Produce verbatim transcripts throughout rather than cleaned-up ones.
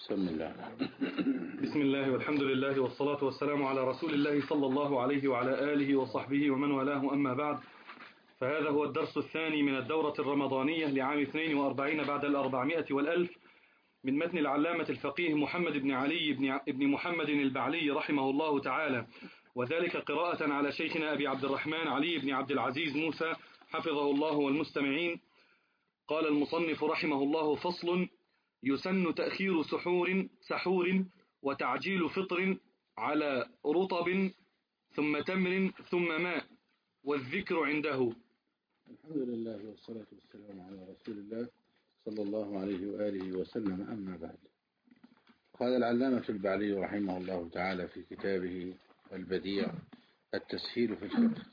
بسم الله بسم الله والحمد لله والصلاة والسلام على رسول الله صلى الله عليه وعلى آله وصحبه ومن والاه، أما بعد، فهذا هو الدرس الثاني من الدورة الرمضانية لعام اثنين وأربعين بعد الأربعمائة والألف من متن العلامة الفقيه محمد بن علي بن, بن محمد البعلي رحمه الله تعالى، وذلك قراءة على شيخنا أبي عبد الرحمن علي بن عبد العزيز موسى حفظه الله والمستمعين. قال المصنف رحمه الله: فصل: يسن تأخير سحور سحور وتعجيل فطر على رطب ثم تمر ثم ماء، والذكر عنده. الحمد لله والصلاة والسلام على رسول الله صلى الله عليه وآله وسلم، أما بعد. قال العلامة البعلي رحمه الله تعالى في كتابه البديع التسهيل في الفقه: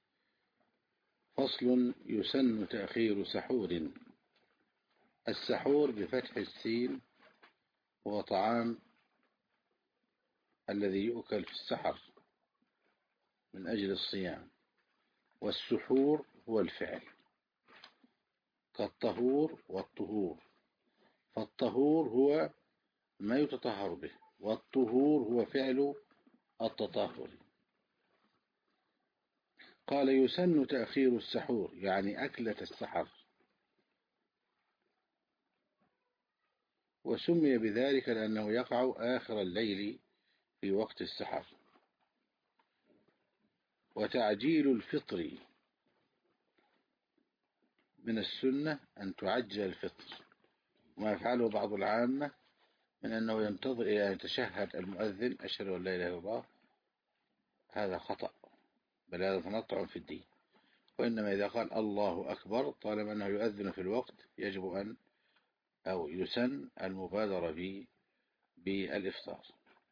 فصل: يسن تأخير سحور. السحور بفتح السين هو طعام الذي يؤكل في السحر من أجل الصيام، والسحور هو الفعل كالطهور والطهور، فالطهور هو ما يتطهر به، والطهور هو فعل التطهر. قال: يسن تأخير السحور، يعني أكلة السحر، وسمي بذلك لأنه يقع آخر الليل في وقت السحر. وتعجيل الفطر، من السنة أن تعجل الفطر، وما يفعله بعض العامة من أنه ينتظر إلى أن يتشهد المؤذن أشهد أن لا إله إلا الله، هذا خطأ، بل هذا تنطع في الدين. وإنما إذا قال الله أكبر طالما أنه يؤذن في الوقت يجب أن أو يسن المبادرة بالإفطار.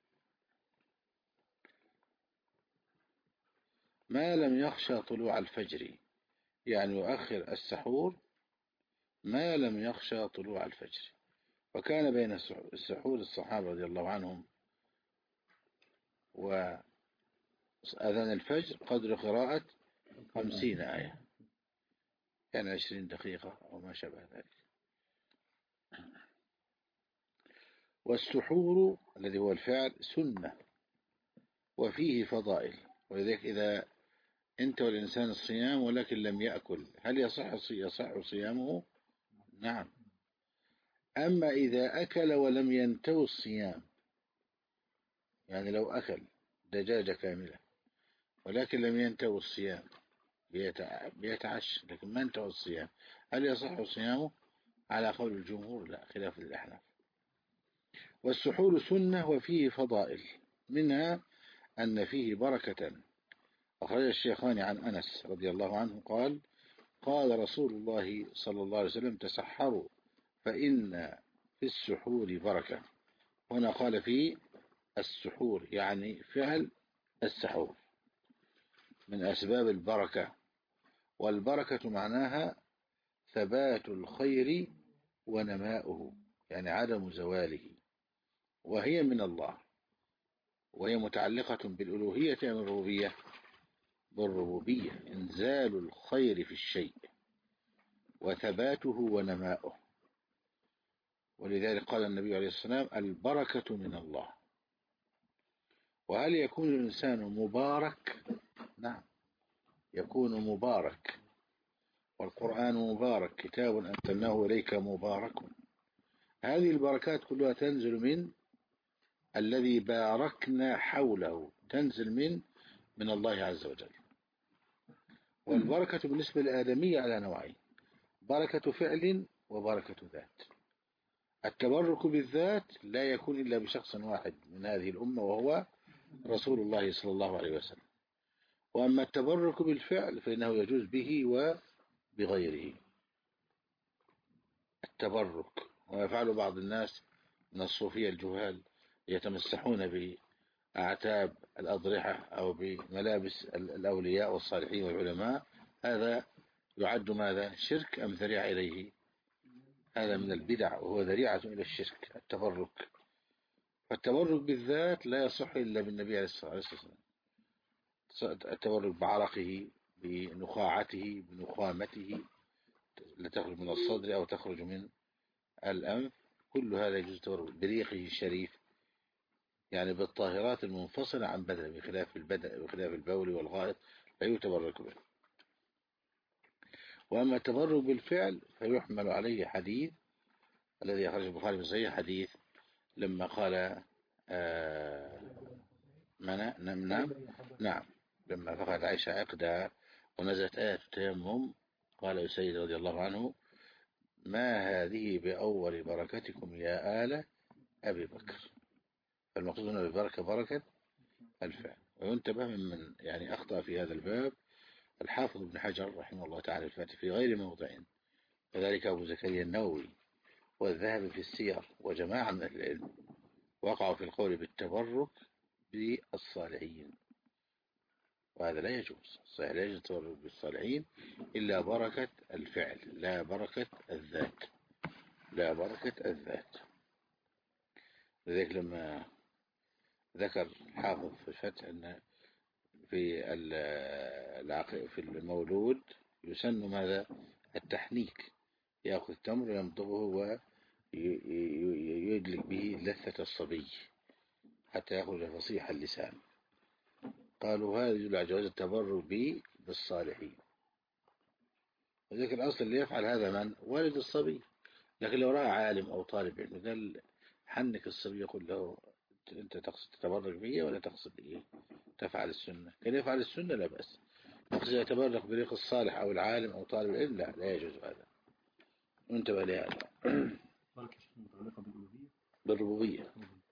ما لم يخشى طلوع الفجر، يعني يؤخر السحور ما لم يخشى طلوع الفجر. وكان بين السحور الصحابة رضي الله عنهم وأذان الفجر قدر قراءة خمسين آية، يعني عشرين دقيقة أو ما شابه ذلك. والسحور الذي هو الفعل سنة وفيه فضائل، ولذلك إذا انتهى الإنسان الصيام ولكن لم يأكل هل يصح يصح صيامه؟ نعم. أما إذا أكل ولم ينتهي الصيام، يعني لو أكل دجاجة كاملة ولكن لم ينتهي الصيام، بيتعش لكن ما انتهى الصيام، هل يصح صيامه؟ على قول الجمهور لا، خلاف الأحناف. والسحور سنة وفيه فضائل، منها أن فيه بركة. أخرج الشيخان عن أنس رضي الله عنه قال: قال رسول الله صلى الله عليه وسلم: تسحروا فإن في السحور بركة. هنا قال في السحور يعني فعل السحور من أسباب البركة، والبركة معناها ثبات الخير ونماؤه، يعني عدم زواله، وهي من الله، وهي متعلقة بالألوهية من الربوبية، بالربوبية إنزال الخير في الشيء وثباته ونماؤه. ولذلك قال النبي عليه الصلاة والسلام: البركة من الله. وهل يكون الإنسان مبارك؟ نعم، يكون مبارك، والقرآن مبارك، كتاب أنزلناه إليك مبارك. هذه البركات كلها تنزل من الذي باركنا حوله، تنزل من من الله عز وجل. والبركة بالنسبة للآدمية على نوعين: بركة فعل وبركة ذات. التبرك بالذات لا يكون إلا بشخص واحد من هذه الأمة وهو رسول الله صلى الله عليه وسلم. وأما التبرك بالفعل فإنه يجوز به وبغيره. التبرك ويفعل بعض الناس من الصوفية الجهال يتمسحون بأعتاب الأضرحة أو بملابس الأولياء والصالحين والعلماء، هذا يعد ماذا؟ شرك أم ذريعة إليه؟ هذا من البدع وهو ذريعة إلى الشرك، التبرك. فالتبرك بالذات لا يصح إلا بالنبي عليه الصلاة والسلام. التبرك بعرقه، بنخاعته، بنخامته التي تخرج من الصدر أو تخرج من الأنف، كل هذا يجوز التبرك بريقه الشريف، يعني بالطاهرات المنفصلة عن بدنه، بخلاف البدن بخلاف البول والغائط لا يتبرك به. وأما التبرك بالفعل فيحمل عليه حديث الذي أخرجه البخاري في صحيح، حديث لما قال آه منع نعم نعم نعم لما فقدت عائشة عقدها ونزلت آية التيمم، قال أسيد رضي الله عنه: ما هذه بأول بركتكم يا آل أبي بكر. فالمقصود هنا ببركة بركة الفعل. وينتبه من, من يعني أخطأ في هذا الباب الحافظ ابن حجر رحمه الله تعالى الفاتح في غير موضع، وذلك أبو زكريا النووي والذهبي في السير وجماعة من أهل العلم وقعوا في القول بالتبرك بالصالحين، وهذا لا يجوز. صحيح لا يجوز التبرك بالصالحين إلا بركة الفعل لا بركة الذات، لا بركة الذات. لذلك لما ذكر الحافظ في الفتح أن في في المولود يسن ماذا؟ التحنيك، يأخذ تمر ويمضغه ويدلك به لثة الصبي حتى يأخذ فصيح اللسان. قالوا هذا يدل على جواز التبرك به بالصالحين. وذلك الأصل اللي يفعل هذا من؟ والد الصبي. لكن لو رأى عالم أو طالب علم قال حنك الصبي يقول له أنت تقصد تتبرك به ولا تقصد إيه؟ تفعل السنة. كان يفعل السنة لا بأس. يقصد يتبرك بريق الصالح أو العالم أو طالب العلم لا لا يجوز هذا. انتبه لهذا. بالربوبية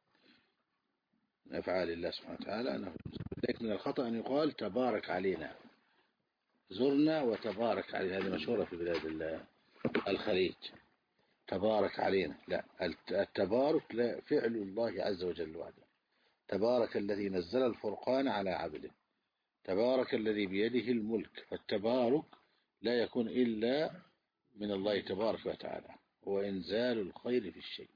من أفعال الله سبحانه وتعالى أنه لذلك من الخطأ أن يقال تبارك علينا، زرنا وتبارك علينا، هذه مشهورة في بلاد الخليج، تبارك علينا. لا، التبارك لا فعل الله عز وجل وحده. تبارك الذي نزل الفرقان على عبده، تبارك الذي بيده الملك. فالتبارك لا يكون إلا من الله تبارك وتعالى، هو إنزال الخير في الشيء.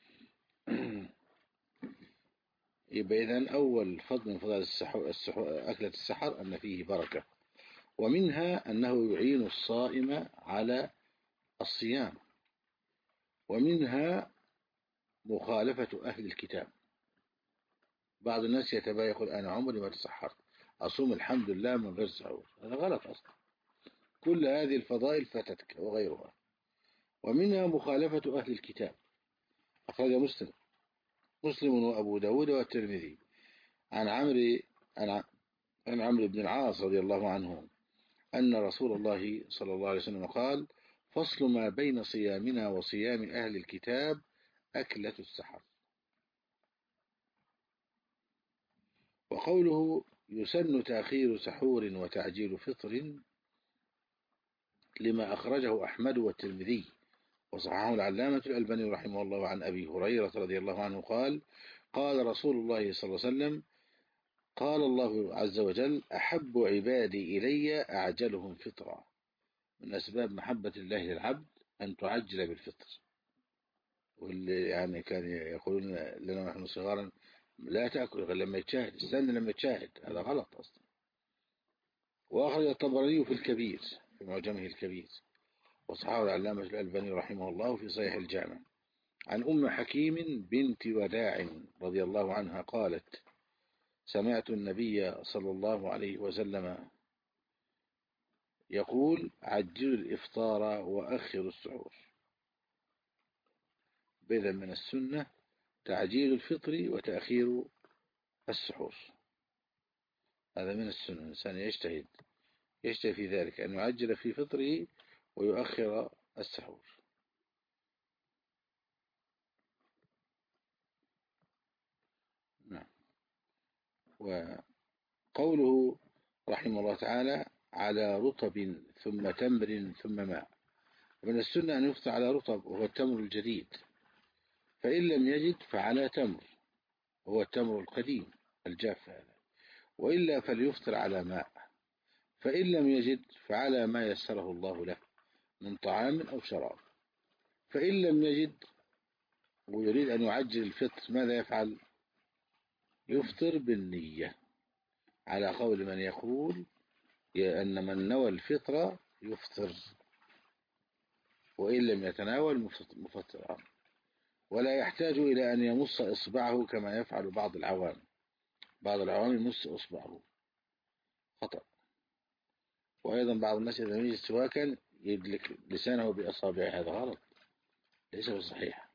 يبقى إذن أول فضل من فضل أكلة السحر أن فيه بركة، ومنها أنه يعين الصائم على الصيام، ومنها مخالفة أهل الكتاب. بعض الناس يتباهى يقول أنا عمري ما تسحرت، أصوم الحمد لله من غير سحور. هذا غلط أصلا. كل هذه الفضائل فاتتك وغيرها. ومنها مخالفة أهل الكتاب. أخرج مسلم مسلم وأبو داود والترمذي عن عمرو عن عمرو بن العاص رضي الله عنه أن رسول الله صلى الله عليه وسلم قال: فصل ما بين صيامنا وصيام أهل الكتاب أكلة السحر. وقوله يسن تأخير سحور وتعجيل فطر لما أخرجه أحمد والترمذي وصححه العلامة الألباني رحمه الله عن أبي هريرة رضي الله عنه قال: قال رسول الله صلى الله عليه وسلم: قال الله عز وجل: أحب عبادي إلي أعجلهم فطرا. من أسباب محبة الله للعبد أن تعجل بالفطر. واللي يعني كان يقولون لنا نحن صغارا لا تأكل غير لما يتشاهد، استنى لما يتشاهد. هذا غلط أصلا. وأخرج الطبراني في الكبير في معجمه الكبير وصححه العلامة الألباني رحمه الله في صحيح الجامع عن أم حكيم بنت وداع رضي الله عنها قالت: سمعت النبي صلى الله عليه وسلم يقول: عجلوا الإفطار وأخروا السحور. بدءا من السنة تعجيل الفطر وتأخير السحور، هذا من السنة. الإنسان يجتهد يجتهد في ذلك أن يعجل في فطره ويؤخر السحور. نعم. وقوله رحمه الله تعالى: على رطب ثم تمر ثم ماء. من السنة أن يفطر على رطب وهو التمر الجديد، فإن لم يجد فعلى تمر هو التمر القديم الجاف هذا، وإلا فليفطر على ماء، فإن لم يجد فعلى ما يسره الله له من طعام أو شراب. فإن لم يجد ويريد أن يعجل الفطر ماذا يفعل؟ يفطر بالنية، على قول من يقول أن من نوى الفطر يفطر، وإن لم يتناول مفطرا. ولا يحتاج إلى أن يمص إصبعه كما يفعل بعض العوام. بعض العوام يمص إصبعه، خطأ. وأيضا بعض الناس إذا يجلس سواكا يدلك لسانه بأصابعه، هذا غلط، ليس بصحيح.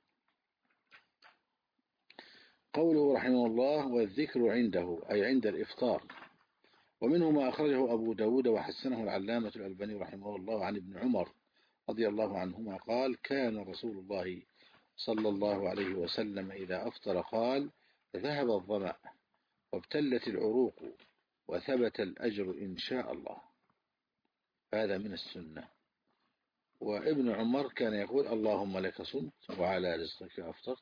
قوله رحمه الله والذكر عنده أي عند الإفطار. ومنه ما أخرجه أبو داود وحسنه العلامة الألباني رحمه الله عن ابن عمر رضي الله عنهما قال كان رسول الله صلى الله عليه وسلم إذا أفطر قال ذهب الظمأ وابتلت العروق وثبت الأجر إن شاء الله. هذا من السنة. وابن عمر كان يقول اللهم لك صمت وعلى رزقك أفطرت،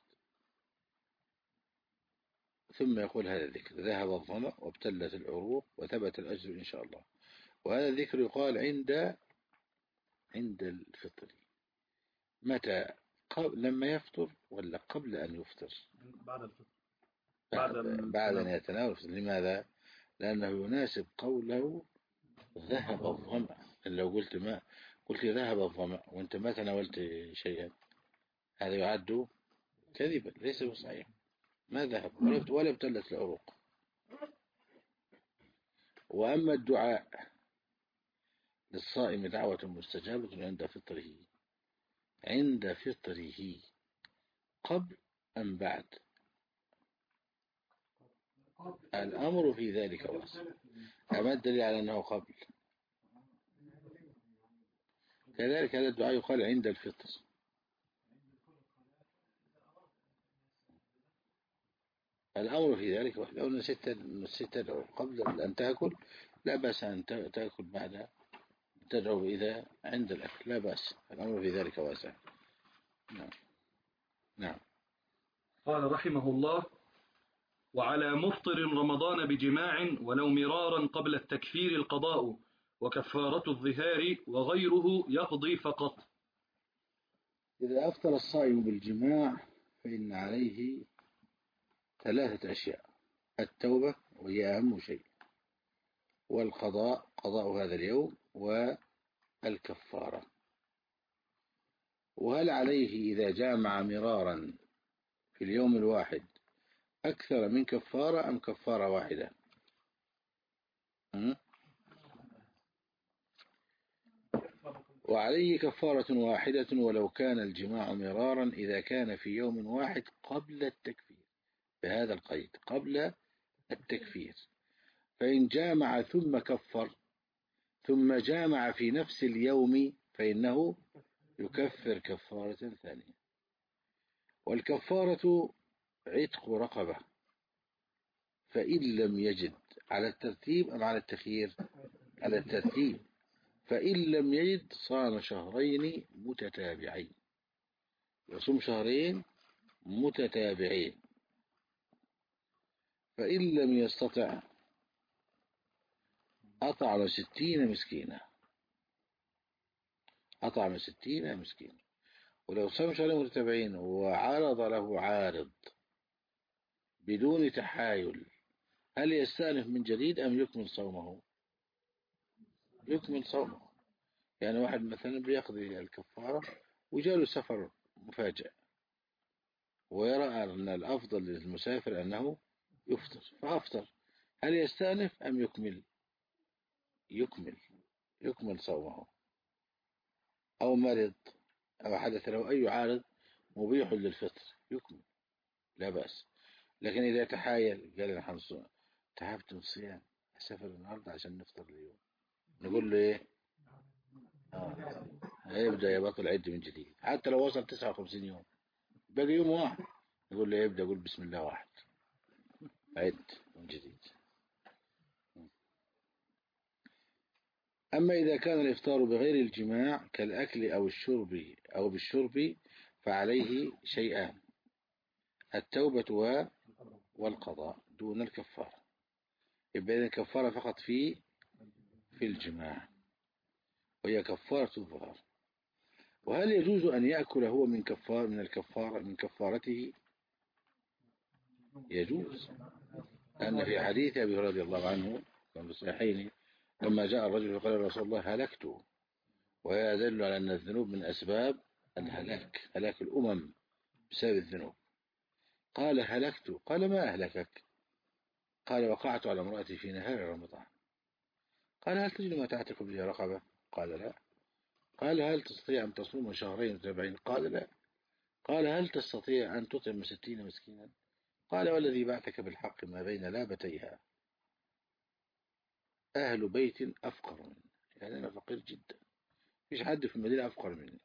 ثم يقول هذا الذكر ذهب الظمأ وابتلت العروق وثبت الأجر إن شاء الله. وهذا الذكر يقال عند عند الفطر. متى؟ لما يفطر ولا قبل أن يفطر؟ بعد الفطر، بعد, بعد أن يتناول. لماذا؟ لأنه يناسب قوله ذهب الظمأ. لو قلت ما قلت ذهب الظمأ وأنت ما تناولت شيئا، هذا يعد كذبا، ليس بصحيح. ما ذهب ولا ابتلت العروق. وأما الدعاء للصائم دعوة مستجابة عند فطره، عند فطره قبل أم بعد؟ الأمر في ذلك واسع. أما الدليل على أنه قبل؟ كذلك هذا الدعاء يقال عند الفطر. الأمر في ذلك لو نسيت نسيت تدعو قبل أن تأكل لا بأس أن تأكل بعد تدعو إذا عند الأكل، لا بأس. الأمر في ذلك واسع. نعم. نعم. قال رحمه الله وعلى مفطر رمضان بجماع ولو مرارا قبل التكفير القضاء وكفارة الظهار وغيره يقضي فقط. إذا أفطر الصائم بالجماع فإن عليه ثلاثة أشياء: التوبة وهي أهم شيء، والقضاء قضاء هذا اليوم، والكفارة. وهل عليه إذا جامع مرارا في اليوم الواحد أكثر من كفارة أم كفارة واحدة؟ وعليه كفارة واحدة ولو كان الجماع مرارا إذا كان في يوم واحد قبل التكفير، بهذا القيد قبل التكفير. فإن جامع ثم كفر ثم جامع في نفس اليوم فإنه يكفر كفارة ثانية. والكفارة عتق رقبة، فإن لم يجد، على الترتيب أم على التخيير؟ على الترتيب. فإن لم يجد صام شهرين متتابعين، يصوم شهرين متتابعين. فإن لم يستطع أطعم ستين مسكينة، أطعم ستين مسكين. ولو صام شهرين متتابعين وعرض له عارض بدون تحايل، هل يستأنف من جديد أم يكمل صومه؟ يكمل صومه. يعني واحد مثلا بيقضي الكفارة وجاله سفر مفاجئ ويرى أن الأفضل للمسافر أنه يفطر فأفطر، هل يستأنف أم يكمل؟ يكمل يكمل صومه. أو مرض أو حدث له أي عارض مبيح للفطر يكمل، لا بأس. لكن إذا تحايل قال أنا تعبت من الصيام أسافر النهاردة عشان نفطر اليوم، نقول له إيه؟ آه. يبدأ يبطل عد من جديد، حتى لو وصل تسعة وخمسين يوم باقي يوم واحد نقول له يبدأ يقول بسم الله واحد، عد من جديد. أما إذا كان الإفطار بغير الجماع كالأكل أو الشرب أو بالشرب فعليه شيئان: التوبة والقضاء دون الكفارة. يبقى إذن الكفارة فقط في في الجماع، وهي كفارة الظهار. وهل يجوز أن يأكل هو من كفار من الكفارة من كفارته؟ يجوز، لأن في حديث أبي هريرة رضي الله عنه كان بالصحيحين لما جاء الرجل فقال رسول الله هلكت، وهذا يدل على أن الذنوب من أسباب الهلاك، هلاك الأمم بسبب الذنوب. قال هلكت. قال ما أهلكك؟ قال وقعت على امرأتي في نهار رمضان. قال هل تجد ما تعتق به رقبة؟ قال لا. قال هل تستطيع أن تصوم شهرين متتابعين؟ قال لا. قال هل تستطيع أن تطعم ستين مسكينا؟ قال والذي بعثك بالحق ما بين لابتيها أهل بيت أفقر مني، يعني أنا فقير جدا، فيش حد في المدينة أفقر مني.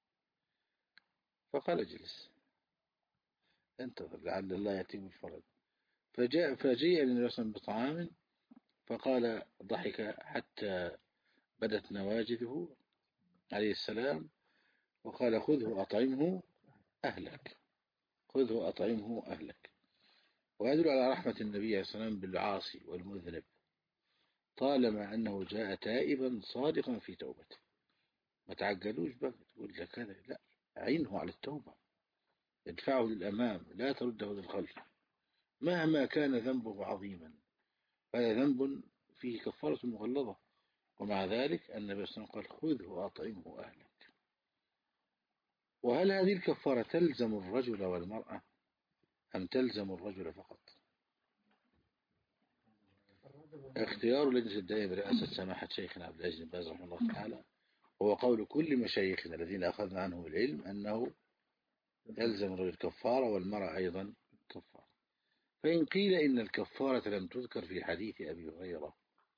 فقال اجلس انتظر لعل الله يأتيك بالفرج. فجاء فجيء النبي صلى الله عليه وسلم بطعام، فقال ضحك حتى بدت نواجذه عليه السلام، وقال خذه أطعمه أهلك، خذه أطعمه أهلك. ويدل على رحمة النبي عليه الصلاة والسلام بالعاصي والمذنب طالما أنه جاء تائبا صادقا في توبته. ما تعجلوش بقى تقول لك هذا، لا، عينه على التوبة، ادفعه للأمام لا ترده للخلف مهما كان ذنبه عظيما. هذا ذنب فيه كفارة مغلظة، ومع ذلك النبي صلى الله عليه وسلم قال خذه أطعمه أهلك. وهل هذه الكفارة تلزم الرجل والمرأة أم تلزم الرجل فقط؟ اختيار لجنة الدائمة برئاسة سماحة شيخنا عبد العزيز بن باز رحمه الله تعالى هو قول كل مشايخنا الذين أخذنا عنهم العلم أنه يلزم الرجل كفارة والمرأة أيضا كفارة. فإن قيل إن الكفارة لم تذكر في حديث أبي هريرة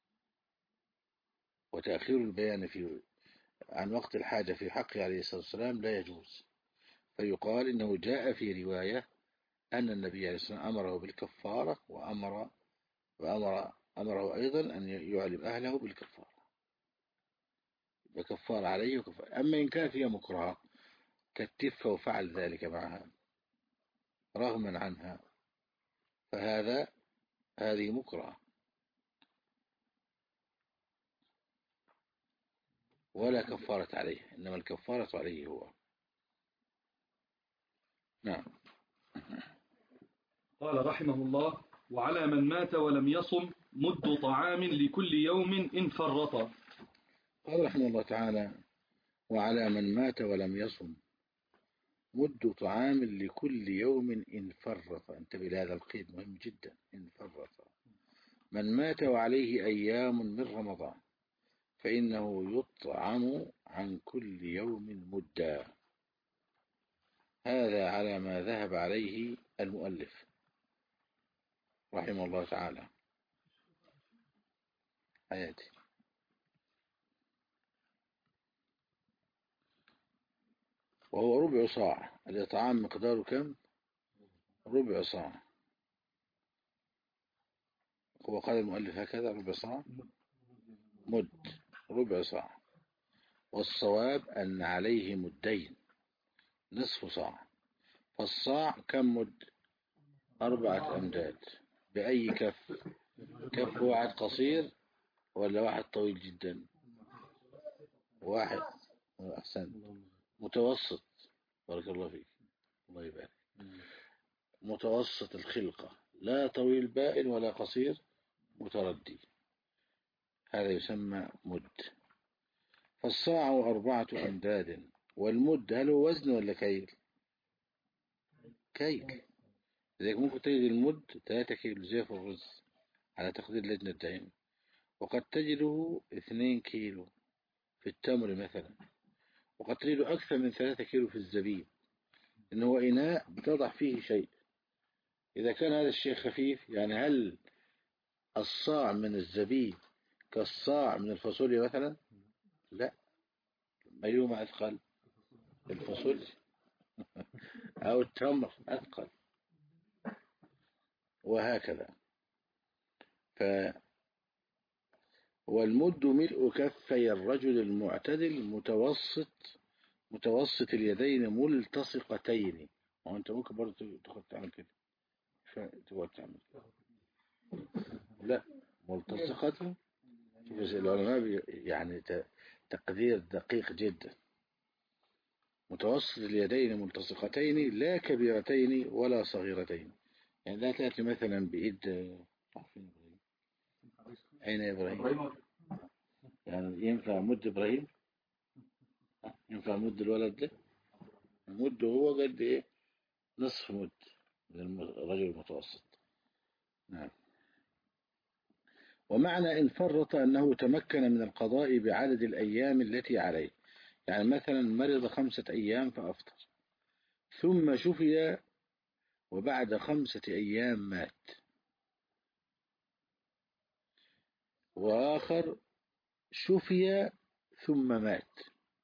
وتأخير البيان في عن وقت الحاجة في حقه عليه الصلاة والسلام لا يجوز، فيقال إنه جاء في رواية أن النبي عليه الصلاة والسلام أمره بالكفارة وأمر وأمر أمره أيضا أن يعلم أهله بالكفارة، بكفار عليه وكفار. أما إن كانت هي مكرهة كالتفة وفعل ذلك معها رغما عنها فهذا هذه مكرهة ولا كفارة عليه، إنما الكفارة عليه هو. نعم. قال رحمه الله وعلى من مات ولم يصم مد طعام لكل يوم إن فرط. قال رحمه الله تعالى وعلى من مات ولم يصم مد طعام لكل يوم إن فرط. انتبه لهذا القيد مهم جدا، إن فرط. من مات وعليه أيام من رمضان فإنه يطعم عن كل يوم مدا. هذا على ما ذهب عليه المؤلف رحمه الله تعالى. آياتي وهو ربع صاع. الإطعام مقداره كم؟ ربع صاع. هو قال المؤلف هكذا ربع صاع مد، ربع صاع. والصواب أن عليه مدين نصف صاع. فالصاع كم مد؟ أربعة أمداد. بأي كف؟ كف واحد قصير ولا واحد طويل جدا؟ واحد أحسن متوسط. بارك الله فيك، الله يبارك. متوسط الخلقة، لا طويل بائن ولا قصير متردي، هذا يسمى مد. فالصاع أربعة أمداد. والمد هل هو وزن ولا كيل؟ كيل. لذلك ممكن تجد المد ثلاثة كيلو زي في الرز على تقدير لجنة الدائمة، وقد تجده اثنين كيلو في التمر مثلا، وقد تجده أكثر من ثلاثة كيلو في الزبيب، إنه هو إناء بتضع فيه شيء. إذا كان هذا الشيء خفيف، يعني هل الصاع من الزبيب كالصاع من الفاصوليا مثلا؟ لا. أيهما أثقل؟ الفاصوليا أو التمر أثقل، وهكذا. ف والمد ملء كفي الرجل المعتدل متوسط متوسط اليدين ملتصقتين. وأنت ممكن برضه تاخد تعمل كده، تقعد تعمل كده. لا، ملتصقة. بس العلماء يعني تقدير دقيق جدا. متوسط اليدين ملتصقتين لا كبيرتين ولا صغيرتين. يعني لا تأتي مثلا بإيد أين إبراهيم؟ يعني ينفع مد إبراهيم؟ ينفع مد الولد ده؟ مده هو قد إيه؟ نصف مد من الرجل المتوسط. نعم. ومعنى إن فرط أنه تمكن من القضاء بعدد الأيام التي عليه، يعني مثلا مرض خمسة أيام فأفطر، ثم شفي وبعد خمسة أيام مات، وآخر شفي ثم مات،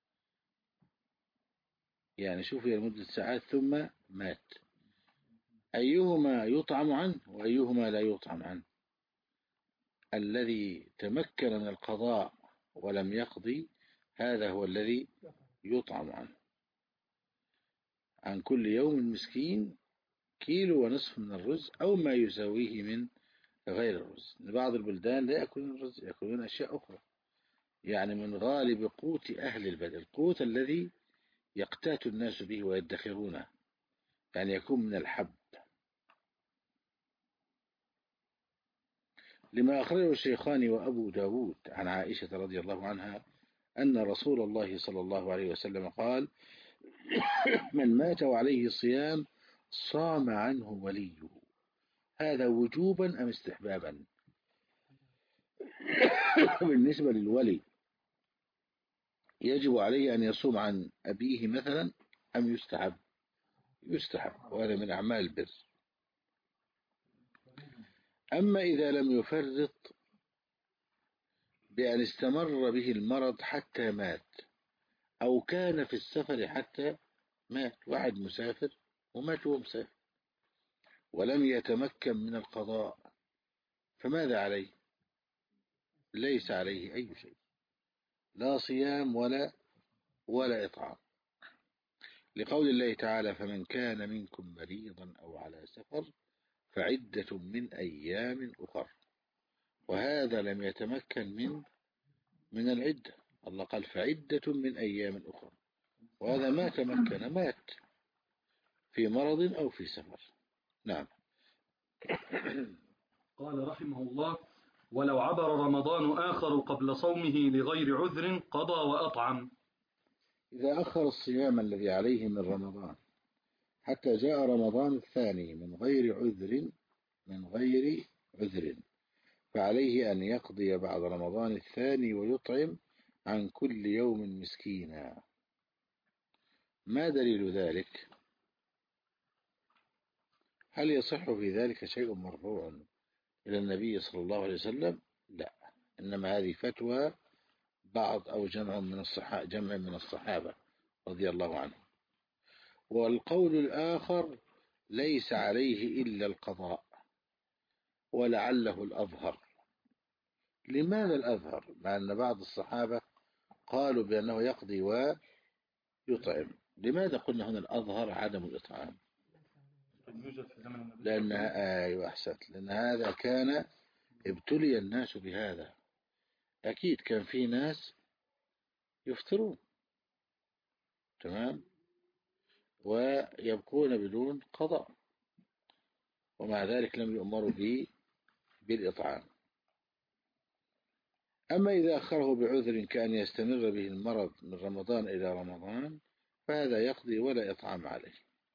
يعني شفي لمدة ساعات ثم مات، أيهما يطعم عنه وأيهما لا يطعم عنه؟ الذي تمكن من القضاء ولم يقضي هذا هو الذي يطعم عنه. عن كل يوم مسكين كيلو ونصف من الرز أو ما يساويه من غير الرز. بعض البلدان لا يأكلون الرز، يأكلون أشياء أخرى، يعني من غالب قوت أهل البلد، القوت الذي يقتات الناس به ويدخرونه، يعني يكون من الحب. لما أخرجه الشيخان وأبو داود عن عائشة رضي الله عنها أن رسول الله صلى الله عليه وسلم قال: من مات وعليه صيام صام عنه وليه. هذا وجوبا أم استحبابا؟ بالنسبة للولي يجب عليه أن يصوم عن أبيه مثلا أم يستحب؟ يستحب، وهذا من أعمال البر. أما إذا لم يفرط بأن استمر به المرض حتى مات، أو كان في السفر حتى مات، واحد مسافر ومات وهو مسافر ولم يتمكن من القضاء، فماذا عليه؟ ليس عليه أي شيء، لا صيام ولا ولا إطعام، لقول الله تعالى: فمن كان منكم مريضا أو على سفر فعدة من أيام أخر. وهذا لم يتمكن من من العدة، الله قال فعدة من أيام أخر، وهذا ما تمكن، مات في مرض أو في سفر. نعم. قال رحمه الله: ولو عبر رمضان آخر قبل صومه لغير عذر قضى وأطعم. إذا أخر الصيام الذي عليه من رمضان حتى جاء رمضان الثاني من غير عذر من غير عذر فعليه أن يقضي بعد رمضان الثاني ويطعم عن كل يوم مسكينا. ما دليل ذلك؟ هل يصح في ذلك شيء مرفوع إلى النبي صلى الله عليه وسلم؟ لا، إنما هذه فتوى بعض أو جمع من الصحابة جمع من الصحابة رضي الله عنهم. والقول الآخر ليس عليه إلا القضاء، ولعله الأظهر. لماذا الأظهر؟ مع أن بعض الصحابة قالوا بأنه يقضي ويطعم. لماذا قلنا هنا الأظهر عدم الإطعام؟ لأنها أيوة أحسنت، لأن هذا كان ابتلي الناس بهذا، أكيد كان في ناس يفطرون تمام ويبقون بدون قضاء، ومع ذلك لم يؤمروا به بالإطعام. أما إذا أخره بعذر كأن يستمر به المرض من رمضان إلى رمضان فهذا يقضي ولا إطعام عليه.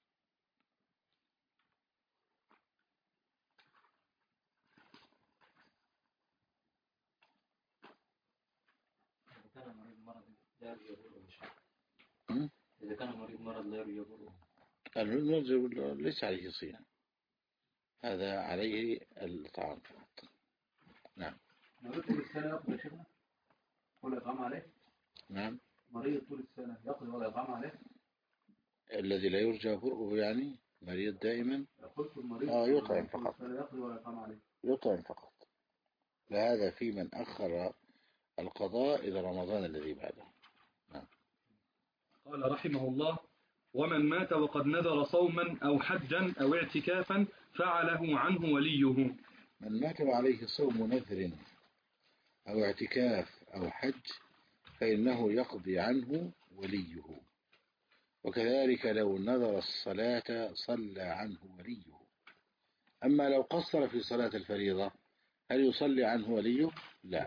إذا كان مريض مرض لا يجبره، المريض ليس عليه صيام، هذا عليه الإطعام فقط. نعم. مريض طول السنة يقضي شيخنا ولا إطعام عليه؟ نعم. مريض طول السنة يقضي ولا إطعام عليه؟ الذي لا يرجى برؤه يعني مريض دائما آه يطعم فقط، يقضي ولا إطعام عليه؟ يطعم فقط. لهذا في من أخر القضاء إلى رمضان الذي بعده. نعم. قال رحمه الله: ومن مات وقد نذر صوما أو حجا أو اعتكافا فعله عنه وليه. من مات وعليه صوم نذر أو اعتكاف أو حج فإنه يقضي عنه وليه، وكذلك لو نذر الصلاة صلى عنه وليه. أما لو قصر في صلاة الفريضة هل يصلي عنه وليه؟ لا.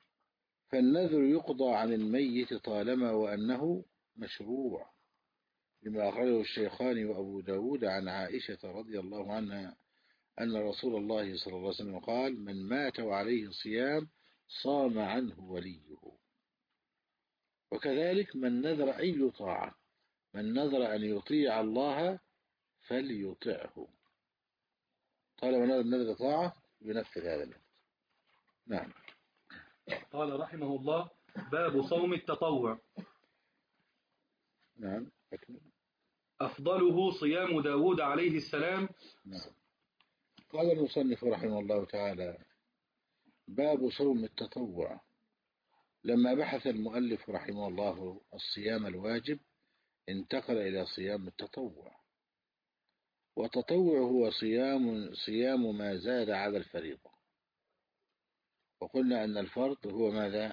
فالنذر يقضى عن الميت طالما وأنه مشروع، لما أخرجه الشيخان وأبو داود عن عائشة رضي الله عنها أن رسول الله صلى الله عليه وسلم قال: من مات وعليه صيام صام عنه وليه. وكذلك من نذر أي طاعة، من نذر أن يطيع الله فليطعه، طالما نذر طاعة ينفذ هذا الأمر. نعم. قال رحمه الله: باب صوم التطوع. نعم. أكمل. أفضله صيام داود عليه السلام. نعم. قال المصنف رحمه الله تعالى: باب صوم التطوع. لما بحث المؤلف رحمه الله الصيام الواجب انتقل إلى صيام التطوع. والتطوع هو صيام صيام ما زاد على الفريضة. وقلنا أن الفرض هو ماذا؟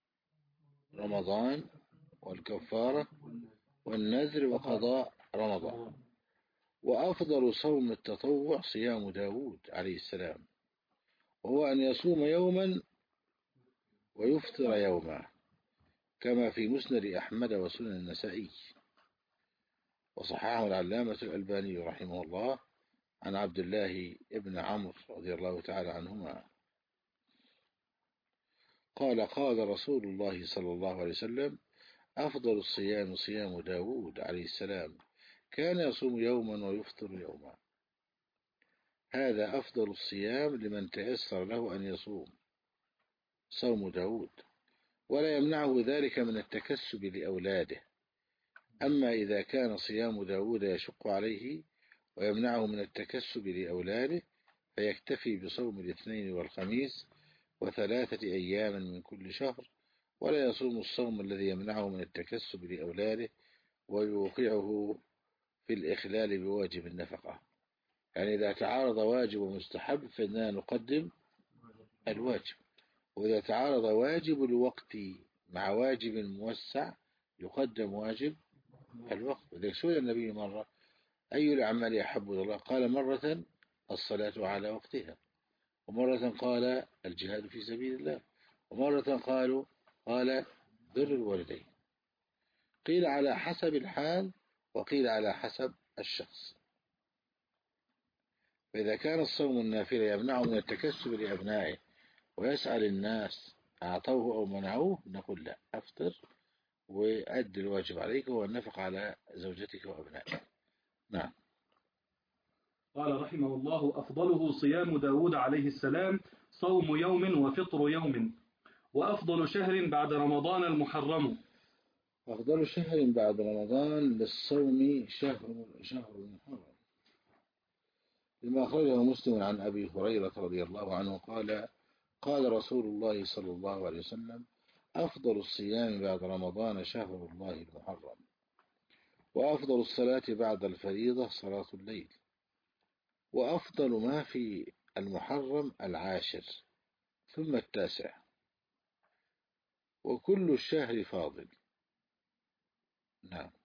رمضان والكفارة والنذر وقضاء رمضان. وأفضل صوم التطوع صيام داود عليه السلام، وهو أن يصوم يوما ويفطر يوما، كما في مسند أحمد وسنن النسائي، وصححه العلامة الألباني رحمه الله عن عبد الله ابن عمرو رضي الله تعالى عنهما قال: قال رسول الله صلى الله عليه وسلم: أفضل الصيام صيام داود عليه السلام، كان يصوم يوما ويفطر يوما. هذا أفضل الصيام لمن تيسر له أن يصوم، صوم داود، ولا يمنعه ذلك من التكسب لأولاده. أما إذا كان صيام داود يشق عليه ويمنعه من التكسب لأولاده فيكتفي بصوم الاثنين والخميس وثلاثة أيام من كل شهر، ولا يصوم الصوم الذي يمنعه من التكسب لأولاده ويوقعه في الإخلال بواجب النفقة. يعني إذا تعارض واجب ومستحب فإننا نقدم الواجب، وإذا تعارض واجب الوقت مع واجب موسع يقدم واجب الوقت. وذلك سئل النبي مرة: أي الأعمال أحب إلى الله؟ قال: مرة الصلاة على وقتها، ومرة قال الجهاد في سبيل الله، ومرة قالوا قال بر الوالدين. قيل على حسب الحال، وقيل على حسب الشخص. فإذا كان الصوم النافلة يمنعه من التكسب لأبنائه ويسأل الناس أعطوه أو منعوه، نقول لا، أفطر وأد الواجب عليك وهو النفق على زوجتك وأبنائك. نعم. قال رحمه الله: أفضله صيام داود عليه السلام، صوم يوم وفطر يوم. وأفضل شهر بعد رمضان المحرم. أفضل شهر بعد رمضان للصوم شهر شهر المحرم، لما أخرجه مسلم عن أبي هريرة رضي الله عنه قال: قال رسول الله صلى الله عليه وسلم: أفضل الصيام بعد رمضان شهر الله المحرم، وأفضل الصلاة بعد الفريضة صلاة الليل، وأفضل ما في المحرم العاشر ثم التاسع، وكل الشهر فاضل. نعم.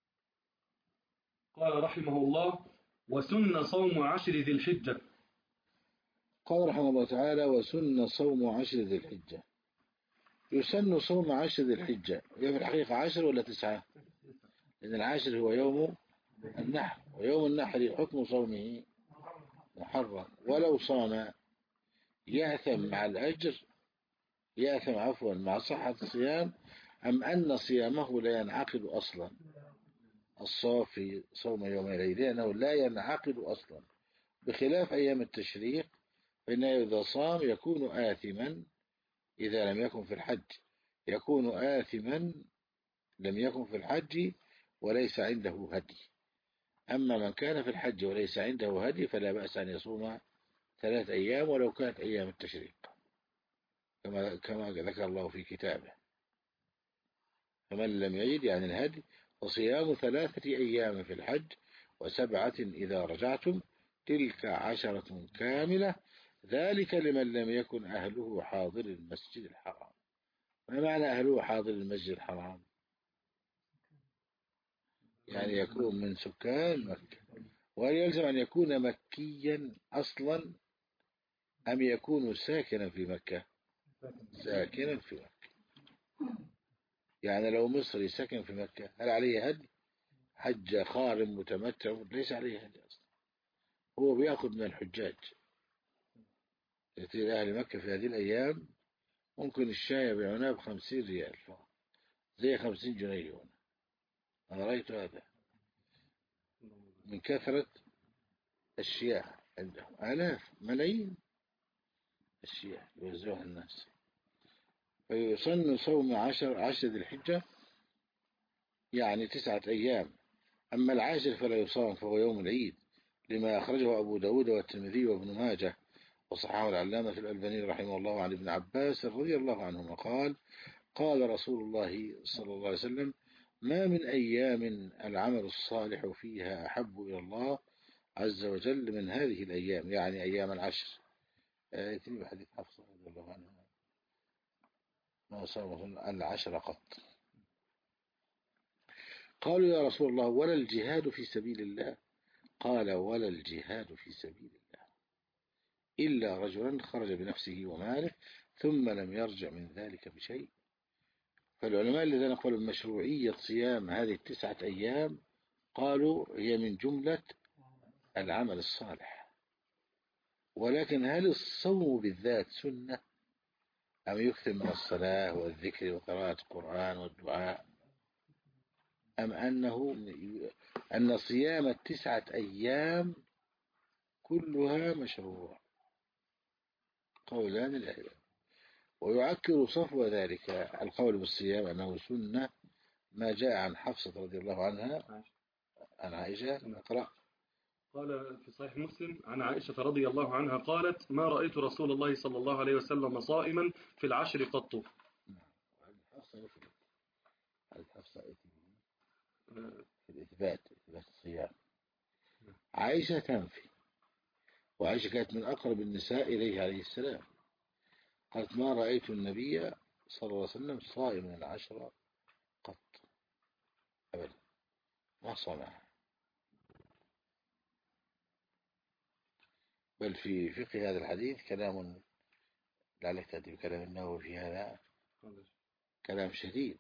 قال رحمه الله: وسن صوم عشر ذي الحجة. قال رحمه الله تعالى: وسن صوم عشر ذي الحجة. يسن صوم عشر ذي الحجة، هي في الحقيقة عشر ولا تسعة؟ لأن العاشر هو يوم النحر، ويوم النحر حكم صومه محرم، ولو صام يأثم مع الأجر، يأثم عفوا مع صحة الصيام، أم أن صيامه لا ينعقد أصلا. الصافي صوم يوم العيد لأنه لا ينعقد أصلا، بخلاف أيام التشريق فإنه إذا صام يكون آثما إذا لم يكن في الحج، يكون آثما لم يكن في الحج وليس عنده هدي. أما من كان في الحج وليس عنده هدي فلا بأس أن يصوم ثلاث أيام ولو كانت أيام التشريق، كما كما ذكر الله في كتابه: فمن لم يجد يعني الهدي فصيام ثلاثة أيام في الحج وسبعة إذا رجعتم تلك عشرة كاملة، ذلك لمن لم يكن أهله حاضر المسجد الحرام. ما معنى أهله حاضر المسجد الحرام؟ يعني يكون من سكان مكة. وهل يلزم أن يكون مكيا أصلا أم يكون ساكنا في مكة؟ ساكنا في مكة. يعني لو مصري سكن في مكة هل عليه هدي؟ حج قارن متمتع ليس عليه هدي أصلا، هو بيأخذ من الحجاج. يأتي أهل مكة في هذه الأيام ممكن الشاي بيعونها بخمسين ريال زي خمسين جنيه هنا. أنا رأيت هذا من كثرة الشياء عندهم، آلاف ملايين الشياء يوزعوها الناس. فيصن صوم عشر عشر ذي الحجة يعني تسعة أيام. أما العاشر فلا يصام فهو يوم العيد، لما أخرجه أبو داود والترمذي وابن ماجه وصححه العلامة الألباني رحمه الله عن ابن عباس رضي الله عنهما قال قال رسول الله صلى الله عليه وسلم ما من أيام العمل الصالح فيها أحب إلى الله عز وجل من هذه الأيام، يعني أيام العشر. يتني بحديث حفصة رضي الله عنها ما صام العشر قط. قالوا يا رسول الله ولا الجهاد في سبيل الله؟ قال ولا الجهاد في سبيل الله إلا رجلا خرج بنفسه وماله ثم لم يرجع من ذلك بشيء. فالعلماء الذين قالوا بمشروعية صيام هذه التسعة أيام قالوا هي من جملة العمل الصالح، ولكن هل الصوم بالذات سنة أم يكثر من الصلاة والذكر وقراءة القرآن والدعاء، أم أنه أن صيام التسعة أيام كلها مشروع؟ قولان العلم. ويعكر صفو ذلك القول بالصيام أنه سنة ما جاء عن حفصة رضي الله عنها عن عائشة. نقرأ. قال في صحيح مسلم عن عائشة رضي الله عنها قالت ما رأيت رسول الله صلى الله عليه وسلم صائما في العشر قط. الحفصة في الإثبات إثبات الصيام، عائشة تنفي، وعائشة كانت من أقرب النساء إليه عليه السلام. قالت ما رأيت النبي صلى الله عليه وسلم صائما العشر قط أبدا، ما صامها. بل في فقه هذا الحديث كلام لعلك تأتي بكلام النووي في هذا كلام شديد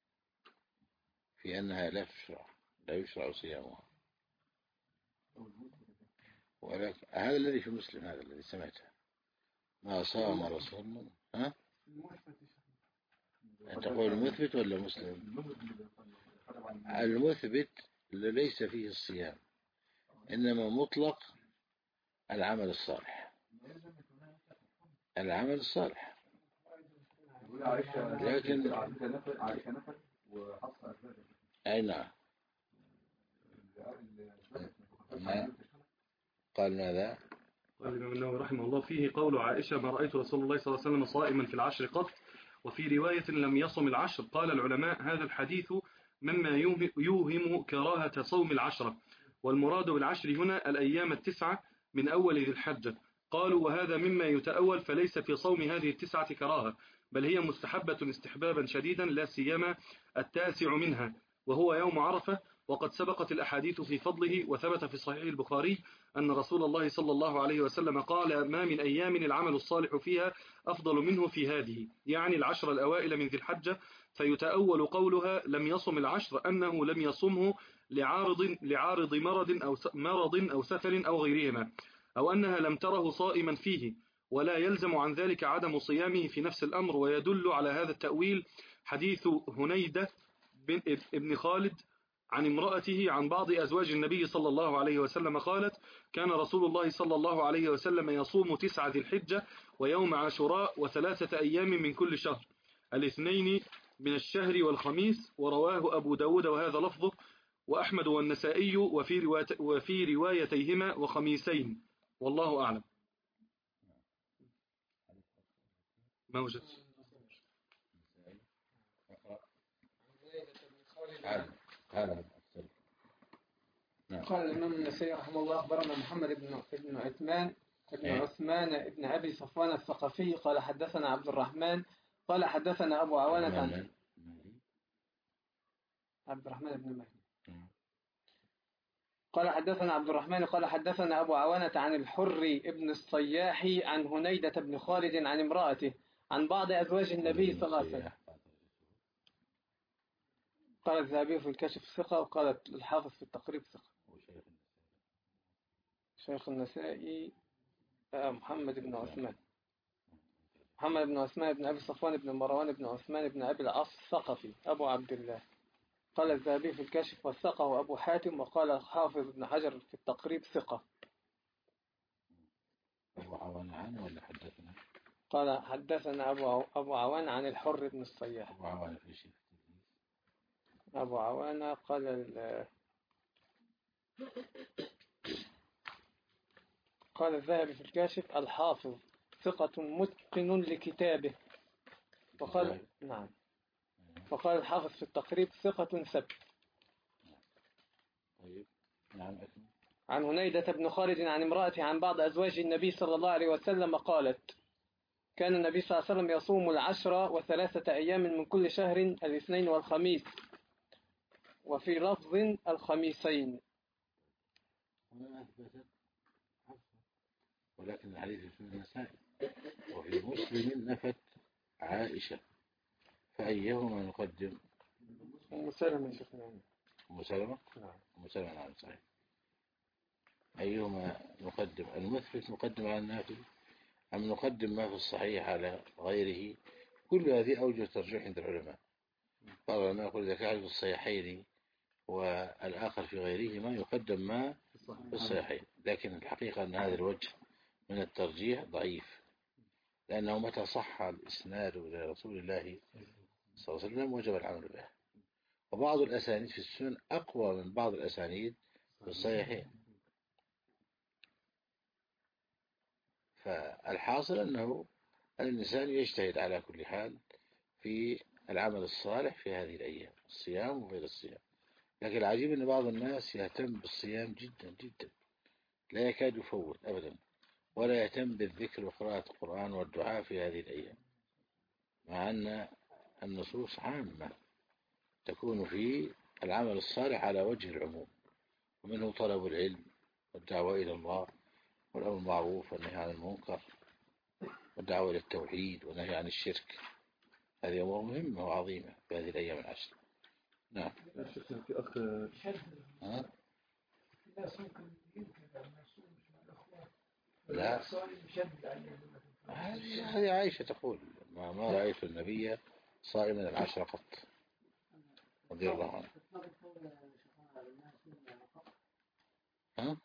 في أنها لا تشرع لا يشرع صيامها. ولكن هذا الذي في مسلم هذا الذي سمعته ما صام رسول الله. ها أنت تقول المثبت ولا مسلم؟ المثبت ليس فيه الصيام إنما مطلق العمل الصالح، العمل الصالح. لكن أي نعم قال ماذا؟ قال الإمام النووي رحمه الله فيه قول عائشة ما رأيت رسول الله صلى الله عليه وسلم صائما في العشر قط، وفي رواية لم يصم العشر. قال العلماء هذا الحديث مما يوهم كراهة صوم العشرة، والمراد بالعشر هنا الأيام التسعة من أول ذي الحجة. قالوا وهذا مما يتأول، فليس في صوم هذه التسعة كراهة، بل هي مستحبة استحبابا شديدا، لا سيما التاسع منها وهو يوم عرفة. وقد سبقت الأحاديث في فضله، وثبت في صحيح البخاري أن رسول الله صلى الله عليه وسلم قال ما من أيام العمل الصالح فيها أفضل منه في هذه، يعني العشر الأوائل من ذي الحجة. فيتأول قولها لم يصم العشر أنه لم يصمه لعارض لعارض مرض أو مرض أو سفر أو غيرهما، أو أنها لم تره صائما فيه، ولا يلزم عن ذلك عدم صيامه في نفس الأمر. ويدل على هذا التأويل حديث هنيدة بن ابن خالد عن امرأته عن بعض أزواج النبي صلى الله عليه وسلم قالت كان رسول الله صلى الله عليه وسلم يصوم تسعة ذي الحجة ويوم عاشوراء وثلاثة أيام من كل شهر، الاثنين من الشهر والخميس. ورواه أبو داود وهذا لفظه، وأحمد والنسائي وفي, رواية وفي روايتيهما وخميسين، والله أعلم. موجد. قال الإمام النسائي رحمه الله أخبرنا محمد بن ابن عثمان ابن عثمان ابن أبي صفوان الثقفي قال حدثنا عبد الرحمن قال حدثنا أبو عوانة عن عبد الرحمن بن مهدي قال حدثنا عبد الرحمن قال حدثنا أبو عوانة عن الحر ابن الصياح عن هنيدة بن خالد عن امرأته عن بعض أزواج النبي صلى الله عليه وسلم. قال الذهبي في الكشف ثقة، وقال الحافظ في التقريب ثقة. شيخ النسائي محمد بن عثمان محمد بن عثمان بن أبي صفوان بن مروان بن عثمان بن أبي العاص الثقفي أبو عبد الله. قال الذهبي في الكشف وثقه أبو حاتم، وقال الحافظ ابن حجر في التقريب ثقة. أبو عوان عنه ولا حدثنا؟ قال حدثنا أبو أبو عوان عن الحر بن الصياح. أبو عوان في شيء. أبو عوان قال ال... قال الذهبي في الكاشف الحافظ ثقة متقن لكتابه. وقال نعم. وقال الحافظ في التقريب ثقة ثبت. طيب نعم. عن هنيدة بن خالد عن امرأته عن بعض أزواج النبي صلى الله عليه وسلم قالت: كان النبي صلى الله عليه وسلم يصوم العشر وثلاثة أيام من كل شهر الاثنين والخميس، وفي لفظ الخميسين. ولكن الحديث في النسائي وفي مسلم نفت عائشة، فأيهما نقدم؟ أم سلمة شفنا. أم سلمة؟ نعم. أم سلمة نعم صحيح. أيهما نقدم؟ المثبت نقدم على النافي أم نقدم ما في الصحيح على غيره؟ كل هذه أوجه ترجيح عند العلماء. بعض العلماء يقول إذا كان في الصحيحين والآخر في غيرهما يقدم ما في الصحيحين، لكن الحقيقة أن هذا الوجه من الترجيح ضعيف، لأنه متى صح الإسناد إلى رسول الله صلى الله عليه وسلم وجب العمل به. وبعض الأسانيد في السنن أقوى من بعض الأسانيد في الصحيحين. فالحاصل أنه الإنسان يجتهد على كل حال في العمل الصالح في هذه الأيام، الصيام وغير الصيام. لكن العجيب أن بعض الناس يهتم بالصيام جدا جدا، لا يكاد يفوت أبدا، ولا يهتم بالذكر وقراءة القرآن والدعاء في هذه الأيام، مع أن النصوص عامة تكون في العمل الصالح على وجه العموم، ومنه طلب العلم والدعوة إلى الله والأمر بالمعروف والنهي عن المنكر والدعوة إلى التوحيد والنهي عن الشرك. هذه أمور مهمة وعظيمة في هذه الأيام العشر. نعم. شيخنا في أخ ها؟ لا، هذه عائشة تقول ما, ما رأيت النبي صائما العشر قط رضي الله عنه. ها؟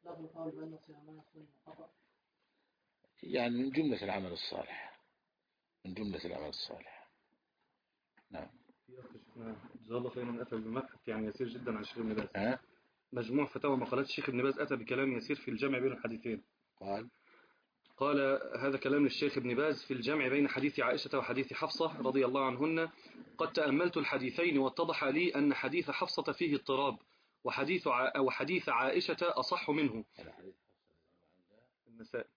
يعني من جملة العمل الصالح، من جملة العمل الصالح. نعم. في أخ شيخنا جزاه الله خيرا أتى بمبحث يعني يسير جدا عن الشيخ ابن باز. ها؟ مجموع فتاوى مقالات الشيخ ابن باز أتى بكلام يسير في الجمع بين الحديثين. قال قال هذا كلام للشيخ ابن باز في الجمع بين حديث عائشة وحديث حفصة رضي الله عنهن. قد تأملت الحديثين واتضح لي أن حديث حفصة فيه اضطراب، وحديث ع... وحديث عائشة أصح منه. النسائي.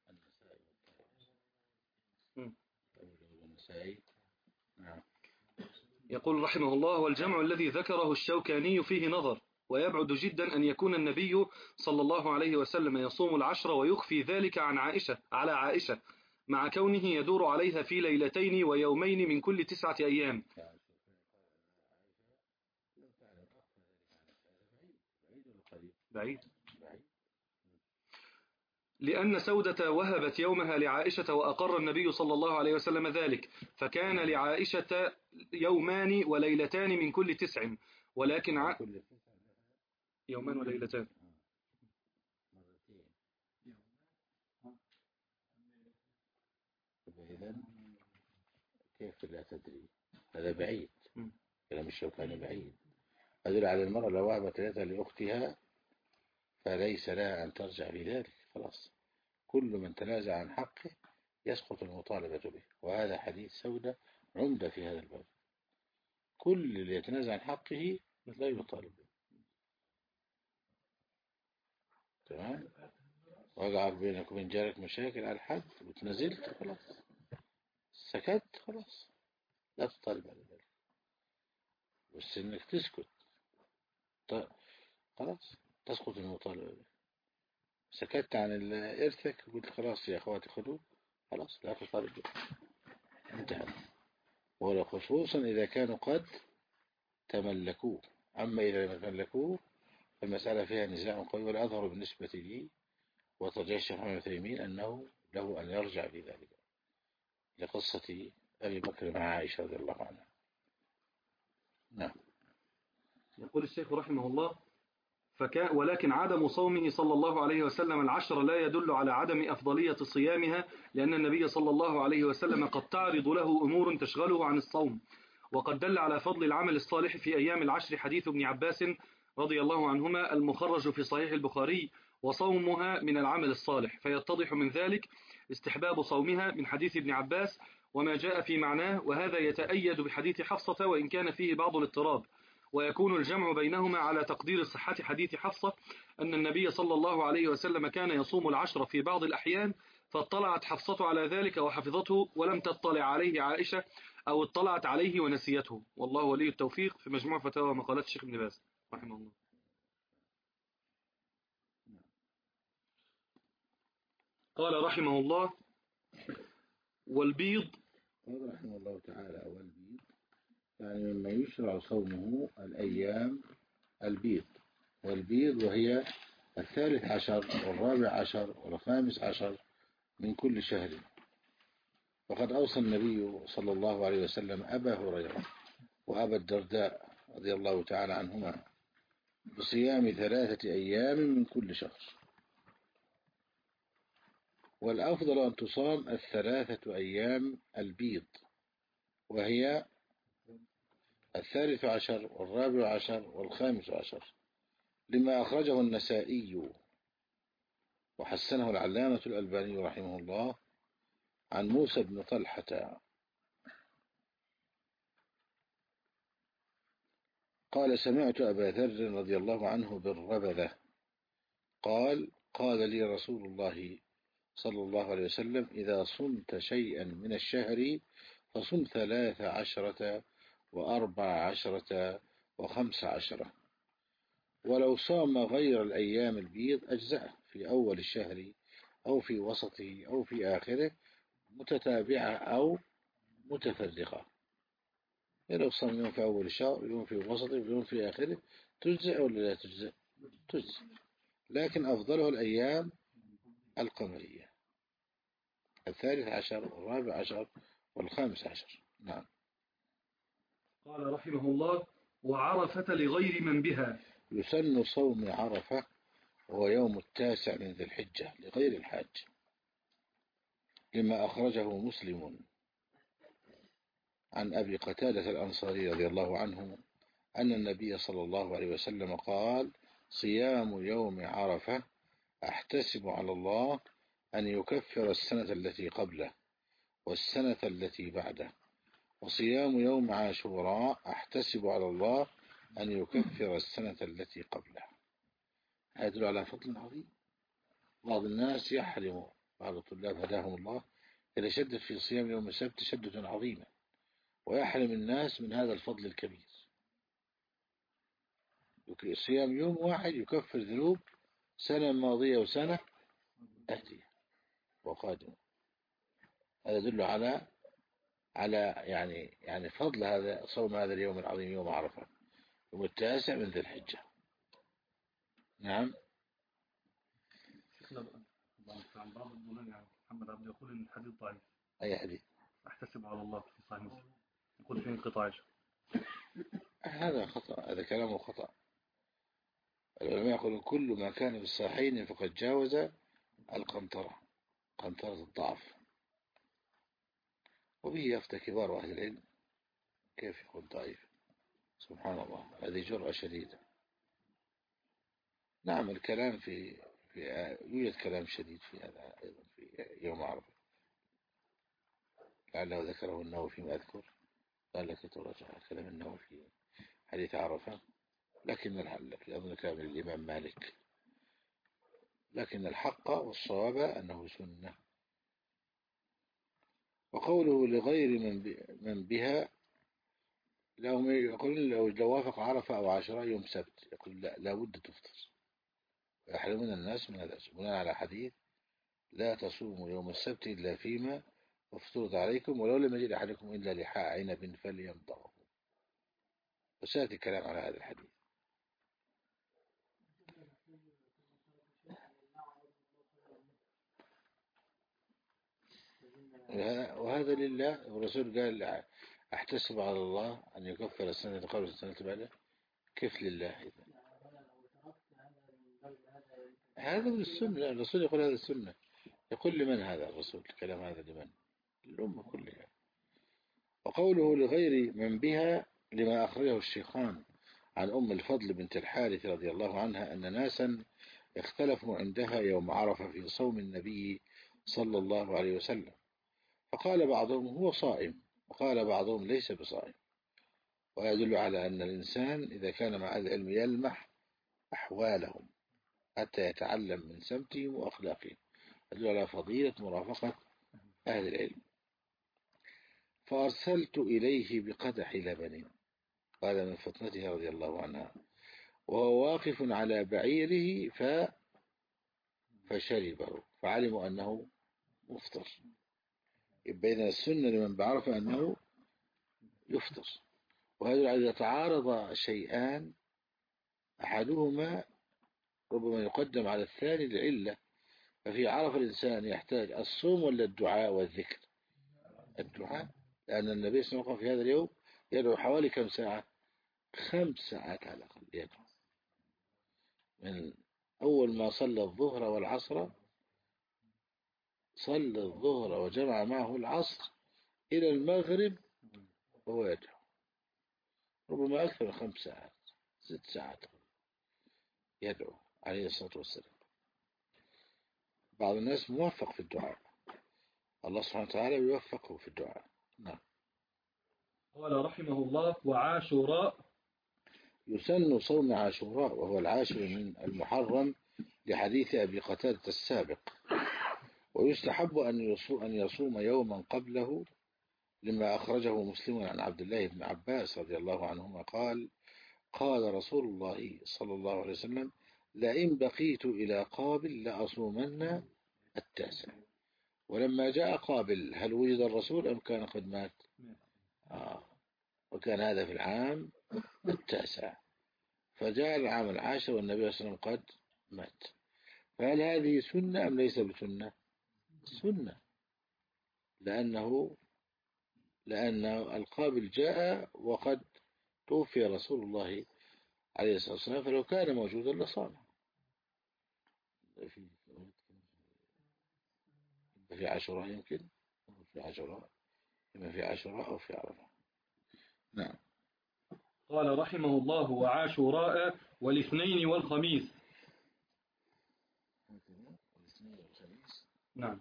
النسائي. نعم. يقول رحمه الله: والجمع الذي ذكره الشوكاني فيه نظر، ويبعد جدا أن يكون النبي صلى الله عليه وسلم يصوم العشر ويخفي ذلك عن عائشة على عائشة، مع كونه يدور عليها في ليلتين ويومين من كل تسعة أيام. بعيد. لأن سودة وهبت يومها لعائشة وأقر النبي صلى الله عليه وسلم ذلك، فكان لعائشة يومان وليلتان من كل تسع، ولكن ع... يومان وليلتان. إذن كيف لا تدري؟ هذا بعيد، كلام الشوكاني بعيد. أدل على المرأة لو وهبت ليلتها لأختها فليس لها أن ترجع بذلك، خلاص. كل من تنازع عن حقه يسقط المطالبة به، وهذا حديث سودة عمدة في هذا الباب. كل اللي يتنازع عن حقه لا يطالب به. تمام. وقع بينك وبين جارك مشاكل على الحد وتنزلت خلاص، سكت خلاص، لا تطالب على ذلك، بس انك تسكت خلاص تسقط المطالبة به. سكت عن إرثك وقلت خلاص يا أخواتي خذوا، خلاص لا تطالب به، انتهى. ولا خصوصا إذا كانوا قد تملكوه. أما إذا لم يتملكوه فالمسألة فيها نزاع قوي، والأظهر بالنسبة لي وترجيح الشيخ محمد تيمين أنه له أن يرجع في ذلك لقصة أبي بكر مع عائشة رضي الله عنها. نعم. يقول الشيخ رحمه الله: فكان ولكن عدم صومه صلى الله عليه وسلم العشر لا يدل على عدم أفضلية صيامها، لأن النبي صلى الله عليه وسلم قد تعرض له أمور تشغله عن الصوم. وقد دل على فضل العمل الصالح في أيام العشر حديث ابن عباس رضي الله عنهما المخرج في صحيح البخاري: وصومها من العمل الصالح. فيتضح من ذلك استحباب صومها من حديث ابن عباس وما جاء في معناه، وهذا يتأيد بحديث حفصة وإن كان فيه بعض الاضطراب. ويكون الجمع بينهما على تقدير صحة حديث حفصة أن النبي صلى الله عليه وسلم كان يصوم العشر في بعض الأحيان، فاطلعت حفصة على ذلك وحفظته، ولم تطلع عليه عائشة أو اطلعت عليه ونسيته. والله ولي التوفيق، في مجموع فتاوى مقالات الشيخ ابن باز رحمه الله. قال رحمه الله: والبيض. قال رحمه الله تعالى: والبيض يعني مما يشرع صومه الأيام البيض، والبيض وهي الثالث عشر والرابع عشر والخامس عشر من كل شهر. وقد أوصى النبي صلى الله عليه وسلم أبا هريرة وأبا الدرداء رضي الله تعالى عنهما بصيام ثلاثة أيام من كل شهر، والأفضل أن تصام الثلاثة أيام البيض، وهي الثالث عشر والرابع عشر والخامس عشر، لما أخرجه النسائي وحسنه العلامة الألباني رحمه الله عن موسى بن طلحة قال: سمعت أبا ذر رضي الله عنه بالربذة قال: قال لي رسول الله صلى الله عليه وسلم: إذا صمت شيئا من الشهر فصم ثلاث عشرة وأربع عشرة وخمس عشرة، ولو صام غير الأيام البيض أجزأه في أول الشهر أو في وسطه أو في آخره، متتابعة أو متفرقة. لو صام يوم في أول الشهر، يوم في وسطه، يوم في آخره، تجزئ ولا لا تجزئ؟ تجزئ، لكن أفضله الأيام القمرية، الثالث عشر والرابع عشر والخامس عشر. نعم. قال رحمه الله: وعرفة لغير من بها. يسن صوم عرفة وهو يوم التاسع من ذي الحجة لغير الحاج، لما أخرجه مسلم عن أبي قتادة الأنصاري رضي الله عنه أن النبي صلى الله عليه وسلم قال: صيام يوم عرفة أحتسب على الله أن يكفر السنة التي قبله والسنة التي بعده، وصيام يوم عاشوراء أحتسب على الله أن يكفر السنة التي قبله. هذا يدل على فضل عظيم. بعض الناس يحرم، بعض الطلاب هداهم الله إذا شدد في صيام يوم السبت شدة عظيمة، ويحرم الناس من هذا الفضل الكبير. صيام يوم واحد يكفر ذنوب سنة ماضية وسنة آتية وقادمة. هذا يدل على على يعني يعني فضل هذا صوم هذا اليوم العظيم، يوم عرفة، يوم التاسع من ذي الحجة. نعم. عن بعض الظنان يعني محمد عبد يقول ان الحديث ضعيف. أي حديث؟ احتسب على الله في صحيح مسلم يقول فيه انقطاع. هذا خطأ، هذا كلامه خطأ. العلماء يقولون كل ما كان بالصحيحين فقد جاوز القنطرة، قنطرة الضعف، وبه يفتى كبار أهل العلم. كيف يقول ضعيف؟ سبحان الله، هذه جرأة شديدة. نعم، الكلام في, في يوجد كلام شديد في هذا أيضا في يوم عرفة، لعله ذكره النووي فيما أذكر، قال لك تراجع كلام النووي في حديث عرفة، لكن الحق أظن كلام الإمام مالك، لكن الحق والصواب أنه سنة. وقوله لغير من بها، لو يقول لو وافق عرفة أو عاشوراء يوم سبت، يقول لا لابد تفطر، ويحرمون الناس من هذا بناء على حديث: لا تصوموا يوم السبت إلا فيما افترض عليكم ولو لم يجد أحدكم إلا لحاء عنب فليمضغه. وسيأتي الكلام على هذا الحديث. وهذا لله، والرسول قال احتسب على الله أن يكفر السنة قبل السنة بعدها. كيف لله إذا؟ هذا من السنة. الرسول يقول هذا السنة. يقول لمن هذا الرسول؟ الكلام هذا لمن؟ الأمة كلها. وقوله لغير من بها لما أخرجه الشيخان عن أم الفضل بنت الحارث رضي الله عنها أن ناسا اختلفوا عندها يوم عرفة في صوم النبي صلى الله عليه وسلم، فقال بعضهم هو صائم، وقال بعضهم ليس بصائم. ويدل على أن الإنسان إذا كان مع العلم يلمح أحوالهم حتى يتعلم من سمتهم وأخلاقهم. يدل على فضيلة مرافقة أهل العلم. فأرسلت إليه بقدح لبن، قال من فطنته رضي الله عنها، وهو واقف على بعيره ف... فشربه، فعلموا أنه مفطر. يبقى إذن السنة لمن بعرف أنه يفطر. وهذا إذا تعارض شيئان أحدهما ربما يقدم على الثاني لعلة. ففي عرف الإنسان يحتاج الصوم ولا الدعاء والذكر؟ الدعاء، لأن النبي صلى الله عليه وسلم في هذا اليوم يدعو حوالي كم ساعة؟ خمس ساعات على الأقل يدعو، من أول ما صلى الظهر والعصر، صلى الظهر وجمع معه العصر إلى المغرب وهو يدعو، ربما أكثر من خمس ساعات، ست ساعات يدعو عليه الصلاة والسلام. بعض الناس موفق في الدعاء، الله سبحانه وتعالى يوفقه في الدعاء. نعم. قال رحمه الله: وعاشوراء. يسن صوم عاشوراء وهو العاشر من المحرم لحديث أبي قتادة السابق. ويستحب أن يصوم يوما قبله لما أخرجه مسلم عن عبد الله بن عباس رضي الله عنهما قال: قال رسول الله صلى الله عليه وسلم: لئن بقيت إلى قابل لأصومن التاسع. ولما جاء قابل هل وجد الرسول أم كان قد مات؟ آه. وكان هذا في العام التاسع، فجاء العام العاشر والنبي صلى الله عليه وسلم قد مات. فهل هذه سنة أم ليس بسنة؟ سنة، لأنه لأن القابل جاء وقد توفي رسول الله عليه الصلاة والسلام، فلو كان موجودا لصام. في في عاشوراء يمكن، في عاشوراء، إما في عاشوراء أو في عرفة. نعم. قال رحمه الله: وعاشوراء والاثنين والخميس. نعم.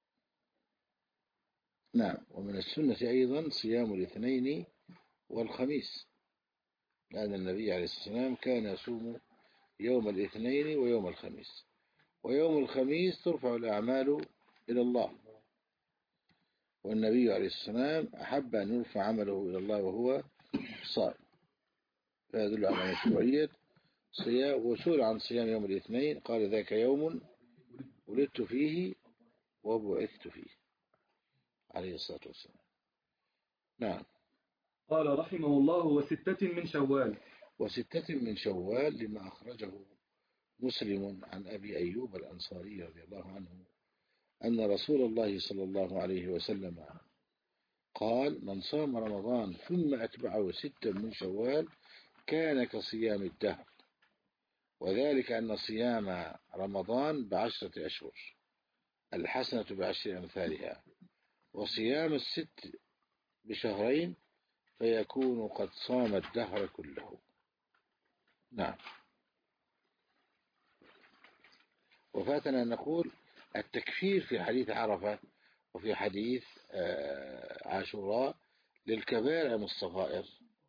نعم. ومن السنة أيضا صيام الاثنين والخميس، لأن النبي عليه الصلاة والسلام كان يصوم يوم الاثنين ويوم الخميس. ويوم الخميس ترفع الأعمال إلى الله، والنبي عليه الصلاة والسلام أحب أن يرفع عمله إلى الله وهو صائم، فيدل على مشروعية صيام. وسئل عن صيام يوم الاثنين قال: ذاك يوم ولدت فيه وبعثت فيه، عليه الصلاة والسلام. نعم. قال رحمه الله: وستة من شوال. وستة من شوال لما أخرجه مسلم عن أبي أيوب الأنصاري رضي الله عنه أن رسول الله صلى الله عليه وسلم قال: من صام رمضان ثم أتبعه ستا من شوال كان كصيام الدهر. وذلك أن صيام رمضان بعشرة أشهر، الحسنة بعشر أمثالها، وصيام الست بشهرين فيكون قد صام الدهر كله. نعم. وفاتنا أن نقول التكفير في حديث عرفة وفي حديث عاشوراء للكبائر أم الصغائر؟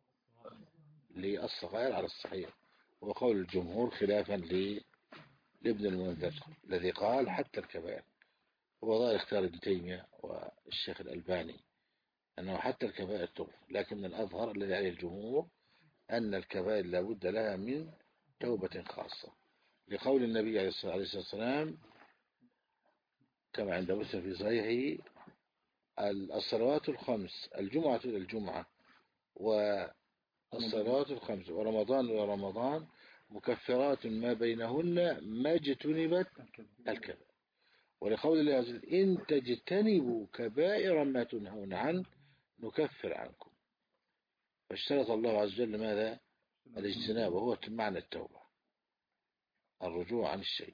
للصغائر على الصحيح، وقول الجمهور خلافا لابن المنذر الذي قال حتى الكبائر. هو ظاهر اختيار ابن تيمية والشيخ الألباني أنه حتى الكبائر تغفر، لكن الأظهر الذي عليه الجمهور أن الكبائر لابد لها من توبة خاصة، لقول النبي عليه الصلاة والسلام كما عند مسلم في صحيحه: الصلوات الخمس، الجمعة إلى الجمعة الصلاة الخمس ورمضان ورمضان مكفرات ما بينهن ما اجتنبت الكبائر، ولقول الله عز وجل إن تجتنبوا كبائر ما تنهون عنه نكفر عنكم. فاشترط الله عز وجل ماذا؟ الاجتناب، وهو معنى التوبة، الرجوع عن الشيء.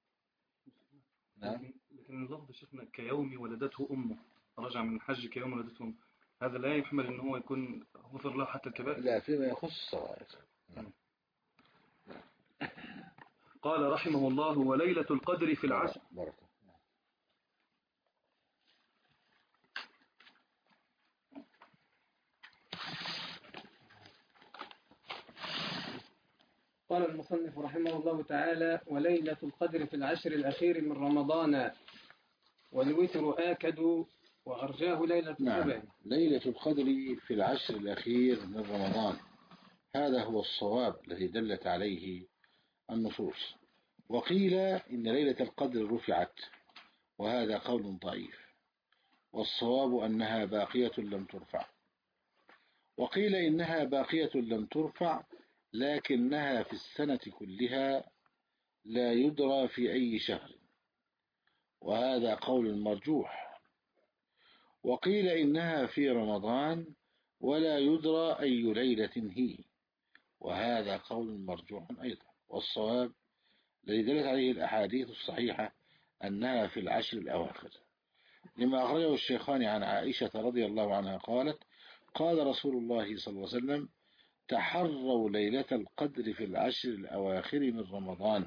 نعم. لكن اللفظ شيخنا كيوم ولدته أمه، رجع من الحج كيوم ولدته أمه، هذا لا يحمل أنه هو يكون غفر له حتى الكبائر؟ لا، فيما يخص الصغائر. نعم. قال رحمه الله وليلة القدر في العشر. بارك. قال المصنف رحمه الله تعالى وليلة القدر في العشر الأخير من رمضان والوتر آكد وأرجاه ليلة السبع. نعم. ليلة القدر في العشر الأخير من رمضان، هذا هو الصواب الذي دلت عليه النصوص. وقيل إن ليلة القدر رفعت، وهذا قول ضعيف، والصواب أنها باقية لم ترفع. وقيل إنها باقية لم ترفع لكنها في السنة كلها لا يدرى في أي شهر، وهذا قول مرجوح. وقيل إنها في رمضان ولا يدرى أي ليلة هي، وهذا قول مرجوح أيضا. والصواب الذي دلت عليه الأحاديث الصحيحة أنها في العشر الأواخر، لما أخرجه الشيخان عن عائشة رضي الله عنها قالت قال رسول الله صلى الله عليه وسلم تحروا ليلة القدر في العشر الأواخر من رمضان،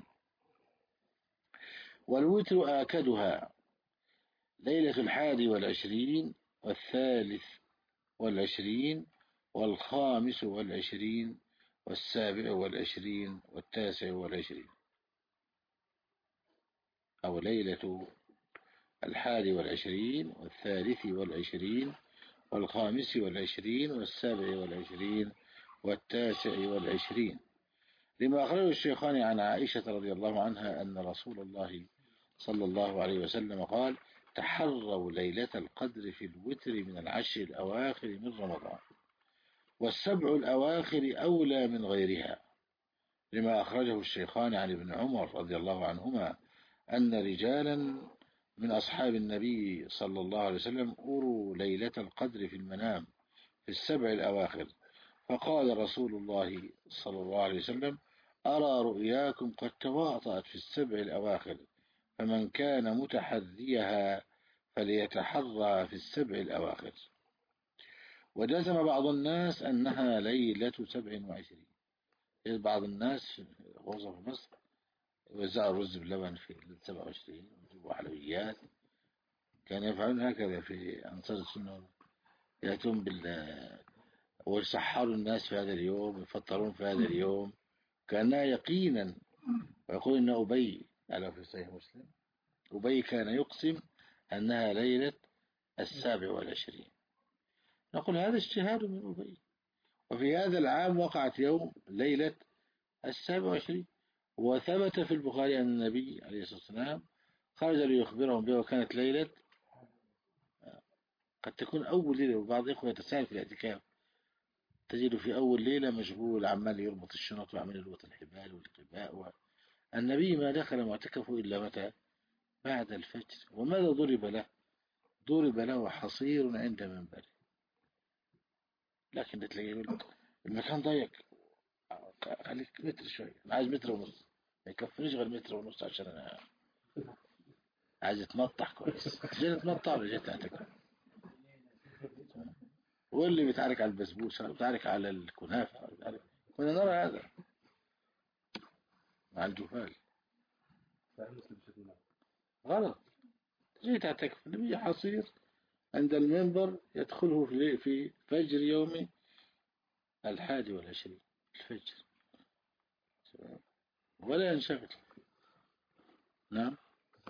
والوتر آكدها ليلة الحادي والعشرين والثالث والعشرين والخامس والعشرين والسابع والعشرين والتاسع والعشرين، أو ليلة الحادي والعشرين والثالث والعشرين والخامس والعشرين والسابع والعشرين والتاسع والعشرين، لما أخرجه الشيخان عن عائشة رضي الله عنها أن رسول الله صلى الله عليه وسلم قال تحروا ليلة القدر في الوتر من العشر الأواخر من رمضان، والسبع الأواخر أولى من غيرها، لما أخرجه الشيخان عن ابن عمر رضي الله عنهما أن رجالا من أصحاب النبي صلى الله عليه وسلم أروا ليلة القدر في المنام في السبع الأواخر، فقال رسول الله صلى الله عليه وسلم أرى رؤياكم قد تواطأت في السبع الأواخر، فمن كان متحريها فليتحرى في السبع الأواخر. وجزم بعض الناس أنها ليلة سبع وعشرين. بعض الناس غوصة في مصر يوزعوا الرز باللبن في ليلة سبع وعشرين ويجيبوا حلويات، كانوا يفعلون هكذا في أنصار السنة، يأتون بال ويسحروا الناس في هذا اليوم ويفطرون في هذا اليوم كأنها يقينا. ويقول إن أبي على في صحيح مسلم أبي كان يقسم أنها ليلة السابع والعشرين، نقول هذا اجتهاد من أبي، وفي هذا العام وقعت يوم ليلة السابع والعشرين، وثبت في البخاري أن النبي عليه الصلاة والسلام خرج ليخبرهم بها، وكانت ليلة قد تكون أول ليلة. وبعض الإخوة يتساهل في الاعتكاف، تجد في أول ليلة مشغول عمال يربط الشنط وعمال يربط الحبال والقباء. النبي ما دخل معتكفه إلا متى؟ بعد الفجر. وماذا ضرب له؟ ضرب له حصير عند منبره، لكن تلاقيه المكان ضيق، خليك متر شوي، أنا عايز متر ونص، ما يكفينيش غير متر ونص عشان أنا عايز اتنطح كويس. جيت اتنطح ولا جيت اعتكف؟ واللي بيتعارك على البسبوسة بيتعارك على الكنافة، كنا نرى هذا مع الجفال. غلط. جيت اعتكف النبي حصير عند المنبر يدخله في في فجر يوم الحادي والعشرين الفجر ولا ينشغل. نعم.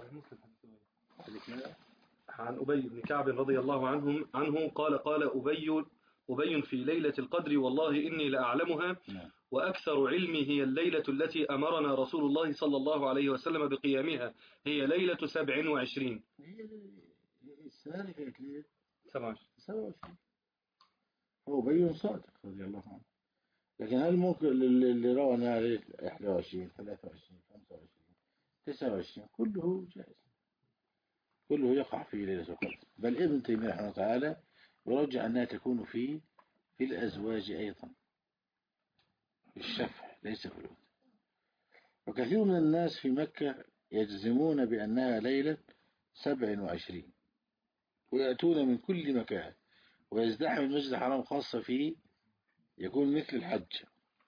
عن أبي بن كعب رضي الله عنهم عنه قال قال أبي أبي في ليلة القدر والله إني لأعلمها، وأكثر علمي هي الليلة التي أمرنا رسول الله صلى الله عليه وسلم بقيامها، هي ليلة سبع وعشرين. السنة كانت ليلة سبع وعشرين. سبع وعشرين. هو أبي صادق رضي الله عنه. لكن هل ممكن اللي اللي روى أنها ليلة واحد وعشرين ثلاثة وعشرين خمسة وعشرين تسعة وعشرين كله جائز، كله يقع في ليلة القدر. بل ابن تيمية رحمه الله تعالى يرجع أنها تكون في في الأزواج أيضا، في الشفع ليس في الوتر. وكثير من الناس في مكة يجزمون بأنها ليلة سبع وعشرين، ويأتون من كل مكان ويزدحم المسجد الحرام، خاصة فيه يكون مثل الحج،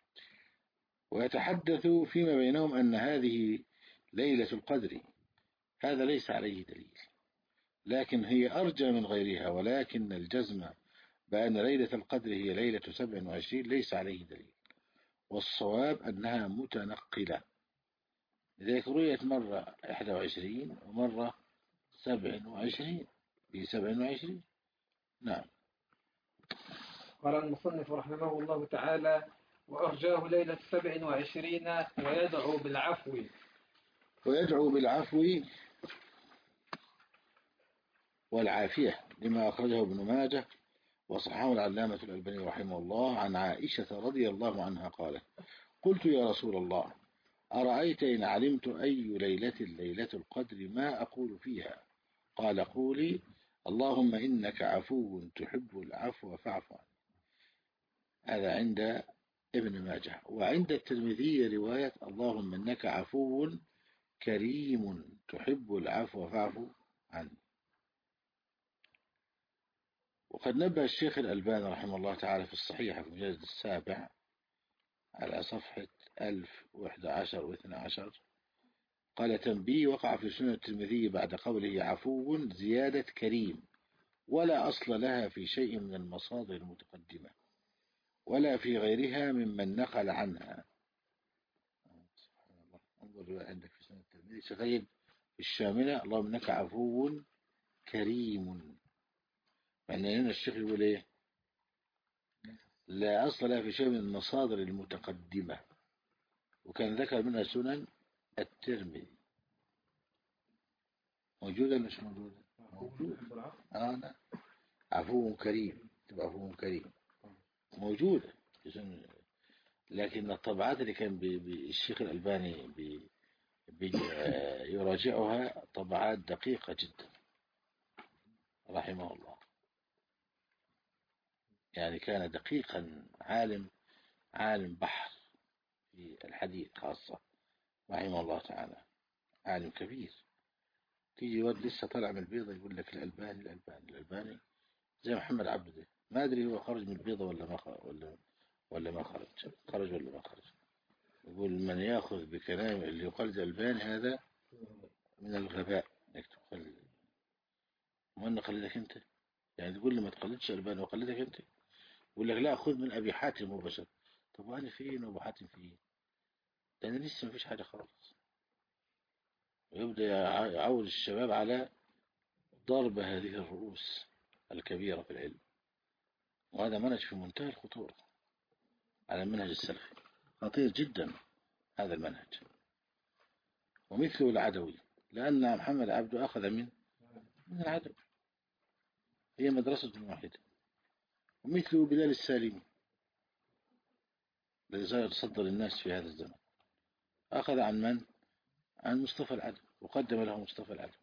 ويتحدثوا فيما بينهم أن هذه ليلة القدر. هذا ليس عليه دليل، لكن هي أرجى من غيرها. ولكن الجزم بأن ليلة القدر هي ليلة سبع وعشرين ليس عليه دليل، والصواب أنها متنقلة. لذلك رؤيت مرة واحد وعشرين ومرة سبع وعشرين في سبع وعشرين. نعم. قال المصنف رحمه الله تعالى: وأرجاه ليلة سبع وعشرين ويدعو بالعفو. ويدعو بالعفو والعافية لما أخرجه ابن ماجه وصححه العلامة الألباني رحمه الله عن عائشة رضي الله عنها قالت: قلت يا رسول الله أرأيت إن علمت أي ليلة ليلة القدر ما أقول فيها؟ قال: قولي اللهم إنك عفو تحب العفو فاعف عني. هذا عند ابن ماجه. وعند الترمذي رواية اللهم إنك عفو كريم تحب العفو فاعف عني. وقد نبه الشيخ الألباني رحمه الله تعالى في الصحيحة في المجلد السابع على صفحة ألف وإحدى عشر واثنى عشر قال: تنبيه وقع في سنة الترمذي بعد قوله عفو زيادة كريم، ولا أصل لها في شيء من المصادر المتقدمة ولا في غيرها ممن نقل عنها. سبحان الله. انظر عندك في سنة الترمذي تغيب في الشاملة اللهم إنك عفو كريم، يعني هنا الشيخ يقول إيه؟ لا أصل لها في شيء من المصادر المتقدمة، وكان ذكر منها سنن الترمذي. موجودة مش موجودة؟ موجودة. آه لا. عفو كريم، تبقى عفو كريم موجودة، لكن الطبعات اللي كان بي بي الشيخ الألباني بي بي يراجعها طبعات دقيقة جدا رحمه الله، يعني كان دقيقا، عالم عالم بحر في الحديث خاصة رحمه الله تعالى، عالم كبير. تيجي ورد لسه طالع من البيضة يقول لك الألباني الألباني الألباني زي محمد عبده، ما أدري هو خرج من البيضة ولا ما خرج ولا ولا ما خرج خرج ولا ما خرج. يقول من يأخذ بكلام اللي يقال الألباني هذا من الغباء انك تقلد. وما نقلدك انت؟ يعني تقول لي ما تقلدش الألباني وقلدك انت؟ يقول لك لا خذ من أبي حاتم مباشرة. طب وأنا فين وأبو حاتم فين؟ لأن لسه ما فيش حاجة خالص. ويبدأ يعود الشباب على ضرب هذه الرؤوس الكبيرة في العلم، وهذا منهج في منتهى الخطورة على المنهج السلفي، خطير جدا هذا المنهج. ومثله العدوي، لأن محمد عبده أخذ من من العدوي، هي مدرسة واحدة. ومثله بلال السالمي الذي صار يتصدر الناس في هذا الزمن، أخذ عن من؟ عن مصطفى العدوي، وقدم له مصطفى العدوي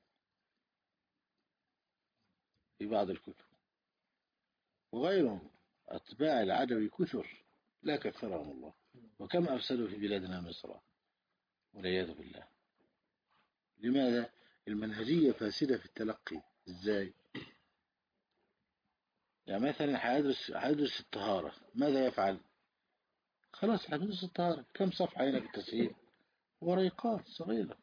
في بعض الكتب. وغيرهم أتباع العدوي كثر لا كثرهم الله، وكم أفسدوا في بلادنا مصر والعياذ بالله. لماذا؟ المنهجية فاسدة في التلقي. إزاي؟ يعني مثلا حيدرس حيدرس الطهارة، ماذا يفعل؟ خلاص حيدرس الطهارة، كم صفحة هنا في التسهيل؟ وريقات صغيرة.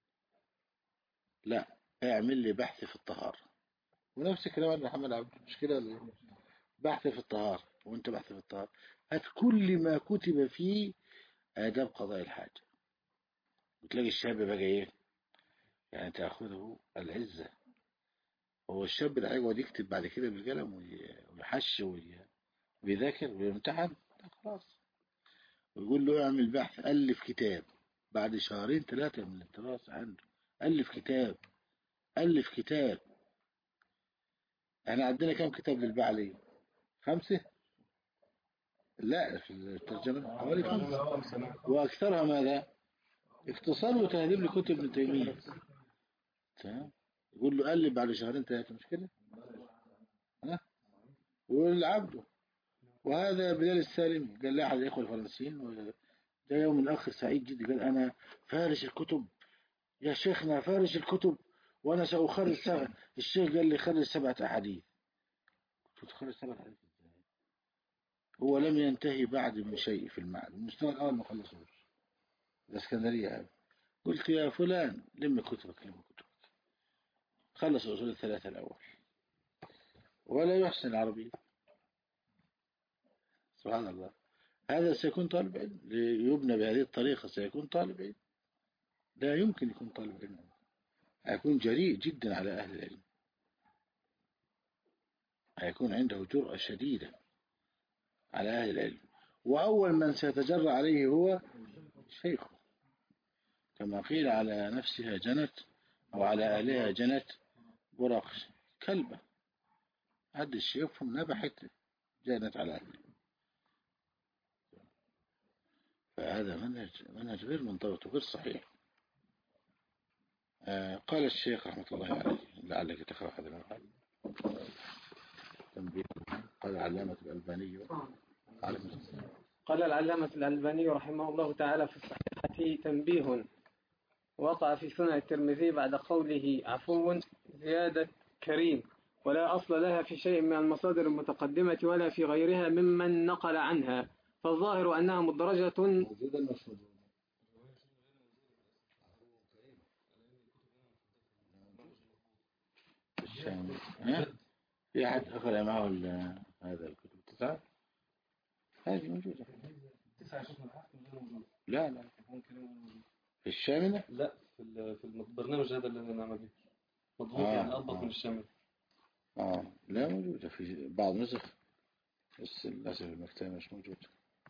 لا، اعمل لي بحث في الطهارة. ونفس الكلام عن محمد عبد، مش كده؟ بحث في الطهارة. وانت بحث في الطهارة هات كل ما كتب فيه آداب قضاء الحاجة، وتلاقي الشاب بقى ايه؟ يعني تأخذه العزة. هو الشاب اللي هيقعد يكتب بعد كده بالقلم ويحش ويذاكر ويمتحن؟ لا خلاص. ويقول له اعمل بحث، ألف كتاب. بعد شهرين ثلاثة من الدراسة عنده ألف كتاب، ألف كتاب. احنا عندنا كم كتاب للبعلي؟ خمسة. لا في الترجمة حوالي خمسة، وأكثرها ماذا؟ اختصار وتهذيب لكتب ابن تيمية. تمام. يقول له قلب بعد شهرين ثلاثة، مش كده؟ ها؟ والعبد. وهذا بلال السالمي قال لي أحد الإخوة الفرنسيين، ده يوم الأخ سعيد جدا، قال أنا فارش الكتب يا شيخنا، فارش الكتب وأنا سأخرج سبع. الشيخ قال لي خرج سبعة أحاديث. قلت خرج سبعة أحاديث إزاي؟ هو لم ينتهي بعد من شيء في المعنى، المستوى الأول ما خلصوش. الإسكندرية هذا. قلت يا فلان لم كتبك، لم كتبك، خلص أصول الثلاثة الأول، ولا يحسن العربية. سبحان الله. هذا سيكون طالب علم، ليبنى بهذه الطريقة سيكون طالب علم. لا يمكن يكون طالب علم، هيكون جريء جدا على أهل العلم، هيكون عنده جرأة شديدة على أهل العلم، وأول من سيتجرأ عليه هو شيخه، كما قيل على نفسها جنت، أو على أهلها جنت براق كلبة، عد الشيخهم نبحت جنت على أهله. فهذا منهج منهج غير منضبط وغير صحيح. آه قال الشيخ رحمة الله عليه، لعلك تقرأ هذا المقال، تنبيه. قال العلامة الألباني قال العلامة الألباني رحمه الله تعالى في الصحيحة: تنبيه، وقع في سنن الترمذي بعد قوله عفو زيادة كريم، ولا أصل لها في شيء من المصادر المتقدمة ولا في غيرها ممن نقل عنها، فالظاهر أنها مدرجة. في أحد أخذ معه هذا الكتب تسعة، هذه موجودة. لا لا في الشاملة، لا في في البرنامج هذا اللي نعمل به مضبوط. آه يعني أضبط آه. من الشامل. آه لا موجودة في بعض نسخ، بس للأسف المكتبة مش موجودة.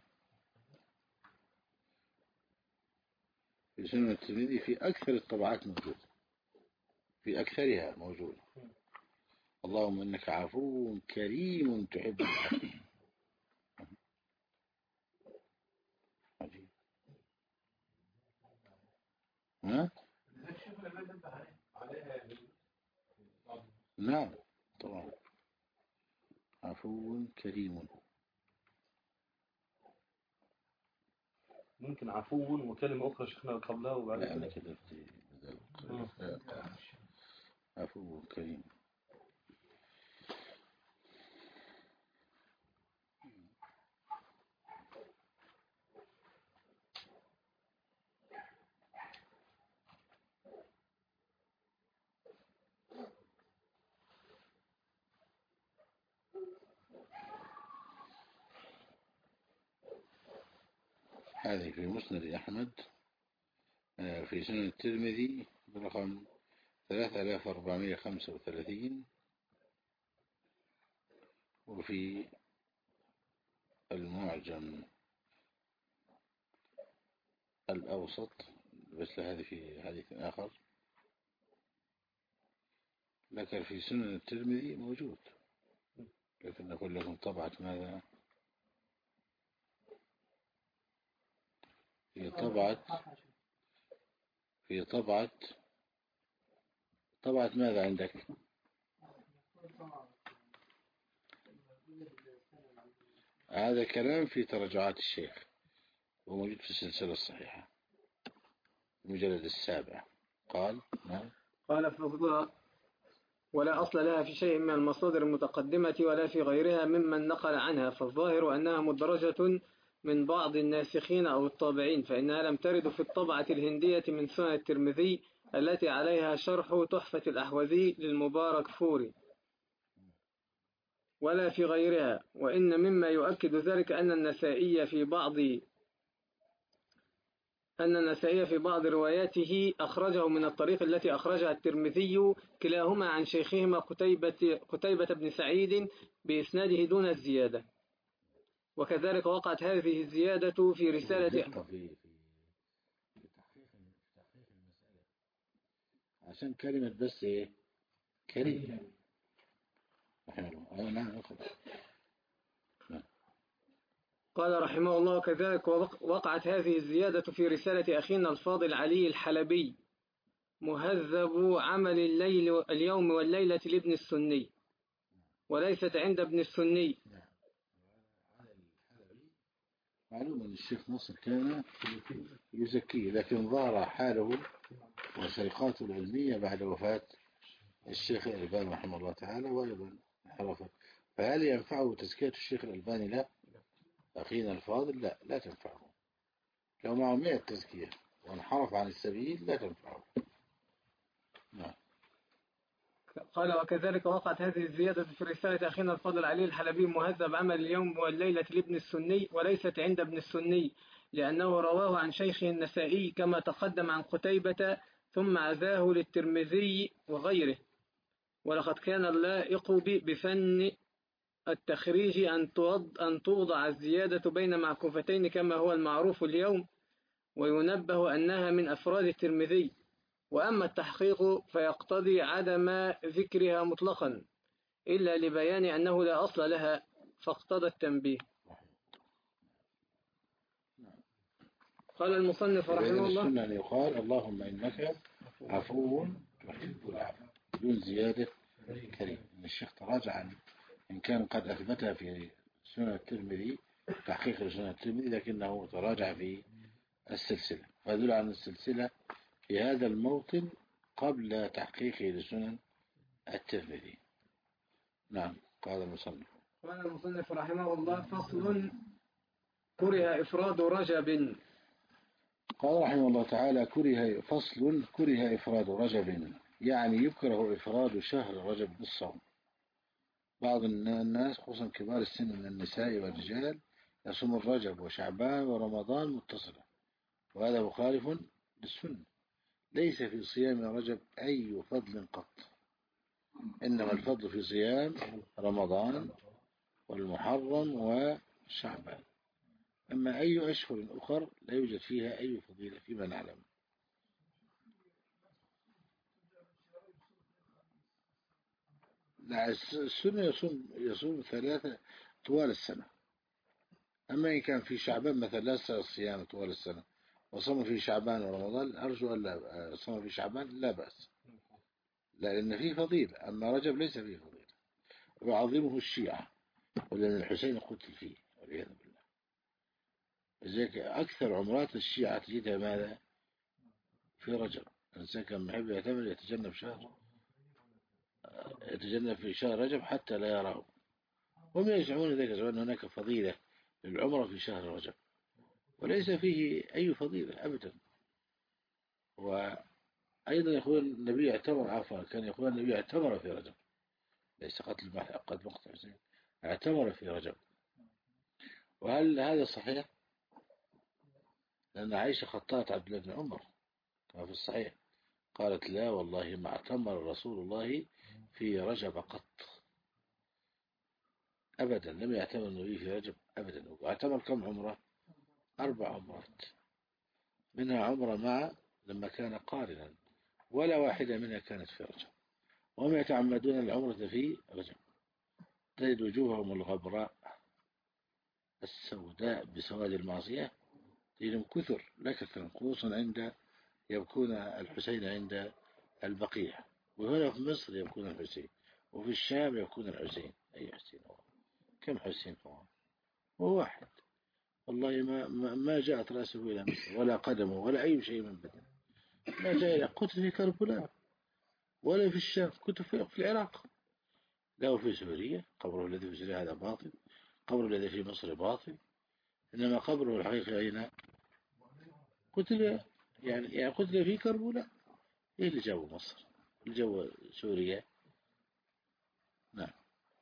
في سنن الترمذي في أكثر الطبعات موجودة، في أكثرها موجود. اللهم إنك عفو كريم تحب العفو. ها؟ نعم طبعا، عفو كريم. ممكن عفو وكلمة أخرى شيخنا قبلها وبعد لا أنا كده. كتبت عفو كريم. هذه في مسند أحمد، في سنن الترمذي برقم ثلاثة آلاف وأربعمائة وخمسة وثلاثين، وفي المعجم الأوسط مثل هذه في حديث آخر، لكن في سنن الترمذي موجود، لكن نقول لكم طبعة ماذا؟ في طبعة في طبعة طبعة ماذا عندك؟ هذا كلام في تراجعات الشيخ، وموجود في السلسلة الصحيحة المجلد السابع. قال نعم. قال فضلها ولا أصل لها في شيء من المصادر المتقدمة ولا في غيرها ممن نقل عنها، فالظاهر أنها مدرجة من بعض الناسخين أو الطابعين، فإنها لم ترد في الطبعة الهندية من سنن الترمذي التي عليها شرح تحفة الأحوذي للمبارك فوري، ولا في غيرها. وإن مما يؤكد ذلك أن النسائي في بعض أن النسائي في بعض رواياته أخرجه من الطريق التي أخرجها الترمذي كلاهما عن شيخهما قتيبة, قتيبة بن سعيد بإسناده دون الزيادة، وكذلك وقعت هذه الزيادة في رسالة في في تحقيق تحقيق المسألة، عشان كلمة بس إيه كريم. حلو. نعم. قال رحمه الله: كذلك وقعت هذه الزيادة في رسالة أخينا الفاضل علي الحلبي مهذب عمل الليل اليوم والليلة لابن السني، وليست عند ابن السني. معلوم أن الشيخ ناصر كان يزكيه، لكن ظهر حاله وسرقاته العلمية بعد وفاة الشيخ الألباني رحمه الله تعالى، وأيضا انحرفت. فهل ينفعه تزكية الشيخ الألباني؟ لا. أخينا الفاضل لا لا تنفعه. لو معه مئة تزكية وانحرف عن السبيل لا تنفعه. نعم. قال: وكذلك وقعت هذه الزيادة في رسالة أخينا الفاضل علي الحلبي مهذب عمل اليوم والليلة لابن السني، وليست عند ابن السني، لأنه رواه عن شيخه النسائي كما تقدم عن قتيبة، ثم عزاه للترمذي وغيره. ولقد كان اللائق بفن التخريج أن توضع الزيادة بين معكوفتين كما هو المعروف اليوم، وينبه أنها من أفراد الترمذي. وأما التحقيق فيقتضي عدم ذكرها مطلقا إلا لبيان أنه لا أصل لها، فاقتضى التنبيه. قال المصنف رحمه الله: السنة أن يقال اللهم إنك عفو تحب العفو بدون زيادة كريم. الشيخ تراجع عن إن كان قد أثبتها في سنة الترمذي، تحقيق لسنة الترمذي، لكنه تراجع في السلسلة، فيدل عن السلسلة في هذا الموطن قبل تحقيقه لسنن الترمذي. نعم. قال المصنف قال المصنف رحمه الله: فصل: كره إفراد رجب. قال رحمه الله تعالى: كره فصل كره إفراد رجب، يعني يكره إفراد شهر رجب بالصوم. بعض الناس خصوصا كبار السن من النساء والرجال يصوم الرجب وشعبان ورمضان متصلة، وهذا مخالف للسنة. ليس في صيام رجب أي فضل قط، إنما الفضل في صيام رمضان والمحرم وشعبان. أما أي أشهر أخر لا يوجد فيها أي فضيلة فيما نعلم. لا، السنة يصوم يصوم ثلاثة طوال السنة. أما إن كان في شعبان مثلا لا يستطيع الصيام طوال السنة وصام في شعبان ورمضان، أرجو أن لا صام في شعبان لا بأس، لأن فيه فضيلة. أما رجب ليس فيه فضيلة، ويعظمه الشيعة، ولأن الحسين قتل فيه والعياذ بالله. لذلك أكثر عمرات الشيعة تجدها ماذا؟ في رجب. الإنسان كان محب يعتمر يتجنب شهر يتجنب في شهر رجب حتى لا يراه. هم يزعمون ذلك، أن هناك فضيلة للعمرة في شهر رجب، وليس فيه أي فضيلة أبدا. وأيضا يقول النبي اعتمر، عفوا كان يقول النبي اعتمر في رجب، ليس قتل قد مقتل حسين، اعتمر في رجب. وهل هذا صحيح؟ لأن عائشة خطأت عبد الله بن عمر كما في الصحيح، قالت: لا والله ما اعتمر رسول الله في رجب قط أبدا، لم يعتمر النبي في رجب أبدا. واعتمر كم عمره؟ أربع عمرات، منها عمره مع لما كان قارنا، ولا واحدة منها كانت في رجب. وهم يتعمدون العمرة في رجب. تجد وجوههم الغبراء السوداء بسواد المعصية، تجدهم كثر لا كثر، خصوصا عند يبكون الحسين عند البقيع، وهنا في مصر يبكون الحسين، وفي الشام يبكون الحسين. أي حسين هو؟ كم حسين هو؟ هو واحد والله. ما ما جاءت رأسه إلى مصر ولا قدمه ولا أي شيء من بدنه. ما جاء إلى قتل في كربلاء ولا في الشام، كنت في العراق. لا في سوريا، قبره الذي في سوريا هذا باطل، قبره الذي في مصر باطل، إنما قبره الحقيقي أين؟ قتل يعني يعني قتل في كربلاء. إيه اللي جابوا مصر؟ اللي جابوا سوريا؟ نعم.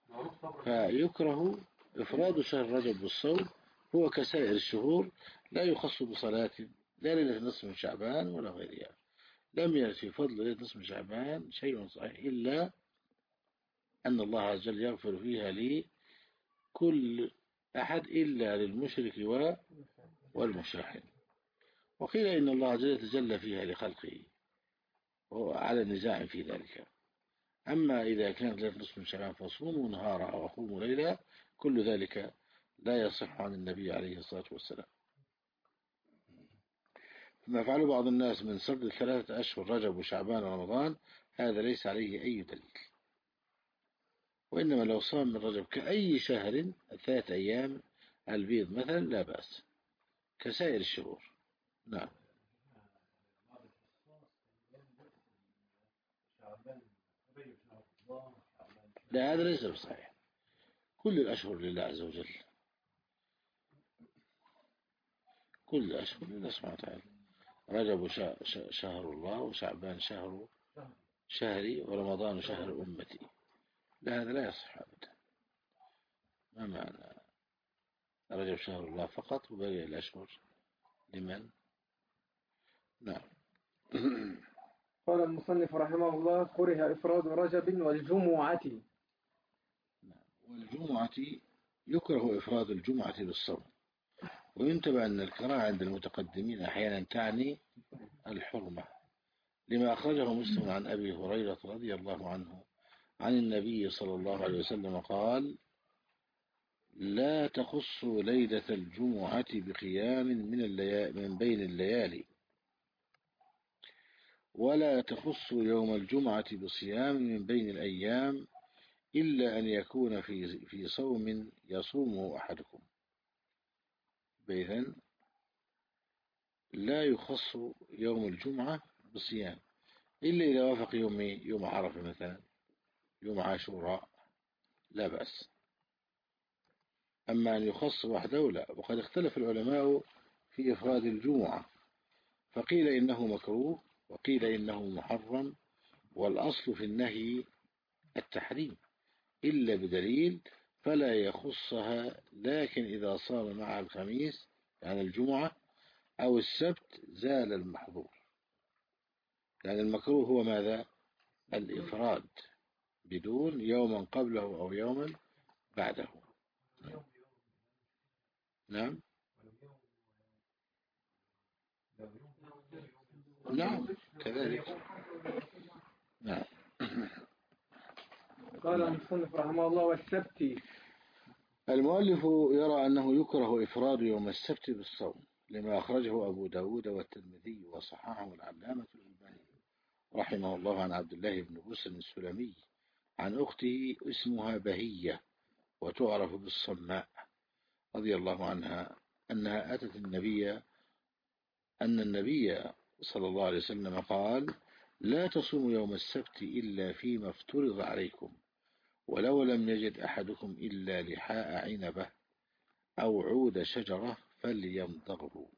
فيكره إفراد شهر رجب بالصوم، هو كسائر الشهور لا يخص بصلاة لا ليلة نصف من شعبان ولا غيرها. لم يرد في فضل ليلة نصف من شعبان شيء صحيح، إلا أن الله عز وجل يغفر فيها لكل أحد إلا للمشرك والمشاحن. وقيل إن الله عز وجل يتجلى فيها لخلقه، وعلى النزاع في ذلك. أما إذا كانت ليلة نصف من شعبان فصوموا نهارا وقوموا ليلا، كل ذلك لا يصح عن النبي عليه الصلاة والسلام. ما فعله بعض الناس من صد ثلاثة أشهر رجب وشعبان ورمضان هذا ليس عليه أي دليل، وإنما لو صام من رجب كأي شهر ثلاثة أيام البيض مثلا لا بأس كسائر الشهور. نعم. لا هذا ليس بصحيح، كل الأشهر لله عز وجل، كل الأشهر لله سبحانه وتعالى. رجب شهر الله، وشعبان شهر شهري، ورمضان شهر أمتي. لا هذا لا يصح أبدا. ما معنى رجب شهر الله فقط وباقي الأشهر لمن؟ نعم. قال المصنف رحمه الله: كره إفراد رجب والجمعة. نعم. والجمعة يكره إفراد الجمعة بالصوم، وينتبه أن الكراهة عند المتقدمين أحيانا تعني الحرمة، لما أخرجه مسلم عن أبي هريرة رضي الله عنه عن النبي صلى الله عليه وسلم قال: لا تخصوا ليلة الجمعة بقيام من, من بين الليالي، ولا تخصوا يوم الجمعة بصيام من بين الأيام، إلا أن يكون في في صوم يصومه أحدكم. بإذن لا يخص يوم الجمعة بصيام إلا إذا وافق يوم يوم عرفة مثلا، يوم عاشوراء، لا بأس. أما أن يخص وحده لا. وقد اختلف العلماء في إفراد الجمعة، فقيل إنه مكروه وقيل إنه محرم، والأصل في النهي التحريم إلا بدليل فلا يخصها، لكن إذا صام مع الخميس يعني الجمعة أو السبت زال المحظور. يعني المكروه هو ماذا؟ الإفراد بدون يوما قبله أو يوما بعده. نعم نعم كذلك. نعم. قال المصنف رحمه الله: والسبت. المؤلف يرى أنه يكره إفراد يوم السبت بالصوم، لما أخرجه أبو داود والترمذي وصححه العلامة الألباني رحمه الله عن عبد الله بن بسر السلمي عن أخته اسمها بهية وتعرف بالصماء رضي الله عنها أنها أتت النبي أن النبي صلى الله عليه وسلم قال: لا تصوموا يوم السبت إلا فيما افترض عليكم، ولو لم يجد أحدكم إلا لحاء عنبة أو عود شجرة فليمضغه.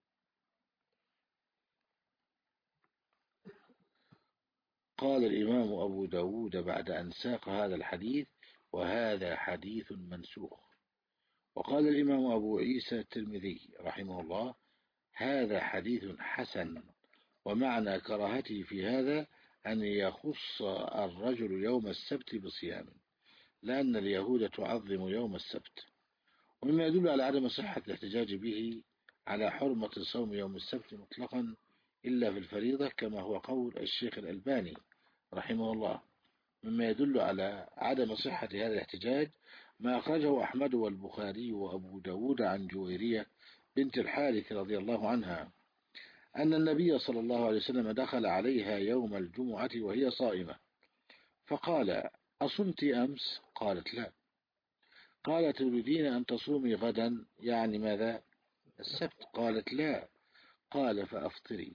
قال الإمام أبو داود بعد أن ساق هذا الحديث: وهذا حديث منسوخ. وقال الإمام أبو عيسى الترمذي رحمه الله: هذا حديث حسن، ومعنى كراهته في هذا أن يخص الرجل يوم السبت بصيام، لأن اليهود تعظم يوم السبت. ومما يدل على عدم صحة الاحتجاج به على حرمة صوم يوم السبت مطلقا إلا في الفريضة، كما هو قول الشيخ الألباني رحمه الله. مما يدل على عدم صحة هذا الاحتجاج ما أخرجه أحمد والبخاري وأبو داود عن جويرية بنت الحارث رضي الله عنها أن النبي صلى الله عليه وسلم دخل عليها يوم الجمعة وهي صائمة، فقال: أصمت أمس؟ قالت: لا. قال: تريدين أن تصومي غدا يعني ماذا؟ السبت؟ قالت: لا. قال: فأفطري.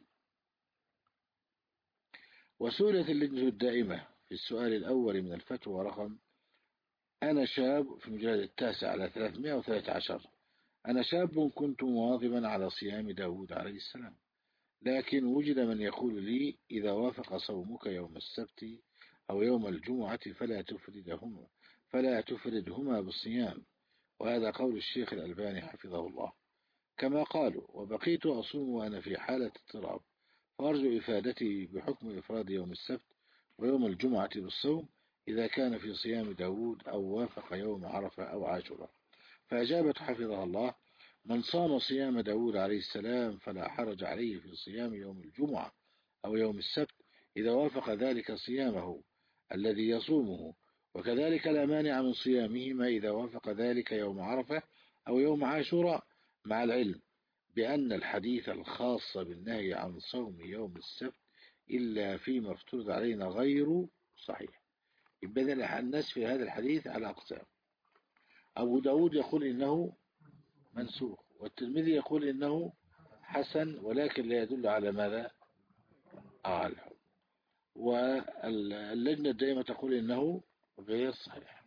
وسئلت اللجنة الدائمة في السؤال الأول من الفتوى رقم أنا شاب في المجلد التاسع على ثلاثمائة وثلاثة عشر: أنا شاب كنت مواظبا على صيام داود عليه السلام، لكن وجد من يقول لي: إذا وافق صومك يوم السبت أو يوم الجمعة فلا تفردهما فلا تفردهما بالصيام. وهذا قول الشيخ الألباني حفظه الله كما قالوا. وبقيت أصوم وأنا في حالة اضطراب، فأرجو إفادتي بحكم إفراد يوم السبت ويوم الجمعة بالصوم إذا كان في صيام داود أو وافق يوم عرفة أو عاشوراء. فأجابت حفظها الله: من صام صيام داود عليه السلام فلا حرج عليه في صيام يوم الجمعة أو يوم السبت إذا وافق ذلك صيامه الذي يصومه، وكذلك لا مانع من صيامهما إذا وافق ذلك يوم عرفة أو يوم عاشوراء، مع العلم بأن الحديث الخاص بالنهي عن صوم يوم السبت إلا فيما افترض علينا غير صحيح. يبقى الناس في هذا الحديث على أقسام. أبو داود يقول إنه منسوخ، والترمذي يقول إنه حسن ولكن لا يدل على ماذا؟ على الحكم. واللجنة الدائمة تقول إنه غير صحيح.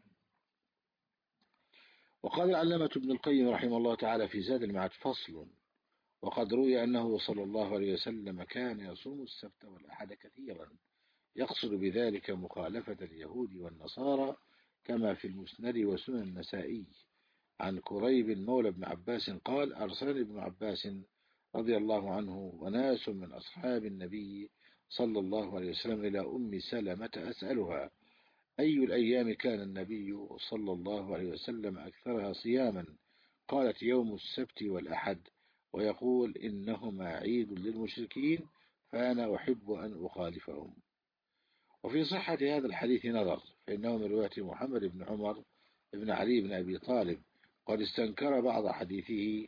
وقال العلامة ابن القيم رحمه الله تعالى في زاد المعاد: فصل: وقد روي أنه صلى الله عليه وسلم كان يصوم السبت والأحد كثيرا، يقصد بذلك مخالفة اليهود والنصارى، كما في المسند وسنن النسائي عن كريب مولى ابن عباس قال: أرسلني ابن عباس رضي الله عنه وناس من أصحاب النبي صلى الله عليه وسلم إلى أم سلمة أسألها أي الأيام كان النبي صلى الله عليه وسلم أكثرها صياما؟ قالت: يوم السبت والأحد، ويقول إنهما عيد للمشركين فأنا أحب أن أخالفهم. وفي صحة هذا الحديث نظر، فإنه من رواية محمد بن عمر بن علي بن أبي طالب، قد استنكر بعض حديثه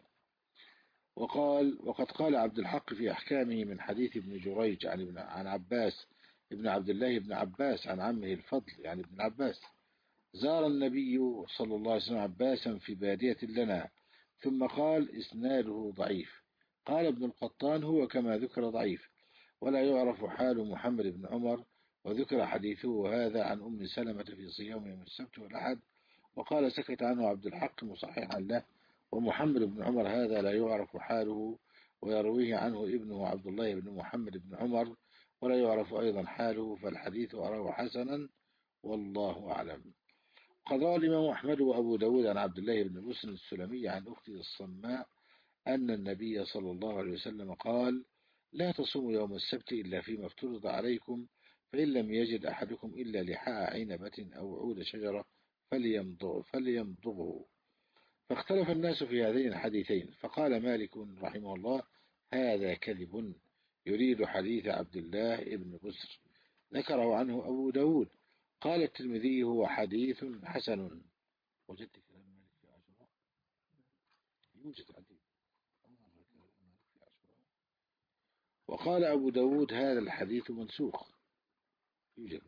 وقال: وقد قال عبد الحق في أحكامه من حديث ابن جريج عن ابن عن عباس ابن عبد الله بن عباس عن عمه الفضل يعني ابن عباس: زار النبي صلى الله عليه وسلم عباسا في بادية لنا، ثم قال: إسناده ضعيف. قال ابن القطان: هو كما ذكر ضعيف، ولا يعرف حال محمد بن عمر، وذكر حديثه هذا عن أم سلمة في صيام يوم السبت والأحد. وقال: سكت عنه عبد الحق مصححا له، ومحمد بن عمر هذا لا يعرف حاله، ويرويه عنه ابنه عبد الله بن محمد بن عمر، ولا يعرف أيضا حاله، فالحديث أراه حسنا والله أعلم. قد روى الإمام أحمد وأبو داود عن عبد الله بن مسلم السلمي عن أخته الصماء أن النبي صلى الله عليه وسلم قال: لا تصوموا يوم السبت إلا فيما افترض عليكم، فإن لم يجد أحدكم إلا لحاء عنبة أو عود شجرة فليمضغ فليمضغه. فاختلف الناس في هذين الحديثين، فقال مالك رحمه الله: هذا كذب، يريد حديث عبد الله بن بسر، ذكره عنه أبو داود. قال الترمذي: هو حديث حسن. وجدت كلام مالك في عاشوراء؟ يوجد حديث. وقال أبو داود: هذا الحديث منسوخ. يوجد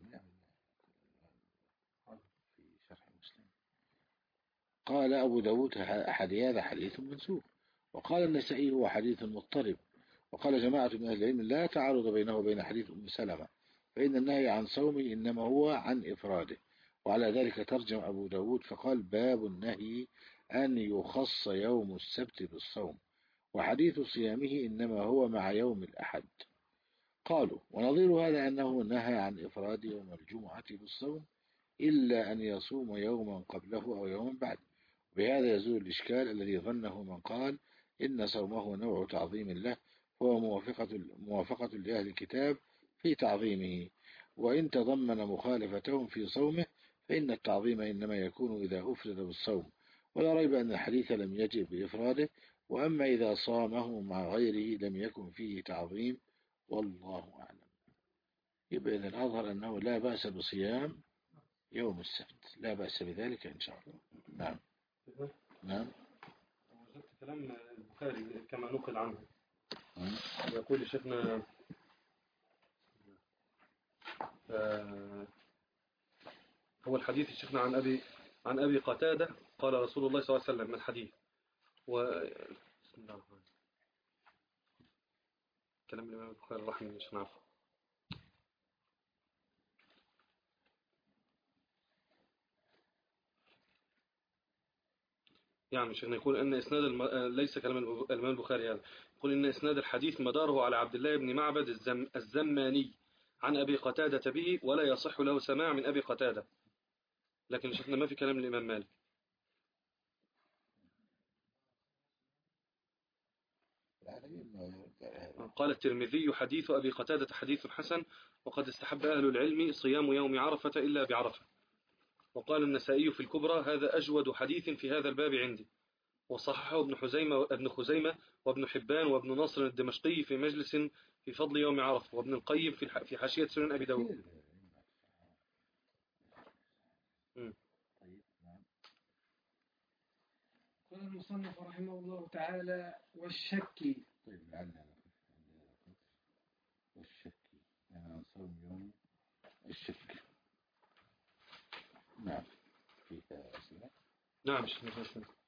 في شرح مسلم. قال أبو داود: أحد هذا حديث منسوخ. وقال النسائي: هو حديث مضطرب. وقال جماعة من أهل العلم: لا تعارض بينه وبين حديث أم سلمة، فإن النهي عن صومه إنما هو عن إفراده. وعلى ذلك ترجم أبو داود فقال: باب النهي أن يخص يوم السبت بالصوم، وحديث صيامه إنما هو مع يوم الأحد. قالوا: ونظير هذا أنه نهى عن إفراد يوم الجمعة بالصوم إلا أن يصوم يوما قبله أو يوما بعد. بهذا يزول الإشكال الذي ظنه من قال إن صومه نوع تعظيم له، هو موافقة, موافقة لأهل الكتاب في تعظيمه، وإن تضمن مخالفتهم في صومه فإن التعظيم إنما يكون إذا أفرد بالصوم، ولا ريب أن الحديث لم يجب بإفراده، وأما إذا صامه مع غيره لم يكن فيه تعظيم، والله أعلم. يبقى إذن أظهر أنه لا بأس بصيام يوم السبت، لا بأس بذلك إن شاء الله. نعم نعم. وجدت كلام البخاري كما نقل عنه، يقول شيخنا: هو الحديث الشيخنا عن أبي عن أبي قتادة قال رسول الله صلى الله عليه وسلم. الحديث و بسم الله الرحمن الرحيم. كلام الإمام البخاري رحمه الله مش نعرفه. يعني شيخنا يقول أن إسناد الم... ليس كلام الإمام البخاري هذا، يقول أن إسناد الحديث مداره على عبد الله بن معبد الزم... الزماني عن أبي قتادة به، ولا يصح له سماع من أبي قتادة. لكن شيخنا ما في كلام الإمام مالك. قال الترمذي: حديث أبي قتادة حديث حسن، وقد استحب أهل العلم صيام يوم عرفة إلا بعرفة. وقال النسائي في الكبرى: هذا أجود حديث في هذا الباب عندي. وصححه ابن خزيمة ابن خزيمة وابن حبان وابن ناصر الدمشقي في مجلس في فضل يوم عرفة، وابن القيم في في حاشية سنن أبي داود. قال المصنف رحمه الله تعالى والشكي. طيب لعلنا والشكي يعني صوم يوم الشك. نعم فيها أسئلة. نعم شيخنا.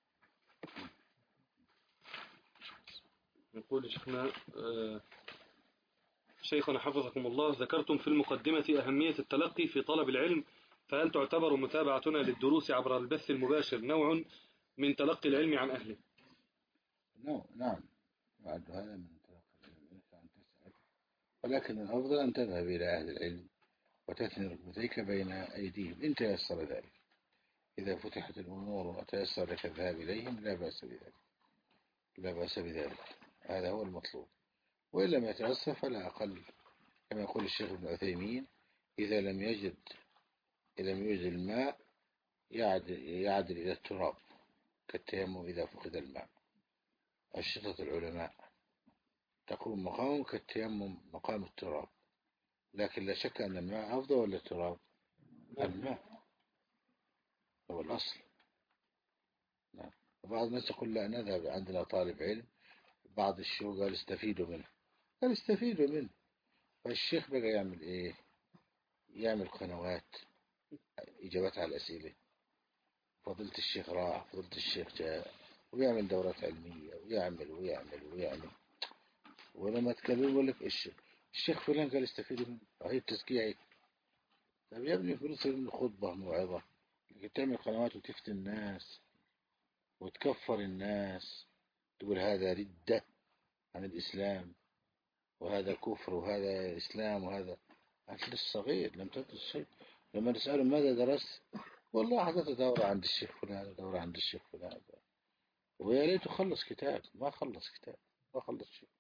نقول شيخنا آه شيخنا حفظكم الله، ذكرتم في المقدمة أهمية التلقي في طلب العلم، فهل تعتبر متابعتنا للدروس عبر البث المباشر نوع من تلقي العلم عن أهله؟ نعم نعم وعد هذا من تلقي العلم أن تسأل، ولكن الأفضل أن تذهب إلى أهل العلم وتثني ركبتيك بين أيديهم إن تيسر ذلك. إذا فتحت الأمور وتيسر لك الذهاب إليهم لا بأس بذلك، لا بأس بذلك، هذا هو المطلوب. وإن لم يتيسر فلا أقل كما يقول الشيخ ابن عثيمين إذا لم يجد إذا لم يوجد الماء يعدل, يعدل إلى التراب كالتيمم إذا فقد الماء. أشرطة العلماء تقوم مقام كالتيمم مقام التراب، لكن لا شك أن الماء أفضل ولا التراب؟ الماء هو الأصل. نعم. وبعض الناس يقول لا نذهب عندنا طالب علم، بعض الشيوخ قال استفيدوا منه، قال استفيدوا منه. فالشيخ بقى يعمل إيه؟ يعمل قنوات إجابات على الأسئلة، فضيلة الشيخ راح فضيلة الشيخ جاء، ويعمل دورات علمية ويعمل ويعمل ويعمل، ولما تكلم يقول لك الشيخ الشيخ فلان قال استفيدوا منه، هي التزكية هيك. طيب يا ابني فلوس الخطبة موعظة، لكن تعمل قنوات وتفتن الناس وتكفر الناس، تقول هذا ردة عن الإسلام وهذا كفر وهذا إسلام وهذا. أنت لسه صغير لم تدرس شيء. لما نسأله ماذا درست؟ والله حضرت دورة عند الشيخ فلان دورة عند الشيخ فلان، ويا ريت خلص كتاب، ما خلص كتاب، ما خلص شيء.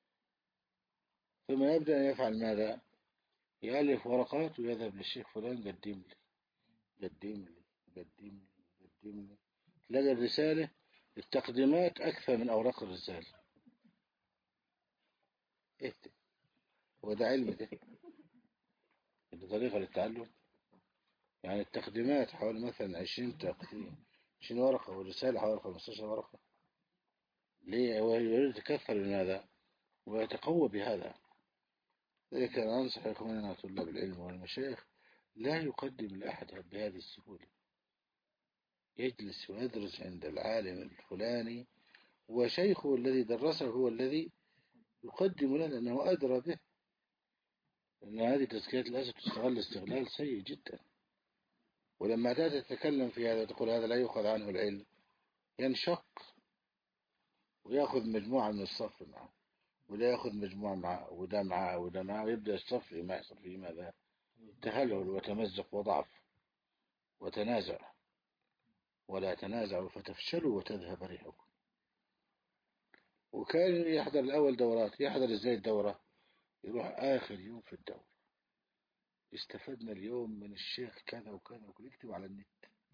ثم يبدأ أن يفعل ماذا؟ يألف ورقات ويذهب للشيخ فلان قدم لي قدم لي قدم لي قدم لي، تلاقي الرسالة التقديمات أكثر من أوراق الرسالة. إيه ده؟ هو ده علم ده؟ ده طريقة للتعلم؟ يعني التقديمات حوالي مثلا عشرين تقديم، عشرين ورقة، والرسالة حوالي خمستاشر ورقة. ليه؟ هو يريد يتكثر من هذا ويتقوى بهذا. لذلك أنا أنصح إخواننا طلاب العلم والمشايخ لا يقدم لأحد بهذه السهولة، يجلس ويدرس عند العالم الفلاني وشيخه الذي درسه هو الذي يقدم لنا أنه أدرى به، لأن هذه تزكية الأسف تستغل استغلال سيء جدا. ولما تأتي تتكلم في هذا تقول هذا لا يؤخذ عنه العلم، ينشق ويأخذ مجموعة من الصف معه، ولا يأخذ مجموعة معه، وده معه وده معه، ويبدأ الصف ما يحصل فيه ماذا؟ تهلل وتمزق وضعف وتنازع. ولا تنازعوا فتفشلوا وتذهب ريحكم. وكان يحضر الأول دورات، يحضر ازاي الدورة؟ يروح آخر يوم في الدورة، استفدنا اليوم من الشيخ كذا وكذا وكذا، يكتب على النت.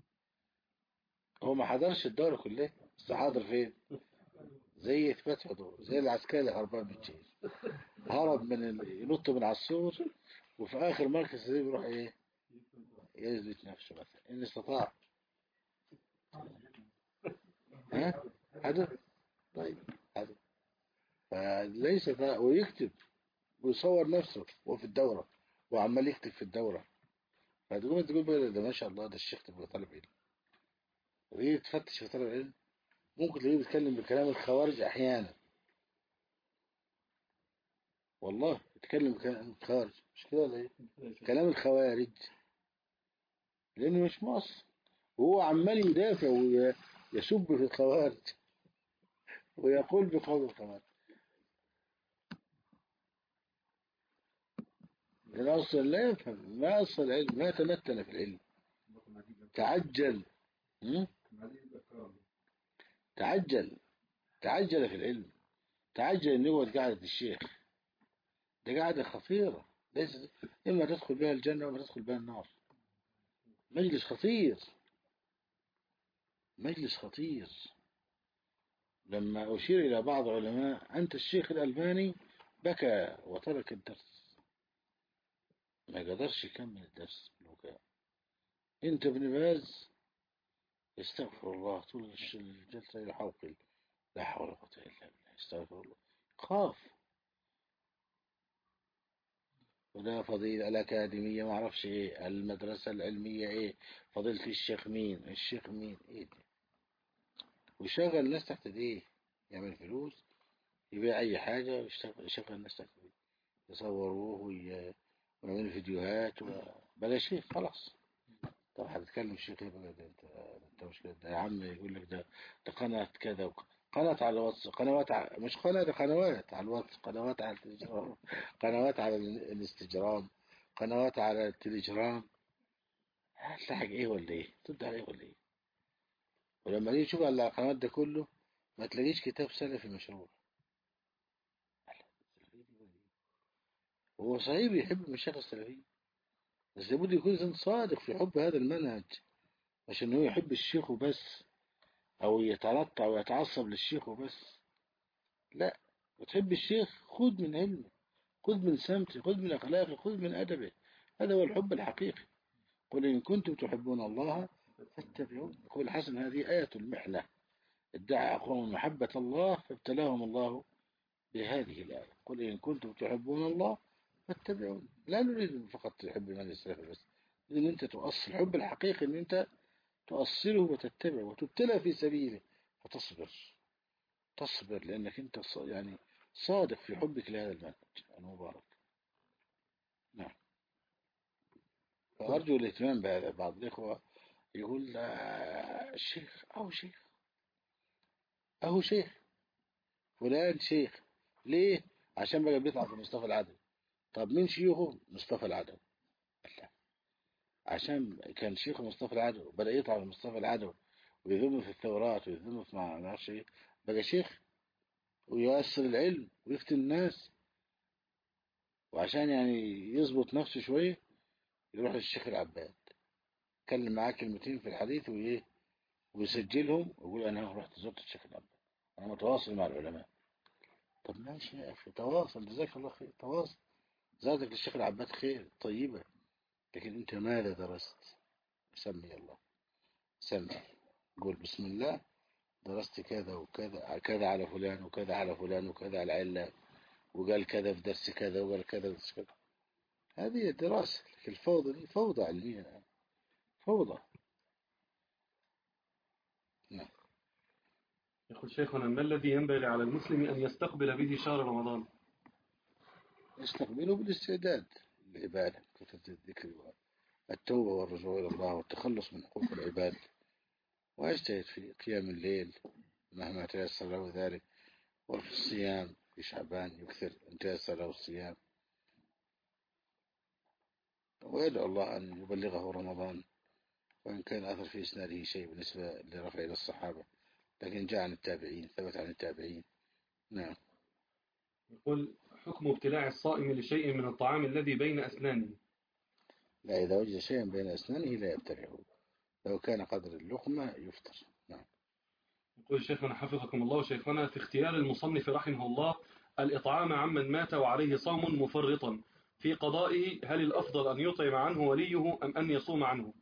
هو ما حضرش الدورة كلها، بس حاضر فين؟ زي إثبات حضور، زي العسكري هربان من الجيش، هرب من ال... ينط من على السور، وفي آخر مركز زي بيروح إيه؟ يثبت نفسه مثلا إن استطاع. ها؟ هذا طيب هذا فليس ذا، ويكتب ويصور نفسه وفي الدورة وعمال يكتب في الدورة. فتقوم تقول بقى ده ما شاء الله ده الشيخ تبقى طالب علم، وهي تفتش في طالب علم. ممكن تلاقيه بيتكلم بكلام الخوارج أحيانا، والله يتكلم بكلام الخوارج، مش كده ولا ايه؟ كلام الخوارج لأنه مش مصر، وهو عمال يدافع ويسب في الخوارج ويقول بقول الخوارج. لأن أصلا لا يفهم، ما أصل العلم، ما تمتن في العلم. تعجل م? تعجل تعجل في العلم، تعجل أن يقعد قاعدة الشيخ، ده قاعدة خطيرة، ليس إما تدخل بها الجنة وما تدخل بها النار. مجلس خطير، مجلس خطير. لما أشير إلى بعض علماء أنت الشيخ الألباني بكى وترك الدرس، ما قدرش يكمل الدرس بالبكاء. أنت ابن باز يستغفر الله طول الجلسة يحوقل، لا حول ولا قوة إلا بالله، يستغفر الله، خاف. وده فضيلة الأكاديمية ما أعرفش إيه، المدرسة العلمية إيه، فضيلة الشيخ مين، الشيخ مين، إيه ده؟ ويشغل الناس تحت إيه، يعمل فلوس، يبيع أي حاجة ويشتغل، يشغل الناس تحت إيه، يصوروه وي- ويعملوا فيديوهات و... بلا شيخ خلاص. طب هتتكلم شيخ ايه بقى ده؟ انت انت مش كده، ده يا عم يقول لك ده ده قناة كذا وك- قناة على الواتس، قنوات ع... مش قناة، ده قنوات على الواتس، قنوات على التليجرام، قنوات على ال- الانستجرام، قنوات على التليجرام. هتلاحق ايه ولا ايه؟ ترد على ايه ولا ايه؟ ولما تيجي تشوف على القنوات ده كله ما تلاقيش كتاب سلفي مشروع. هو صحيح بيحب المشايخ السلفيين، بس لابد يكون إنسان صادق في حب هذا المنهج، مش انه يحب الشيخ وبس، او يترطع ويتعصب للشيخ وبس. لا، وتحب الشيخ خذ من علمه، خذ من سمته، خذ من أخلاقه، خذ من أدبه. هذا هو الحب الحقيقي. قل إن كنتم تحبون الله فاتبعون. يقول الحسن هذه آية المحنة، ادعى أقوام محبة الله فابتلاهم الله بهذه الآية. قل إن كنتم تحبون الله فاتبعون. لا نريد فقط تحب من السلف بس، إن أنت تؤصل الحب الحقيقي، إن أنت تؤصله وتتبعه وتبتلى في سبيله فتصبر، تصبر لأنك أنت يعني صادق في حبك لهذا المنهج المبارك. نعم. فأرجو الاهتمام بهذا. بعض الإخوة يقول لا الشيخ أو شيخ أهو شيخ فلان شيخ، ليه؟ عشان بقى بيطلع في مصطفى العدوي. طب مين شيوخه؟ مصطفى العدوي. لا، عشان كان شيخ مصطفى العدوي بدأ يطلع في مصطفى العدوي ويذم في الثورات ويذم في ما اعرفش ايه، بقى شيخ ويؤثر العلم ويفتن الناس، وعشان يعني يظبط نفسه شوية يروح للشيخ العباد يتكلم معاه كلمتين في الحديث وإيه، ويسجلهم ويقول أنا رحت زرت الشيخ العباد، أنا متواصل مع العلماء. طب ماشي يا أخي، تواصل، جزاك الله خير، تواصل، زادك للشيخ العباد خير طيبة، لكن أنت ماذا درست؟ سمي الله، سمي، قول بسم الله، درست كذا وكذا، كذا على فلان وكذا على فلان وكذا على علان، وقال كذا في درس كذا وقال كذا في درس كذا. هذه دراسة. لكن الفوضى دي فوضى علمية، فوضى. نعم. يقول شيخنا ما الذي ينبغي على المسلم أن يستقبل به شهر رمضان؟ يستقبله بالاستعداد للعبادة، كثرة الذكر والتوبة والرجوع إلى الله والتخلص من حقوق العباد، ويجتهد في قيام الليل مهما تيسر له ذلك، وفي الصيام في شعبان يكثر أن تيسر له الصيام، ويدعو الله أن يبلغه رمضان، وإن كان أثر في إسناده شيء بالنسبة لرفع إلى الصحابة، لكن جاء عن التابعين، ثبت عن التابعين. نعم. يقول حكم ابتلاع الصائم لشيء من الطعام الذي بين أسنانه. لا، إذا وجد شيئا بين أسنانه لا يبتلعه، لو كان قدر اللقمة يفطر. نعم. يقول شيخنا حفظكم الله شيخنا في اختيار المصنف رحمه الله الإطعام عمن مات وعليه صوم مفرطا في قضائه، هل الأفضل أن يطعم عنه وليه أم أن يصوم عنه؟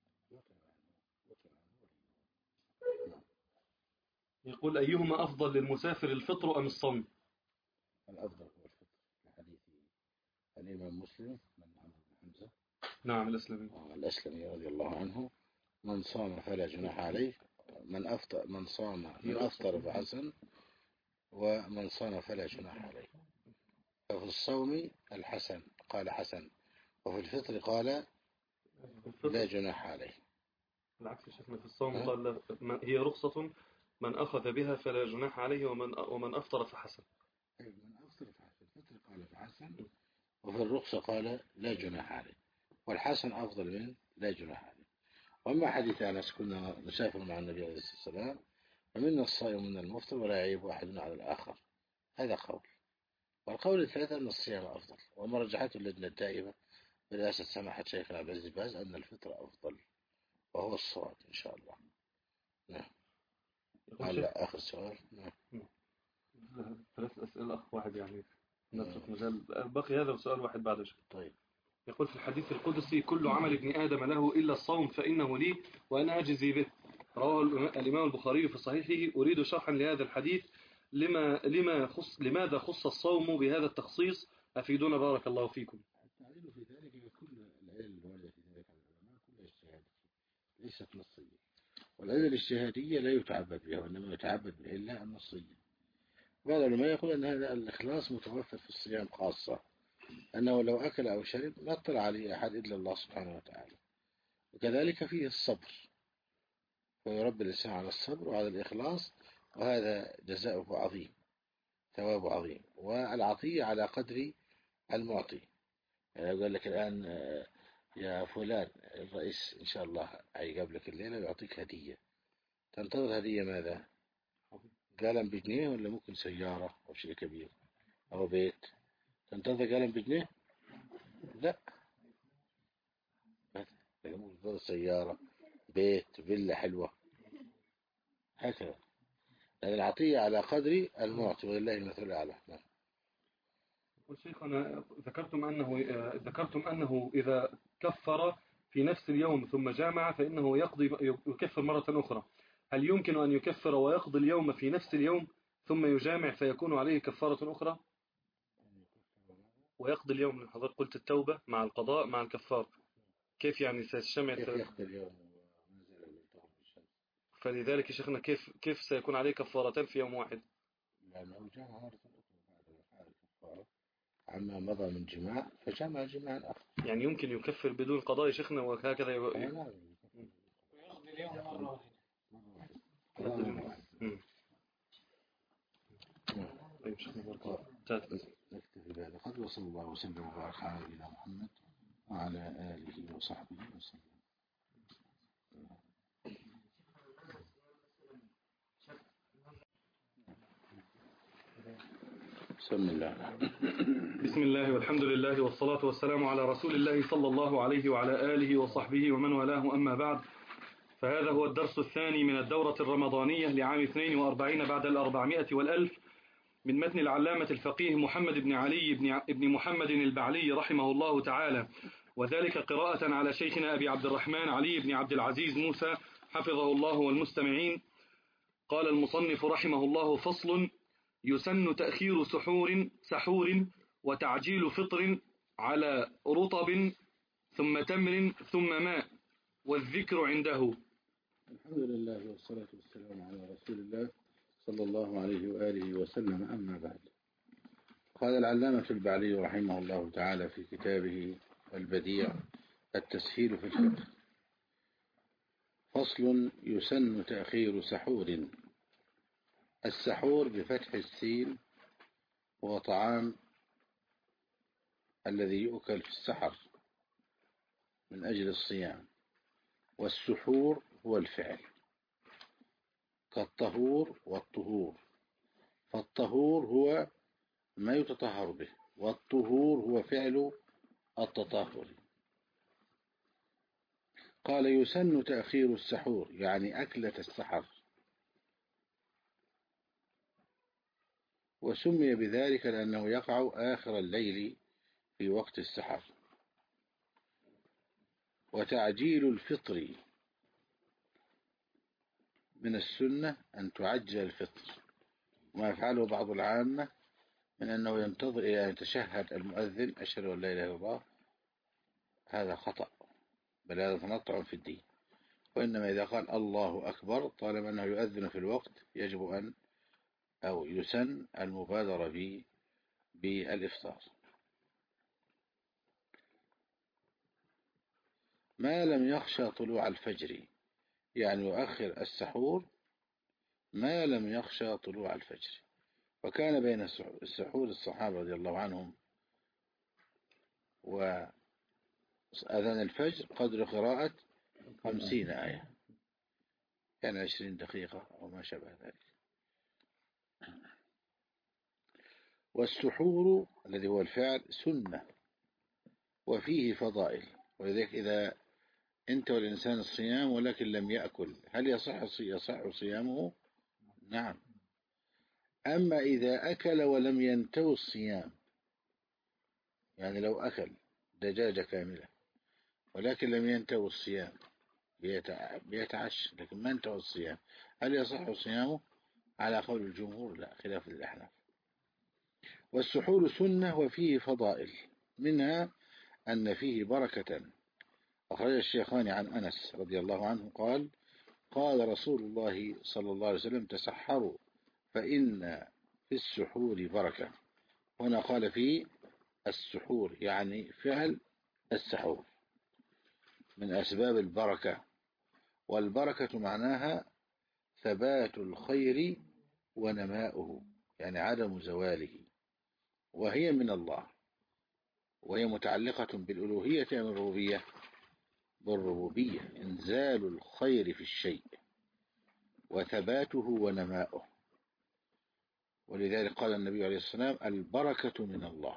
يقول أيهما أفضل للمسافر الفطر أم الصوم؟ الأفضل هو الفطر لحديث الإمام مسلم من عمرو بن حمزة، نعم الأسلمي الأسلمي رضي الله عنه، من صام فلا جناح عليه، من أفطر من صام من أفطر فحسن، ومن صام فلا جناح عليه. ففي الصوم الحسن قال حسن، وفي الفطر قال لا جناح عليه. العكس شيخنا في الصوم أه؟ قال هي رخصة من أخذ بها فلا جناح عليه ومن ومن أفطر فحسن. من أفطر في الفطر قال فحسن، وفي الرخصة قال لا جناح عليه، والحسن أفضل من لا جناح عليه. وأما حديث أنس كنا نسافر مع النبي عليه الصلاة والسلام فمنا الصائم ومنا المفطر ولا يعيب أحدنا على الآخر، هذا قول. والقول الثالث أن الصيام أفضل، وما رجحته اللجنة الدائمة برئاسة سماحة شيخ عبد العزيز باز أن الفطر أفضل، وهو الصواب إن شاء الله. نعم. هلا آخر سؤال. نعم. ثلاث أسئلة أخ واحد يعني نترك مجال بقي هذا وسؤال واحد بعد شيء. طيب. يقول في الحديث القدسي كل عمل ابن آدم له إلا الصوم فإنه لي وأنا أجزي به، رواه الإمام البخاري في صحيحه. أريد شرحا لهذا الحديث، لما لما خص لماذا خص الصوم بهذا التخصيص؟ أفيدونا بارك الله فيكم. التعليل في ذلك كل العلل الواردة في ذلك على العلماء كلها اجتهادية ليست نصية، والعلل الاجتهادية لا يتعبد بها وإنما يتعبد بالعلة النصية. بعض العلماء يقول أن هذا الإخلاص متوفر في الصيام خاصة، أنه لو أكل أو شرب لا اطلع عليه أحد إلا الله سبحانه وتعالى. وكذلك فيه الصبر، ويربي الإنسان على الصبر وعلى الإخلاص، وهذا جزاؤه عظيم، ثوابه عظيم، والعطية على قدر المعطي. يعني قال لك الآن يا فلان الرئيس إن شاء الله هيقابلك الليلة ويعطيك هدية، تنتظر هدية ماذا؟ قلم بجنيه ولا ممكن سيارة أو شيء كبير أو بيت؟ تنتظر قلم بجنيه؟ لا، تنتظر سيارة، بيت، فيلا حلوة، هكذا. لأن العطية على قدر المعطي ولله المثل الأعلى. وشيخنا ذكرتم أنه ذكرتم أنه إذا كفر في نفس اليوم ثم جامع فإنه يقضي يكفر مرة أخرى. هل يمكن أن يكفر ويقضي اليوم في نفس اليوم ثم يجامع فيكون عليه كفارة أخرى؟ ويقضي اليوم، حضرتك قلت التوبة مع القضاء مع الكفار، كيف يعني سيجتمع؟ كيف يقضي اليوم ونزل بالطهر الشمس؟ فلذلك شيخنا كيف كيف سيكون عليه كفارتان في يوم واحد؟ لأنه جامع مرة أخرى بعد وفاة الكفارة عما مضى من جماع فجمع جماعا آخر. يعني يمكن يكفر بدون قضاء يا شيخنا وهكذا يبقى. ويقضي اليوم مرة واحدة. مرة واحدة. طيب شيخنا بارك الله. نكتفي بهذا قدر، وصلى الله وسلم وبارك على نبينا محمد وعلى آله وصحبه وسلم. بسم الله بسم الله والحمد لله والصلاة والسلام على رسول الله صلى الله عليه وعلى آله وصحبه ومن والاه، أما بعد، فهذا هو الدرس الثاني من الدورة الرمضانية لعام اثنين وأربعين بعد الأربعمائة والألف من متن العلامة الفقيه محمد بن علي بن, بن محمد البعلي رحمه الله تعالى، وذلك قراءة على شيخنا أبي عبد الرحمن علي بن عبد العزيز موسى حفظه الله والمستمعين. قال المصنف رحمه الله: فصل: يسن تأخير سحور سحور وتعجيل فطر على رطب ثم تمر ثم ماء، والذكر عنده. الحمد لله والصلاة والسلام على رسول الله صلى الله عليه وآله وسلم، أما بعد. قال العلامة البعلي رحمه الله تعالى في كتابه البديع التسهيل في الفقه: فصل: يسن تأخير سحور. السحور بفتح السين هو طعام الذي يؤكل في السحر من أجل الصيام، والسحور هو الفعل كالطهور والطهور، فالطهور هو ما يتطهر به، والطهور هو فعل التطهر. قال: يسن تأخير السحور، يعني أكلة السحر، وسمي بذلك لأنه يقع آخر الليل في وقت السحر. وتعجيل الفطر، من السنة أن تعجل الفطر، وما يفعله بعض العامة من أنه ينتظر إلى أن يتشهد المؤذن أشهد أن لا إله إلا الله، هذا خطأ، بل هذا تنطع في الدين. وإنما إذا قال الله أكبر طالما أنه يؤذن في الوقت يجب أن أو يسن المبادرة بالإفطار، ما لم يخشى طلوع الفجر، يعني يؤخر السحور ما لم يخشى طلوع الفجر. وكان بين السحور الصحابة رضي الله عنهم وأذان الفجر قدر قراءة خمسين آية، يعني عشرين دقيقة أو ما شابه ذلك. والسحور الذي هو الفعل سنة وفيه فضائل، ولذلك إذا انتهى الإنسان الصيام ولكن لم يأكل هل يصح يصح صيامه؟ نعم. أما إذا أكل ولم ينتهي الصيام، يعني لو أكل دجاجة كاملة ولكن لم ينتهي الصيام بيتعشى لكن ما انتهى الصيام، هل يصح صيامه؟ على قول الجمهور لا، خلاف الأحناف. والسحور سنة وفيه فضائل، منها أن فيه بركة. أخرج الشيخان عن أنس رضي الله عنه قال قال رسول الله صلى الله عليه وسلم تسحروا فإن في السحور بركة. هنا قال في السحور يعني فعل السحور من أسباب البركة، والبركة معناها ثبات الخير ونماؤه، يعني عدم زواله، وهي من الله، وهي متعلقة بالألوهية أم الربوبية؟ بالربوبية، إنزال الخير في الشيء وثباته ونماؤه. ولذلك قال النبي عليه الصلاة والسلام البركة من الله.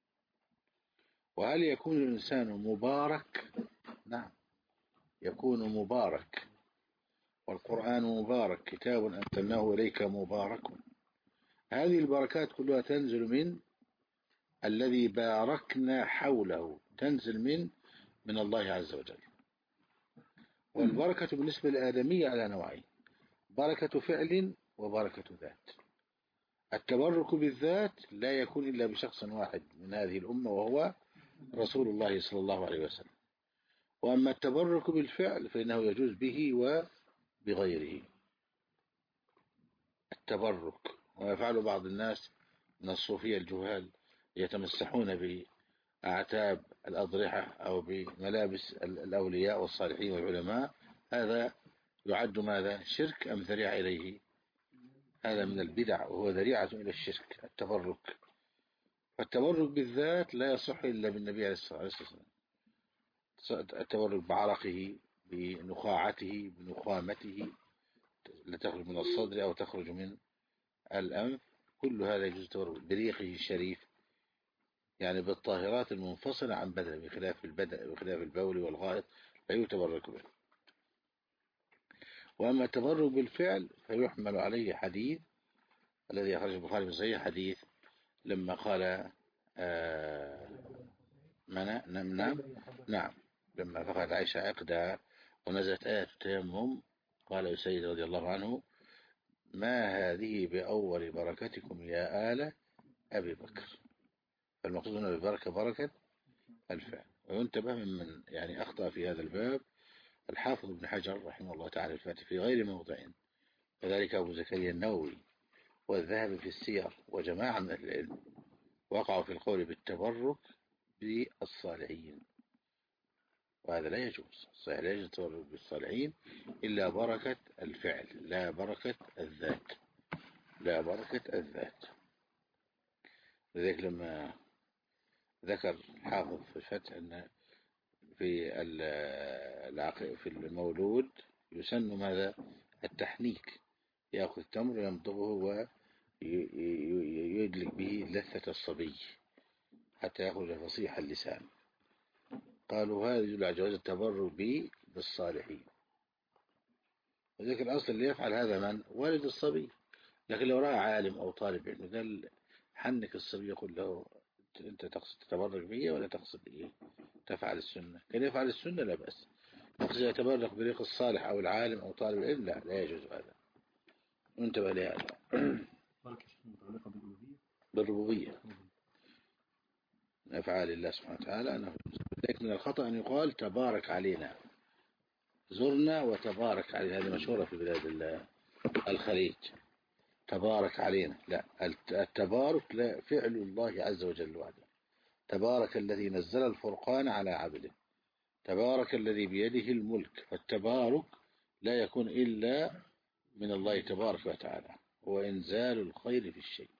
وهل يكون الإنسان مبارك؟ نعم يكون مبارك، والقرآن مبارك كتاب أنزلناه إليك مبارك. هذه البركات كلها تنزل من الذي باركنا حوله، تنزل من من الله عز وجل. والبركة بالنسبة للآدمية على نوعين، بركة فعل وبركة ذات. التبرك بالذات لا يكون إلا بشخص واحد من هذه الأمة وهو رسول الله صلى الله عليه وسلم. وأما التبرك بالفعل فإنه يجوز به وبغيره التبرك. ويفعل بعض الناس من الصوفية الجهال يتمسحون بأعتاب الأضرحة أو بملابس الأولياء والصالحين والعلماء، هذا يعد ماذا؟ شرك أم ذريعة إليه؟ هذا من البدع وهو ذريعة إلى الشرك التبرك. فالتبرك بالذات لا يصح إلا بالنبي عليه الصلاة والسلام. التبرك بعرقه، بنخاعته، بنخامته التي تخرج من الصدر أو تخرج من الأنف، كل هذا يجوز التبرك. بريقه الشريف، يعني بالطاهرات المنفصلة عن بدنه، بخلاف البدن بخلاف البول والغائط لا يتبرك به. وأما التبرك بالفعل فيحمل عليه حديث الذي أخرج البخاري في صحيح، حديث لما قال آه نعم نعم نعم لما فقدت عائشة عقدها ونزلت آية التيمم قال سيد رضي الله عنه ما هذه بأول بركتكم يا آل أبي بكر. فالمقصود هنا ببركة بركة الفعل. وينتبه من يعني أخطأ في هذا الباب الحافظ ابن حجر رحمه الله تعالى الفاتح في غير موضع، وذلك أبو زكريا النووي والذهبي في السير وجماعة من أهل العلم وقعوا في القول بالتبرك بالصالحين، وهذا لا يجوز. صحيح لا يجوز التبرك بالصالحين إلا بركة الفعل لا بركة الذات، لا بركة الذات. لذلك لما ذكر الحافظ في الفتح أن في في المولود يسن ماذا؟ التحنيك، يأخذ تمر ويمضغه ويدلك به لثة الصبي حتى يخرج فصيح اللسان. قالوا هذا يدل على جواز التبرك به بالصالحين. وذلك الأصل اللي يفعل هذا من؟ والد الصبي. لكن لو رأى عالم أو طالب علم قال حنك الصبي يقول له أنت تقصد تتبرك به ولا تقصد إيه؟ تفعل السنة. كان يفعل السنة لا بأس. يقصد يتبرك بريق الصالح أو العالم أو طالب العلم لا لا يجوز هذا. انتبه لهذا. بالربوبية أفعال الله سبحانه وتعالى أنه لذلك من الخطأ أن يقال تبارك علينا، زرنا وتبارك علينا، هذه مشهورة في بلاد الخليج تبارك علينا. لا، التبارك لا فعل الله عز وجل وحده. تبارك الذي نزل الفرقان على عبده، تبارك الذي بيده الملك. فالتبارك لا يكون إلا من الله تبارك وتعالى، هو إنزال الخير في الشيء.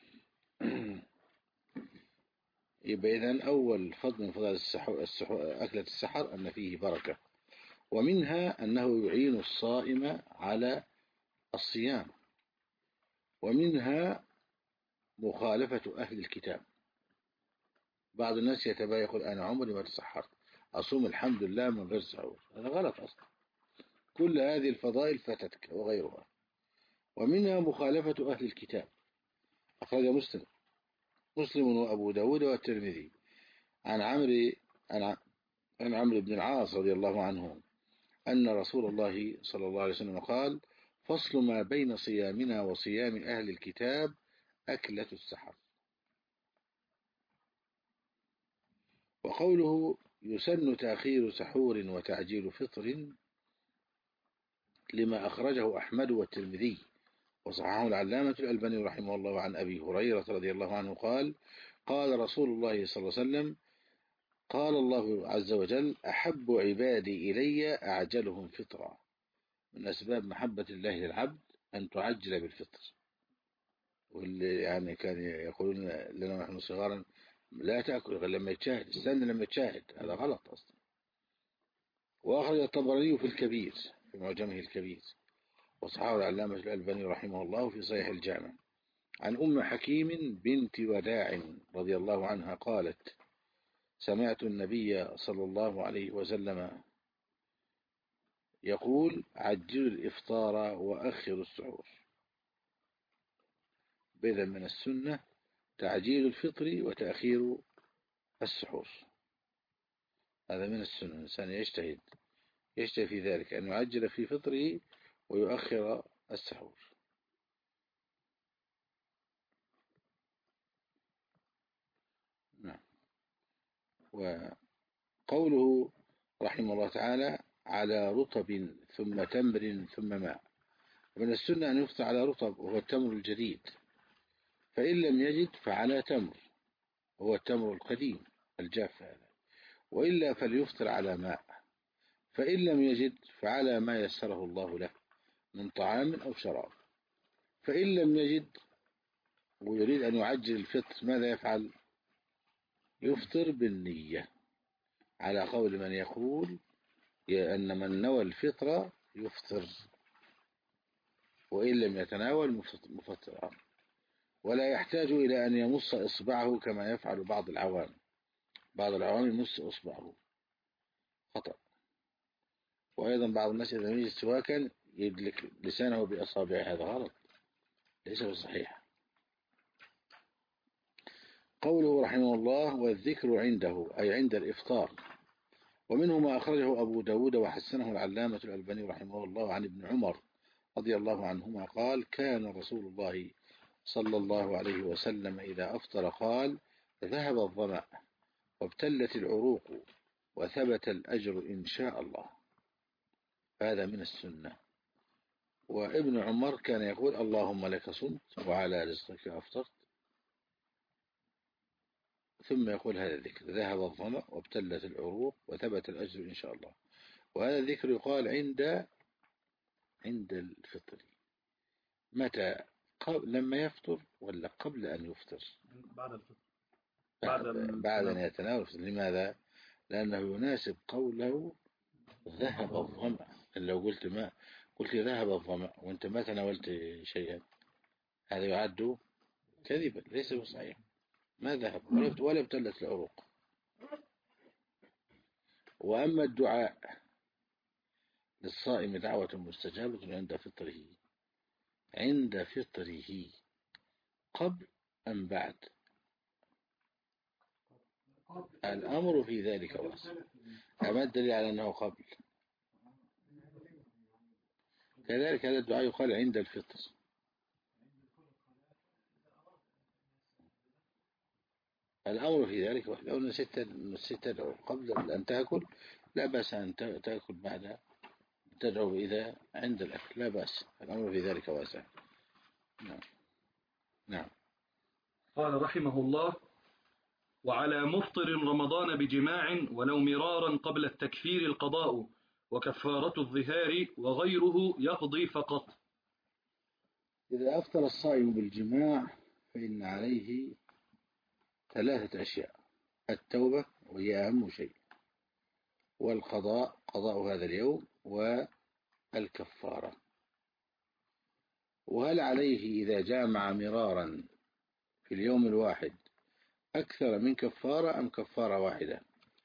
يبقى إذن أول فضل من فضل أكلة السحر أن فيه بركة، ومنها أنه يعين الصائم على الصيام، ومنها مخالفة أهل الكتاب. بعض الناس يتباهى يقول أنا عمري ما تسحرت أصوم الحمد لله من غير سحور، هذا غلط أصلا. كل هذه الفضائل فاتتك وغيرها. ومنها مخالفة أهل الكتاب. أخرج مسلم مسلم وأبو داود والترمذي عن عمرو عن عمرو بن العاص رضي الله عنه أن رسول الله صلى الله عليه وسلم قال: فصل ما بين صيامنا وصيام أهل الكتاب أكلة السحر. وقوله: يسن تأخير سحور وتعجيل فطر، لما أخرجه أحمد والترمذي وصححه العلامة الألباني رحمه الله عن أبي هريرة رضي الله عنه قال: قال رسول الله صلى الله عليه وسلم: قال الله عز وجل: أحب عبادي إلي أعجلهم فطرا. من أسباب محبة الله للعبد أن تعجل بالفطر. واللي يعني كان يقولون لنا نحن صغارا: لا تأكل غير لما يتشاهد، استنى لما يتشاهد. هذا غلط أصلا. وأخرج الطبراني في الكبير في معجمه الكبير وصححه العلامة الألباني رحمه الله في صحيح الجامع عن أم حكيم بنت وداع رضي الله عنها قالت: سمعت النبي صلى الله عليه وسلم يقول: عجلوا الإفطار وأخروا السحور. بدءا من السنة تعجيل الفطر وتأخير السحور، هذا من السنة. الإنسان يجتهد يجتهد في ذلك أن يعجل في فطره ويؤخر السحور. نعم. وقوله رحمه الله تعالى: على رطب ثم تمر ثم ماء. من السنة أن يفطر على رطب وهو التمر الجديد، فإن لم يجد فعلى تمر وهو التمر القديم الجاف هذا، وإلا فليفطر على ماء، فإن لم يجد فعلى ما يسره الله له من طعام أو شراب. فإن لم يجد ويريد أن يعجل الفطر ماذا يفعل؟ يفطر بالنية، على قول من يقول أن من نوى الفطر يفطر، وإن لم يتناول مفطرا، ولا يحتاج إلى أن يمص إصبعه كما يفعل بعض العوام. بعض العوام يمص إصبعه، خطأ. وأيضا بعض الناس إذا يجد سواكا يدلك لسانه بأصابعه، هذا غلط، ليس بصحيح. قوله رحمه الله: والذكر عنده أي عند الإفطار. ومنه ما أخرجه أبو داود وحسنه العلامة الألباني رحمه الله عن ابن عمر رضي الله عنهما قال: كان رسول الله صلى الله عليه وسلم إذا أفطر قال: ذهب الظمأ وابتلت العروق وثبت الأجر إن شاء الله. هذا من السنة. وابن عمر كان يقول: اللهم لك صمت وعلى رزقك أفطرت، ثم يقول هذا الذكر: ذهب الظمأ وابتلت العروق وثبت الأجر إن شاء الله. وهذا الذكر يقال عند عند الفطر. متى؟ قبل لما يفطر ولا قبل أن يفطر؟ بعد الفطر، بعد, بعد أن يتناول. لماذا؟ لأنه يناسب قوله ذهب الظمأ. لو قلت ما قلت ذهب الظمأ وأنت ما تناولت شيئا، هذا يعد كذبا، ليس بصحيح. ما ذهب ولا ابتلت العروق. وأما الدعاء للصائم دعوة مستجابة عند فطره، عند فطره قبل أم بعد؟ الأمر في ذلك واسع. أما الدليل على أنه قبل؟ كذلك هذا الدعاء يقال عند الفطر. الأمر في ذلك واحد. لو نسيت نسيت تدعو قبل أن تأكل لا بأس أن تأكل بعد تدعو إذا عند الأكل، لا بأس. الأمر في ذلك واسع. نعم. نعم. قال رحمه الله: وعلى مفطر رمضان بجماع ولو مرارا قبل التكفير القضاء، وكفارة الظهار وغيره يقضي فقط. إذا أفطر الصائم بالجماع فإن عليه ثلاثة أشياء: التوبة وهي أهم شيء، والقضاء قضاء هذا اليوم، والكفارة. وهل عليه إذا جامع مرارا في اليوم الواحد أكثر من كفارة أم كفارة واحدة؟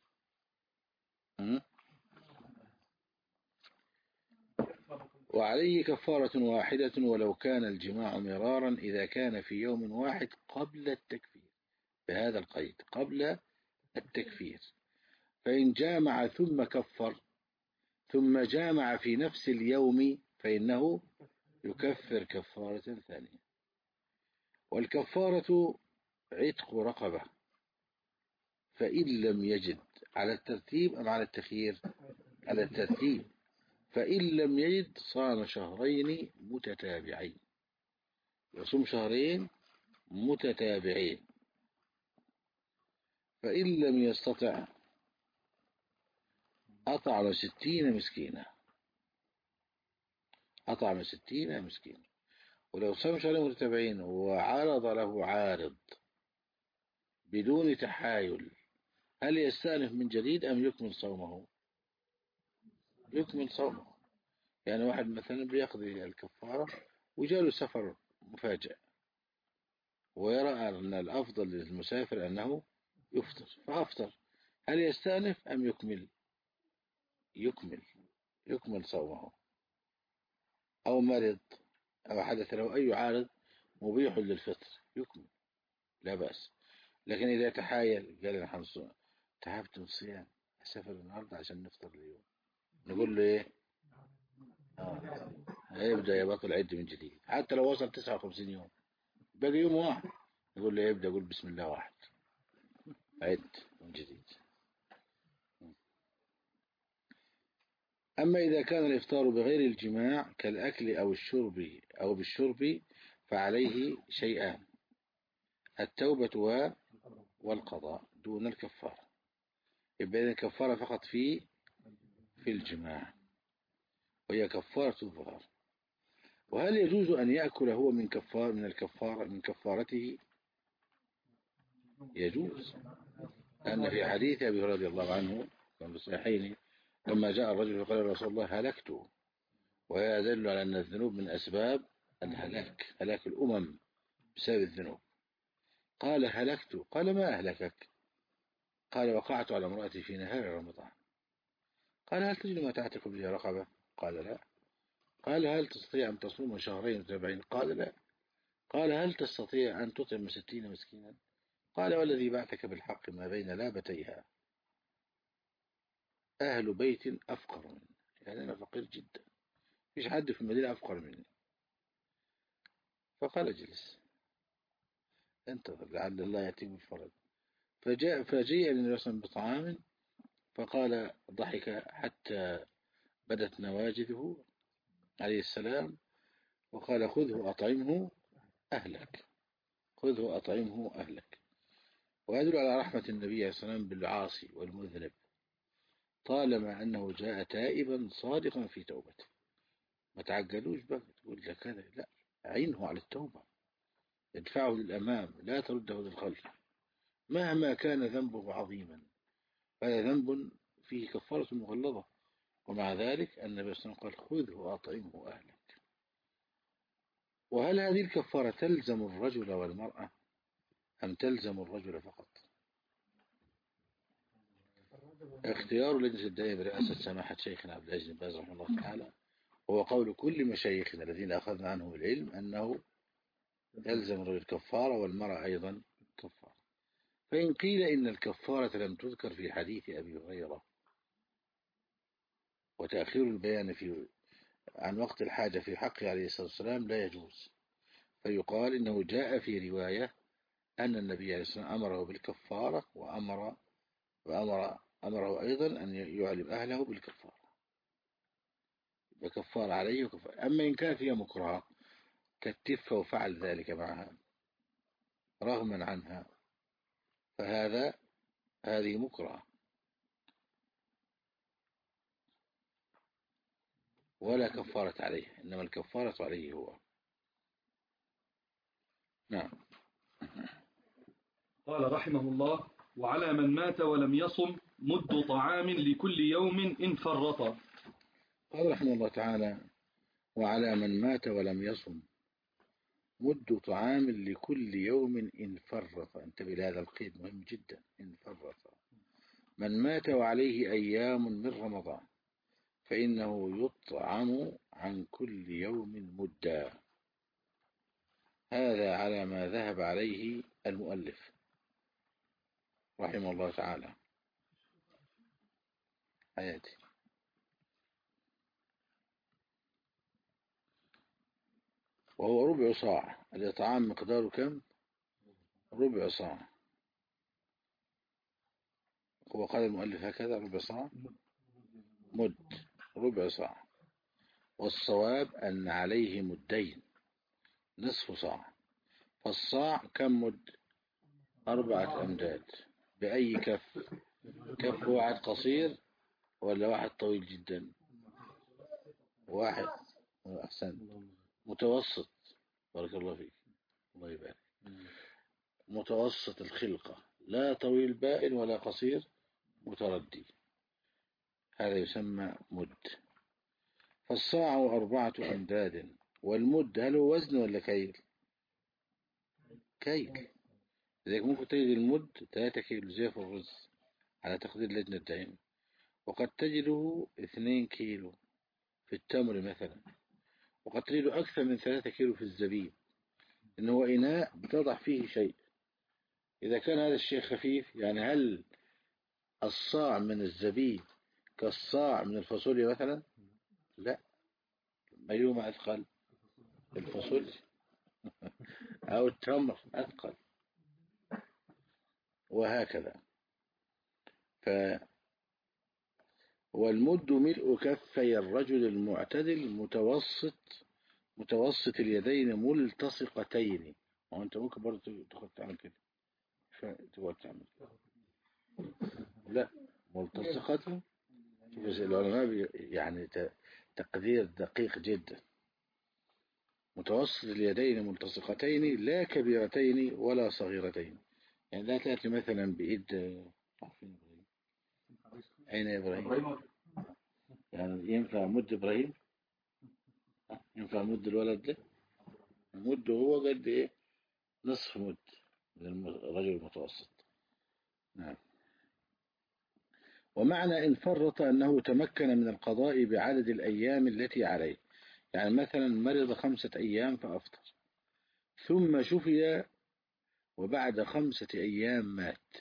وعليه كفارة واحدة ولو كان الجماع مرارا إذا كان في يوم واحد قبل التكفير، بهذا القيد قبل التكفير. فإن جامع ثم كفر ثم جامع في نفس اليوم فإنه يكفر كفارة ثانية. والكفارة عتق رقبة، فإن لم يجد، على الترتيب أم على التخيير؟ على الترتيب. فإن لم يجد صام شهرين متتابعين، يصوم شهرين متتابعين. فإن لم يستطع أطعم ستين مسكينة، أطعم ستين مسكينة. ولو صام شهرين متتابعين وعرض له عارض بدون تحايل، هل يستأنف من جديد أم يكمل صومه؟ يكمل صومه. يعني واحد مثلا بيقضي الكفارة وجاله سفر مفاجئ، ويرى أن الأفضل للمسافر أنه يفطر فأفطر، هل يستأنف أم يكمل؟ يكمل يكمل صومه. أو مرض أو حدث له أي عارض مبيح للفطر يكمل، لا بأس. لكن إذا تحايل قال أنا تعبت من الصيام أسافر النهاردة عشان نفطر اليوم، نقول له إيه؟ آه. يبدأ يبطل عد من جديد، حتى لو وصل تسعة وخمسين يوم باقي يوم واحد، نقول له يبدأ يقول بسم الله واحد، عد من جديد. أما إذا كان الإفطار بغير الجماع كالأكل أو الشرب أو بالشرب فعليه شيئان: التوبة والقضاء دون الكفارة. يبقى الكفارة فقط في في الجماع، وهي كفارة الظهر. وهل يجوز أن يأكل هو من كفار من الكفارة من كفارته؟ يجوز، لأن في حديث أبي هريرة رضي الله عنه كان بالصحيحين لما جاء الرجل فقال رسول الله هلكت، وهذا يدل على أن الذنوب من أسباب الهلاك، هلاك الأمم بسبب الذنوب. قال هلكت، قال ما أهلكك؟ قال وقعت على امرأتي في نهار رمضان. قال هل تجد ما تعتق به رقبة؟ قال لا. قال هل تستطيع أن تصوم شهرين متتابعين؟ قال لا. قال هل تستطيع أن تطعم ستين مسكينا؟ قال والذي بعثك بالحق ما بين لابتيها أهل بيت أفقر مني، يعني أنا فقير جدا، فيش حد في المدينة أفقر مني. فقال اجلس انتظر لعل الله يأتيك بالفرج. فجاء فجيء النبي صلى الله عليه وسلم بطعام، فقال ضحك حتى بدت نواجذه عليه السلام، وقال خذه أطعمه أهلك، خذه أطعمه أهلك. ويدل على رحمة النبي عليه الصلاة والسلام بالعاصي والمذنب، طالما أنه جاء تائبا صادقا في توبته. ما تعجلوش بقى تقول لك هذا، لا، عينه على التوبة، ادفعه للأمام لا ترده للخلف. مهما كان ذنبه عظيما هذا ذنب فيه كفارة مغلظة، ومع ذلك النبي صلى الله عليه وسلم قال خذه أطعمه أهلك. وهل هذه الكفارة تلزم الرجل والمرأة أم تلزم الرجل فقط؟ اختيار لجنة الدائمة برئاسة سماحة شيخنا عبد العزيز بن باز رحمه الله تعالى هو قول كل مشايخنا الذين أخذنا عنهم العلم أنه يلزم الرجل كفارة والمرأة أيضا كفارة. فإن قيل إن الكفارة لم تذكر في حديث أبي هريرة وتأخير البيان في عن وقت الحاجة في حقه عليه الصلاة والسلام لا يجوز، فيقال إنه جاء في رواية أن النبي عليه الصلاة والسلام أمره بالكفارة وأمر وأمر أمره أيضا أن يعلم أهله بالكفارة، بكفار عليه وكفار. أما إن كانت هي مكرهة كالتفة وفعل ذلك معها رغما عنها فهذا هذه مكرهة ولا كفارة عليه، إنما الكفارة عليه هو. نعم. قال رحمه الله: وعلى من مات ولم يصم مد طعام لكل يوم إن فرط. قال رحمه الله تعالى: وعلى من مات ولم يصم مد طعام لكل يوم إن فرط. انتبه لهذا القيد مهم جدا، إن فرط. من مات وعليه أيام من رمضان فإنه يطعم عن كل يوم مدا. هذا على ما ذهب عليه المؤلف رحمه الله تعالى. حياتي وهو ربع صاع. الإطعام مقداره كم؟ ربع صاع. هو قال المؤلف هكذا ربع صاع، مد، ربع صاع. والصواب أن عليه مدين، نصف صاع. فالصاع كم مد؟ أربعة أمداد. بأي كف؟ كف واحد قصير ولا واحد طويل جدا؟ واحد أحسن، متوسط. بارك الله فيك، الله يبارك. متوسط الخلقة، لا طويل بائن ولا قصير متردي، هذا يسمى مد. فالصاع أربعة أمداد. والمد هل هو وزن ولا كيل؟ كيل. لذلك ممكن تجد المد ثلاثة كيلو زي في الرز على تقدير لجنة الدائمة، وقد تجده اثنين كيلو في التمر مثلا، وقد تجده أكثر من ثلاثة كيلو في الزبيب، إنه إناء بتضع فيه شيء. إذا كان هذا الشيء خفيف، يعني هل الصاع من الزبيب كالصاع من الفاصوليا مثلا؟ لا. أيهما أثقل؟ الفاصوليا أو التمر أثقل، وهكذا. ف والمد ملء كفي الرجل المعتدل متوسط متوسط اليدين ملتصقتين. وأنت ممكن برضه تاخد تعمل كده، تقعد تعمل كده. لا، ملتصقة. بس العلماء يعني تقدير دقيق جدا. متوسط اليدين ملتصقتين لا كبيرتين ولا صغيرتين. يعني لا تأتي مثلا بإيد أين إبراهيم؟ يعني ينفع مد إبراهيم؟ ينفع مد الولد ده؟ مد هو قد إيه؟ نصف مد من الرجل المتوسط. نعم. ومعنى إن فرط أنه تمكن من القضاء بعدد الأيام التي عليه. يعني مثلا مرض خمسة أيام فأفطر، ثم شفي وبعد خمسة أيام مات،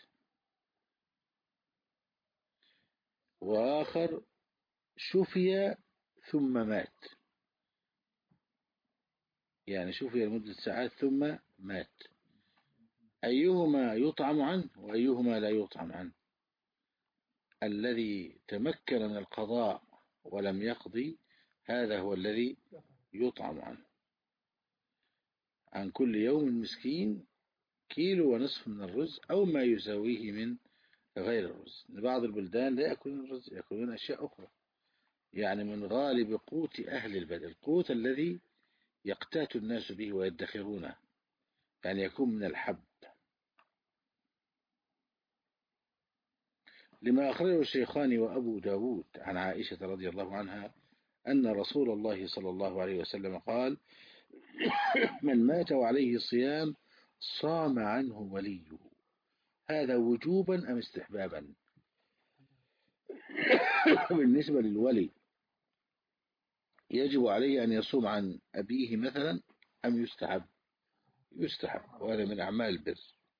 وآخر شفي ثم مات، يعني شفي لمدة ساعات ثم مات، أيهما يطعم عنه وأيهما لا يطعم عنه؟ الذي تمكن من القضاء ولم يقضي هذا هو الذي يطعم عنه. عن كل يوم مسكين كيلو ونصف من الرز أو ما يساويه من غير الرز. بعض البلدان لا يأكلون الرز، يأكلون أشياء أخرى. يعني من غالب قوت أهل البلد القوت الذي يقتات الناس به ويدخرونه، يعني يكون من الحب. لما أخرجه الشيخان وأبو داود عن عائشة رضي الله عنها أن رسول الله صلى الله عليه وسلم قال: من مات وعليه صيام صام عنه وليه. هذا وجوبا أم استحبابا؟ بالنسبة للولي يجب عليه أن يصوم عن أبيه مثلا أم يستحب؟ يستحب، وهذا من أعمال البر.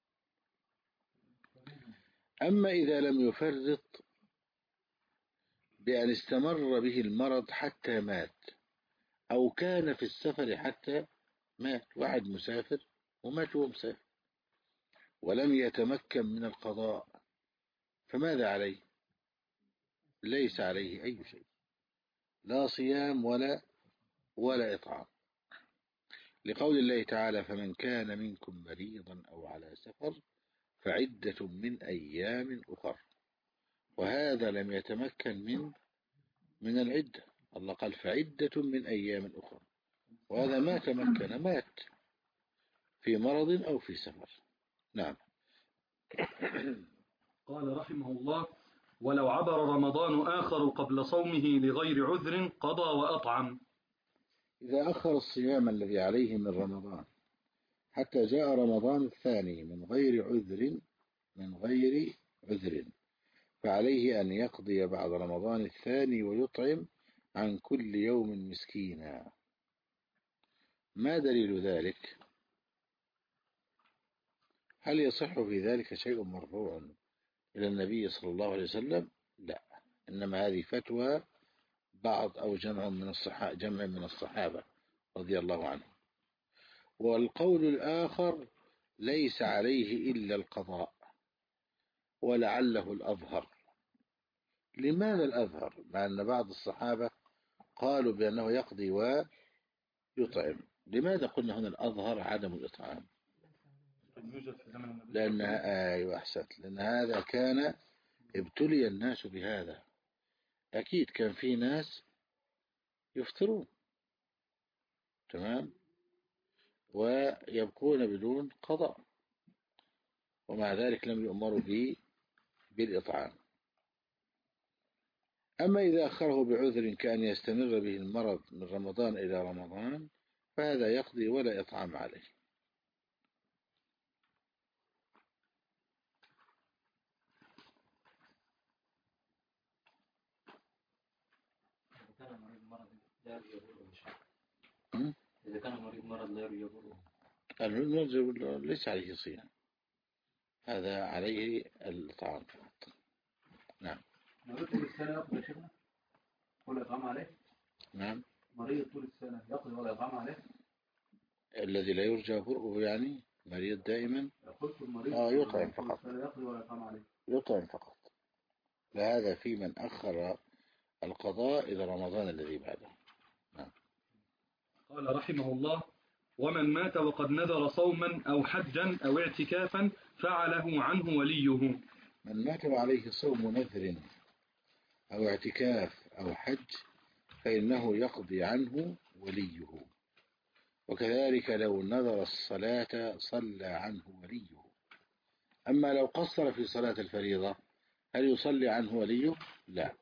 أما إذا لم يفرط بأن استمر به المرض حتى مات، أو كان في السفر حتى مات، واحد مسافر ومات وهو مسافر ولم يتمكن من القضاء، فماذا عليه؟ ليس عليه أي شيء، لا صيام ولا ولا إطعام، لقول الله تعالى: فمن كان منكم مريضا أو على سفر فعدة من أيام أخر. وهذا لم يتمكن من من العدة، الله قال فعدة من أيام أخر، وهذا ما تمكن، مات في مرض أو في سفر. نعم. قال رحمه الله: ولو عبر رمضان آخر قبل صومه لغير عذر قضى وأطعم. إذا أخر الصيام الذي عليه من رمضان حتى جاء رمضان الثاني من غير عذر من غير عذر فعليه أن يقضي بعد رمضان الثاني ويطعم عن كل يوم مسكينا. ما دليل ذلك؟ هل يصح في ذلك شيء مرفوع إلى النبي صلى الله عليه وسلم؟ لا، إنما هذه فتوى بعض أو جمع من الصحابة جمع من الصحابة رضي الله عنهم. والقول الآخر ليس عليه إلا القضاء ولعله الأظهر. لماذا الأظهر؟ مع أن بعض الصحابة قالوا بأنه يقضي ويطعم. لماذا قلنا هنا الأظهر عدم الإطعام؟ لأن أيوة أحسنت، لأن هذا كان ابتلي الناس بهذا. أكيد كان في ناس يفطرون تمام ويبقون بدون قضاء، ومع ذلك لم يؤمروا به بالإطعام. أما إذا أخره بعذر كأن يستمر به المرض من رمضان إلى رمضان فهذا يقضي ولا إطعام عليه. إذا كان مريض مرض لا يضره، المرض ليس عليه صيام، هذا عليه الإطعام فقط. نعم. مريض طول السنة يقضي يا شيخنا ولا يطعم عليه؟ نعم. مريض طول السنة يقضي ولا يطعم عليه؟ الذي لا يرجى برؤه يعني مريض دائما قلت المريض آه يطعم فقط، يقضي ولا يطعم عليه؟ يطعم فقط. لهذا في من أخر القضاء إلى رمضان الذي بعده. نعم. قال رحمه الله: ومن مات وقد نذر صوما أو حجا أو اعتكافا فعله عنه وليه. من مات وعليه صوم نذر أو اعتكاف أو حج فإنه يقضي عنه وليه، وكذلك لو نذر الصلاة صلى عنه وليه. أما لو قصر في صلاة الفريضة هل يصلي عنه وليه؟ لا.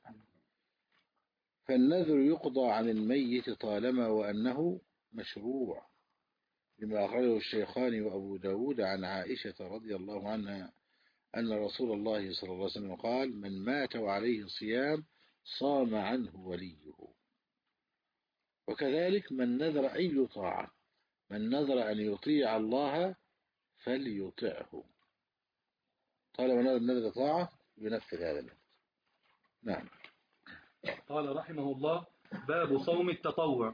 فالنذر يقضى عن الميت طالما وأنه مشروع، لما أخرجه الشيخان وأبو داود عن عائشة رضي الله عنها أن رسول الله صلى الله عليه وسلم قال: من مات وعليه صيام صام عنه وليه. وكذلك من نذر أي طاعة، من نذر أن يطيع الله فليطعه، طالما نذر طاعة ينفذ هذا النذر. نعم. قال رحمه الله: باب صوم التطوع.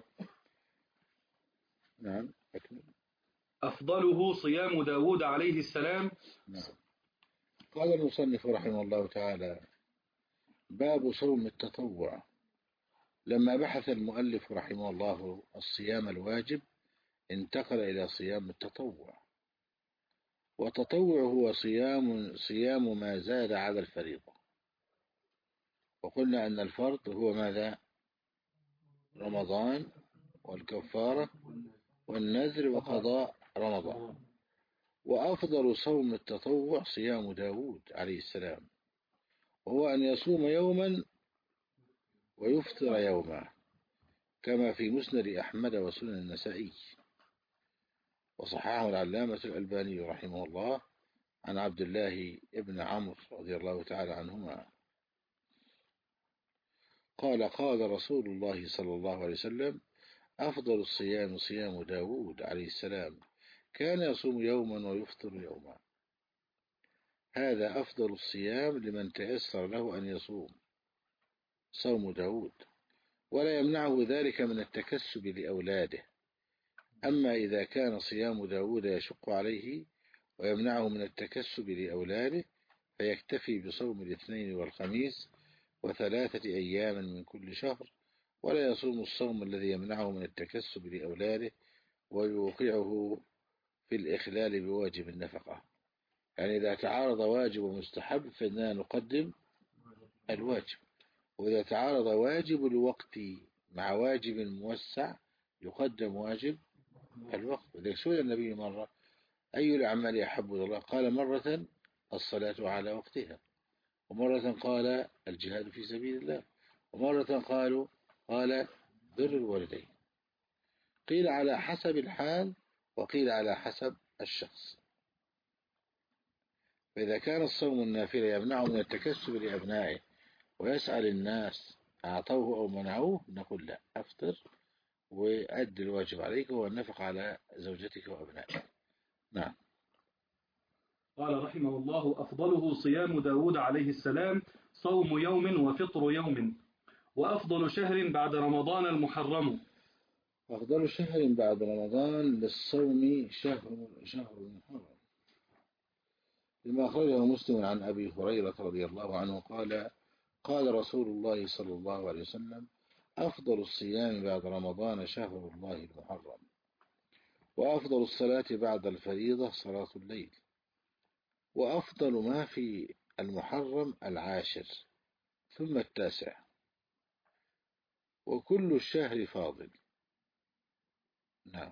نعم. أكمل. أفضله صيام داود عليه السلام. نعم. قال المصنف رحمه الله تعالى: باب صوم التطوع. لما بحث المؤلف رحمه الله الصيام الواجب انتقل إلى صيام التطوع. والتطوع هو صيام صيام ما زاد على الفريضة. وقلنا أن الفرض هو ماذا؟ رمضان والكفارة والنذر وقضاء رمضان. وأفضل صوم التطوع صيام داود عليه السلام، وهو أن يصوم يوما ويفطر يوما، كما في مسند أحمد وسنن النسائي، وصححه العلامة الألباني رحمه الله عن عبد الله ابن عمرو رضي الله تعالى عنهما قال: قال رسول الله صلى الله عليه وسلم: أفضل الصيام صيام داود عليه السلام، كان يصوم يوما ويفطر يوما. هذا أفضل الصيام لمن تيسر له أن يصوم، صوم داود، ولا يمنعه ذلك من التكسب لأولاده. أما إذا كان صيام داود يشق عليه ويمنعه من التكسب لأولاده فيكتفي بصوم الاثنين والخميس وثلاثة أيام من كل شهر، ولا يصوم الصوم الذي يمنعه من التكسب لأولاده ويوقعه في الإخلال بواجب النفقة. يعني إذا تعارض واجب ومستحب فإننا نقدم الواجب، وإذا تعارض واجب الوقت مع واجب موسع يقدم واجب الوقت. وذلك سئل النبي مرة: أي الأعمال أحب إلى الله؟ قال: مرة الصلاة على وقتها، ومرة قال الجهاد في سبيل الله، ومرة قالوا قال بر الوالدين. قيل على حسب الحال وقيل على حسب الشخص. فإذا كان الصوم النافلة يمنعه من التكسب لأبنائه ويسأل الناس أعطوه أو منعوه، نقول لا، أفطر وأد الواجب عليك والنفق على زوجتك وأبنائك. نعم. قال رحمه الله: أفضله صيام داود عليه السلام صوم يوم وفطر يوم، وأفضل شهر بعد رمضان المحرم. أفضل شهر بعد رمضان للصوم شهر شهر محرم، لما أخرجه مسلم عن أبي هريرة رضي الله عنه قال قال رسول الله صلى الله عليه وسلم: أفضل الصيام بعد رمضان شهر الله المحرم، وأفضل الصلاة بعد الفريضة صلاة الليل، وأفضل ما في المحرم العاشر ثم التاسع، وكل الشهر فاضل. نعم.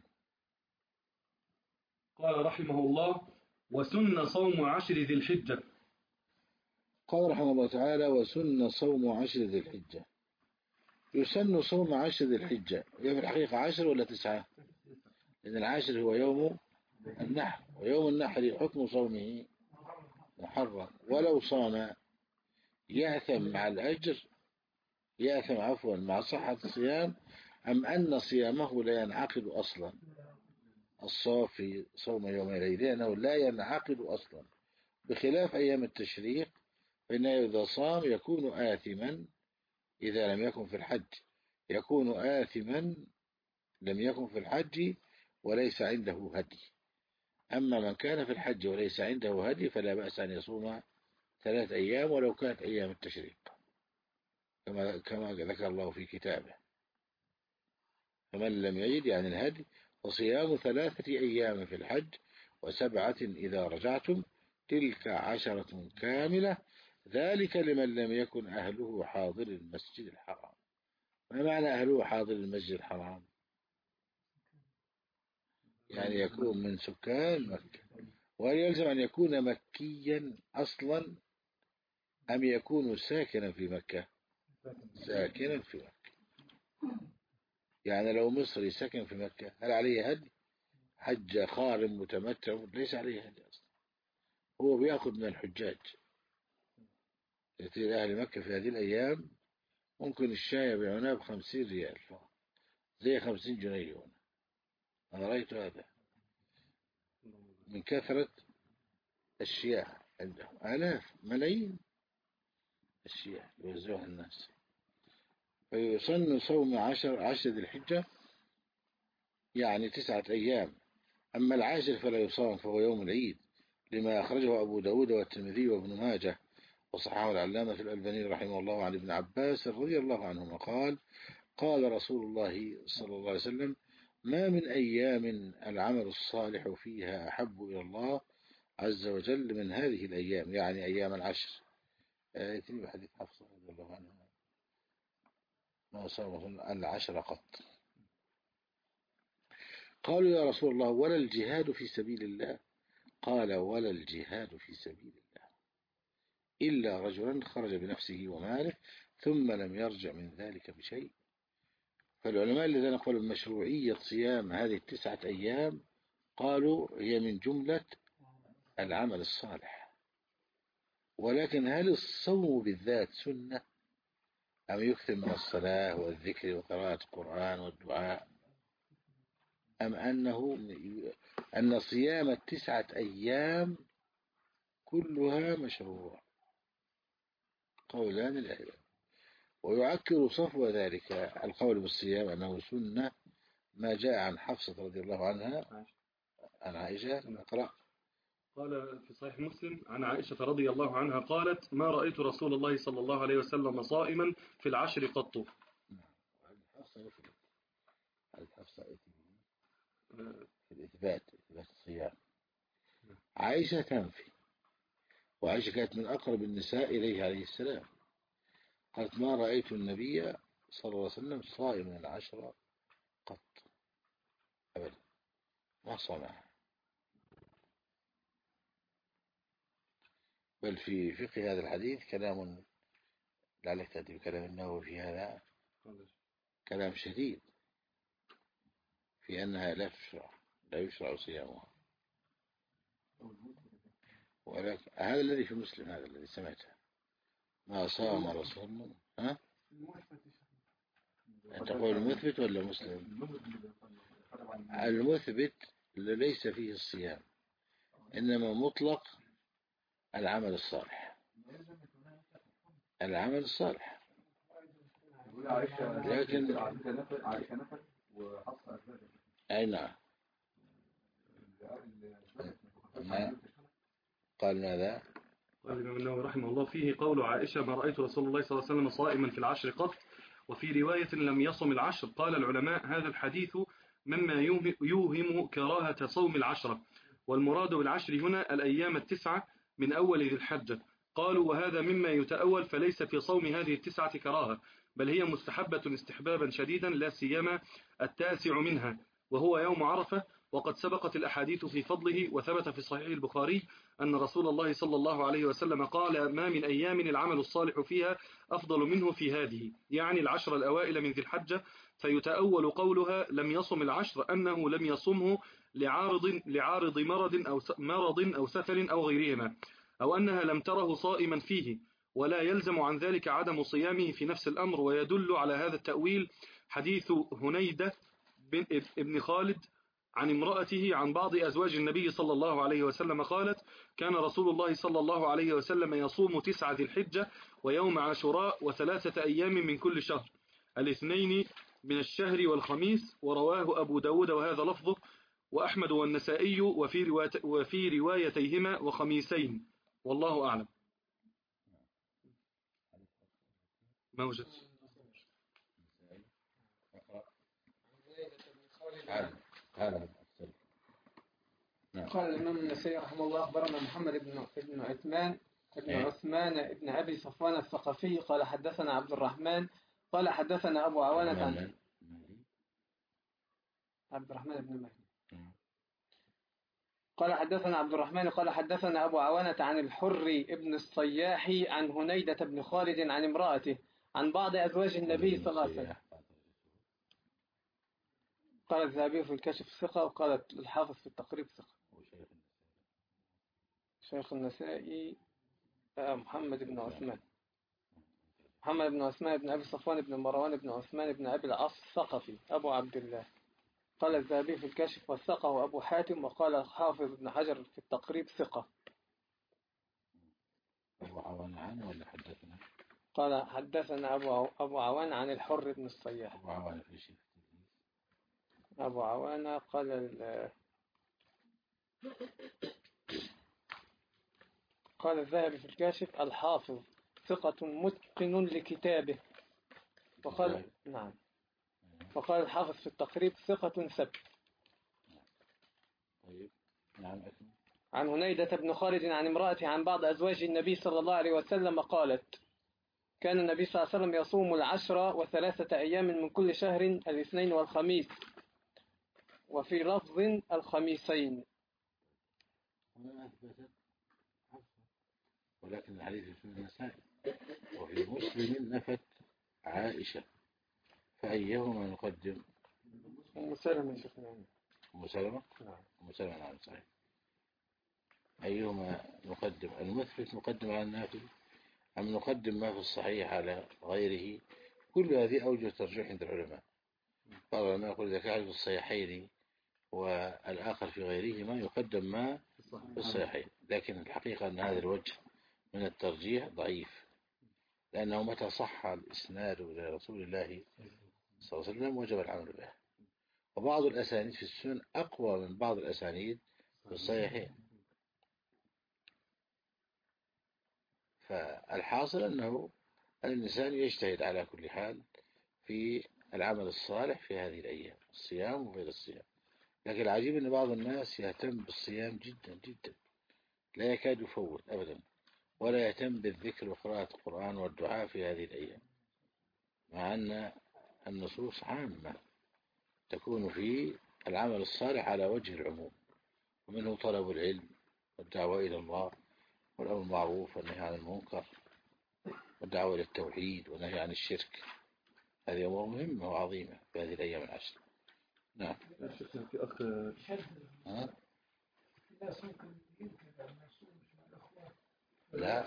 قال رحمه الله: وسن صوم عشر ذي الحجة. قال رحمه الله تعالى: وسن صوم عشر ذي الحجة. يسن صوم عشر ذي الحجة، هي في الحقيقة عشر ولا تسعة؟ لأن العاشر هو يوم النحر، ويوم النحر حكم صومه محرم، ولو صام يأثم مع الأجر، يأثم عفوا مع صحة الصيام، أم أن صيامه لا ينعقد أصلا. الصافي صوم يوم العيد لأنه لا ينعقد أصلا، بخلاف أيام التشريق فإنه إذا صام يكون آثما إذا لم يكن في الحج، يكون آثما لم يكن في الحج وليس عنده هدي. أما من كان في الحج وليس عنده هدي فلا بأس أن يصوم ثلاث أيام ولو كانت أيام التشريق، كما كما ذكر الله في كتابه: فمن لم يجد يعني الهدي فصيام ثلاثة أيام في الحج وسبعة إذا رجعتم تلك عشرة كاملة، ذلك لمن لم يكن أهله حاضر المسجد الحرام. ما معنى أهله حاضر المسجد الحرام؟ يعني يكون من سكان مكة. وهل يلزم أن يكون مكيا أصلا أم يكون ساكنا في مكة؟ ساكنا في مكة. يعني لو مصري سكن في مكة هل عليه هدي؟ حج خارم متمتع ليس عليه هدي أصلا، هو بيأخذ من الحجاج. يأتي أهل مكة في هذه الأيام ممكن الشاي يبيعونها بخمسين ريال زي خمسين جنيه هنا. أنا رأيت هذا من كثرة الشياه عندهم، آلاف ملايين الشياه يوزعها الناس. فيسن صوم عشر عشر ذي الحجة يعني تسعة أيام، أما العاشر فلا يصام فهو يوم العيد، لما أخرجه أبو داود والترمذي وابن ماجه وصححه العلامة في الألباني رحمه الله عن ابن عباس رضي الله عنهما قال قال رسول الله صلى الله عليه وسلم: ما من أيام العمل الصالح فيها أحب إلى الله عز وجل من هذه الأيام، يعني أيام العشر. آيتين بحديث حفصة رضي الله عنها: ما صام العشر قط. قالوا يا رسول الله ولا الجهاد في سبيل الله؟ قال: ولا الجهاد في سبيل الله إلا رجلا خرج بنفسه وماله ثم لم يرجع من ذلك بشيء. فالعلماء الذين قالوا بمشروعية صيام هذه التسعة أيام قالوا هي من جملة العمل الصالح، ولكن هل الصوم بالذات سنة أم يكثر من الصلاة والذكر وقراءة القرآن والدعاء، أم أنه أن صيام التسعة أيام كلها مشروع؟ قولان العلم. ويعكر صفو ذلك القول بالصيام أنه سنة ما جاء عن حفصة رضي الله عنها عن عائشة. نقرأ. قال في صحيح مسلم عن عائشة رضي الله عنها قالت: ما رأيت رسول الله صلى الله عليه وسلم صائما في العشر قط. في الإثبات إثبات الصيام. عائشة تنفي، وعائشة كانت من أقرب النساء إليه عليه السلام، قالت: ما رأيت النبي صلى الله عليه وسلم صائما العشر قط أبدا، ما صامها. بل في فقه هذا الحديث كلام، لعلك تأتي بكلام النووي في هذا، كلام شديد في أنها لا تشرع لا يشرع صيامها. ولكن هذا الذي في مسلم، هذا الذي سمعته: ما صام رسول الله. ها؟ أنت تقول المثبت ولا مسلم؟ المثبت ليس فيه الصيام، إنما مطلق العمل الصالح، العمل الصالح. لكن وحفص أزواج. أي نعم. نعم. قال ماذا؟ قال الإمام النووي رحمه الله فيه قول عائشة ما رأيت رسول الله صلى الله عليه وسلم صائما في العشر قط، وفي رواية لم يصم العشر. قال العلماء هذا الحديث مما يوهم كراهة صوم العشرة، والمراد بالعشر هنا الأيام التسعة من أول ذي الحجة. قالوا وهذا مما يتأول، فليس في صوم هذه التسعة كراهة، بل هي مستحبة استحبابا شديدا، لا سيما التاسع منها وهو يوم عرفة. وقد سبقت الأحاديث في فضله، وثبت في صحيح البخاري أن رسول الله صلى الله عليه وسلم قال ما من أيام العمل الصالح فيها أفضل منه في هذه، يعني العشر الأوائل من ذي الحجة. فيتأول قولها لم يصم العشر أنه لم يصمه لعارض, لعارض مرض أو مرض أو سفر أو غيرهما، أو أنها لم تره صائما فيه، ولا يلزم عن ذلك عدم صيامه في نفس الأمر. ويدل على هذا التأويل حديث هنيدة بن ابن خالد عن امرأته عن بعض أزواج النبي صلى الله عليه وسلم قالت كان رسول الله صلى الله عليه وسلم يصوم تسعة ذي الحجة ويوم عاشوراء وثلاثة أيام من كل شهر، الاثنين من الشهر والخميس. ورواه أبو داود وهذا لفظه، وأحمد والنسائي وفي, وفي روايتيهما وخميسين، والله أعلم. ما وجد. قال الإمام النسائي رحمه الله أخبرنا محمد بن بن عثمان بن عثمان بن أبي صفوان الثقفي قال حدثنا عبد الرحمن قال حدثنا أبو عوانة عن عبد الرحمن بن مهدي قال حدثنا عبد الرحمن قال حدثنا أبو عوانة عن الحر بن الصياح عن هنيدة بن خالد عن امرأته عن بعض أزواج النبي صلى الله عليه وسلم. قال الذهبي في الكشف ثقة، وقالت الحافظ في التقريب ثقة. شيخ النسائي محمد بن عثمان محمد بن عثمان بن أبي صفوان بن مروان بن عثمان بن أبي العاص الثقفي أبو عبد الله. قال الذهبي في الكشف والثقة أبو حاتم، وقال الحافظ بن حجر في التقريب ثقة. أبو عوان عن ولا حدثنا؟ قال حدثنا أبو أبو عوان عن الحر بن الصياح. أبو عوان في شيء. أبو عوان قال ال... قال الذهبي في الكاشف الحافظ ثقة متقن لكتابه، وقال نعم، وقال الحافظ في التقريب ثقة ثبت. طيب نعم. عن هنيدة بن خالد عن امرأته عن بعض أزواج النبي صلى الله عليه وسلم قالت كان النبي صلى الله عليه وسلم يصوم العشر وثلاثة أيام من كل شهر الاثنين والخميس، وفي لفظ الخميسين. ولكن الحديث في النسائي وفي مسلم نفت عائشة، فأيهما نقدم؟ أم سلمة يا شيخنا. أم سلمة؟ نعم. أم سلمة نعم صحيح. أيهما نقدم؟ المثبت نقدم على النافل أم نقدم ما في الصحيح على غيره؟ كل هذه أوجه ترجيح عند العلماء. بعض العلماء يقول إذا كان في الصحيحين والآخر في غيرهما يقدم ما في الصحيحين، لكن الحقيقة أن هذا الوجه من الترجيح ضعيف، لأنه متى صح الإسناد إلى رسول الله صلى الله عليه وسلم وجب العمل به. وبعض الأسانيد في السنن أقوى من بعض الأسانيد في الصحيحين. فالحاصل أنه الإنسان يجتهد على كل حال في العمل الصالح في هذه الأيام، الصيام وغير الصيام. لكن العجيب أن بعض الناس يهتم بالصيام جدا جدا، لا يكاد يفوت أبدا، ولا يهتم بالذكر وقراءة القرآن والدعاء في هذه الأيام، مع أن النصوص عامة تكون في العمل الصالح على وجه العموم، ومنه طلب العلم والدعوة إلى الله والأمر بالمعروف والنهي عن المنكر والدعوة إلى التوحيد والنهي عن الشرك. هذه أمور مهمة وعظيمة في هذه الأيام العشر. نعم. في أخ ها؟ لا،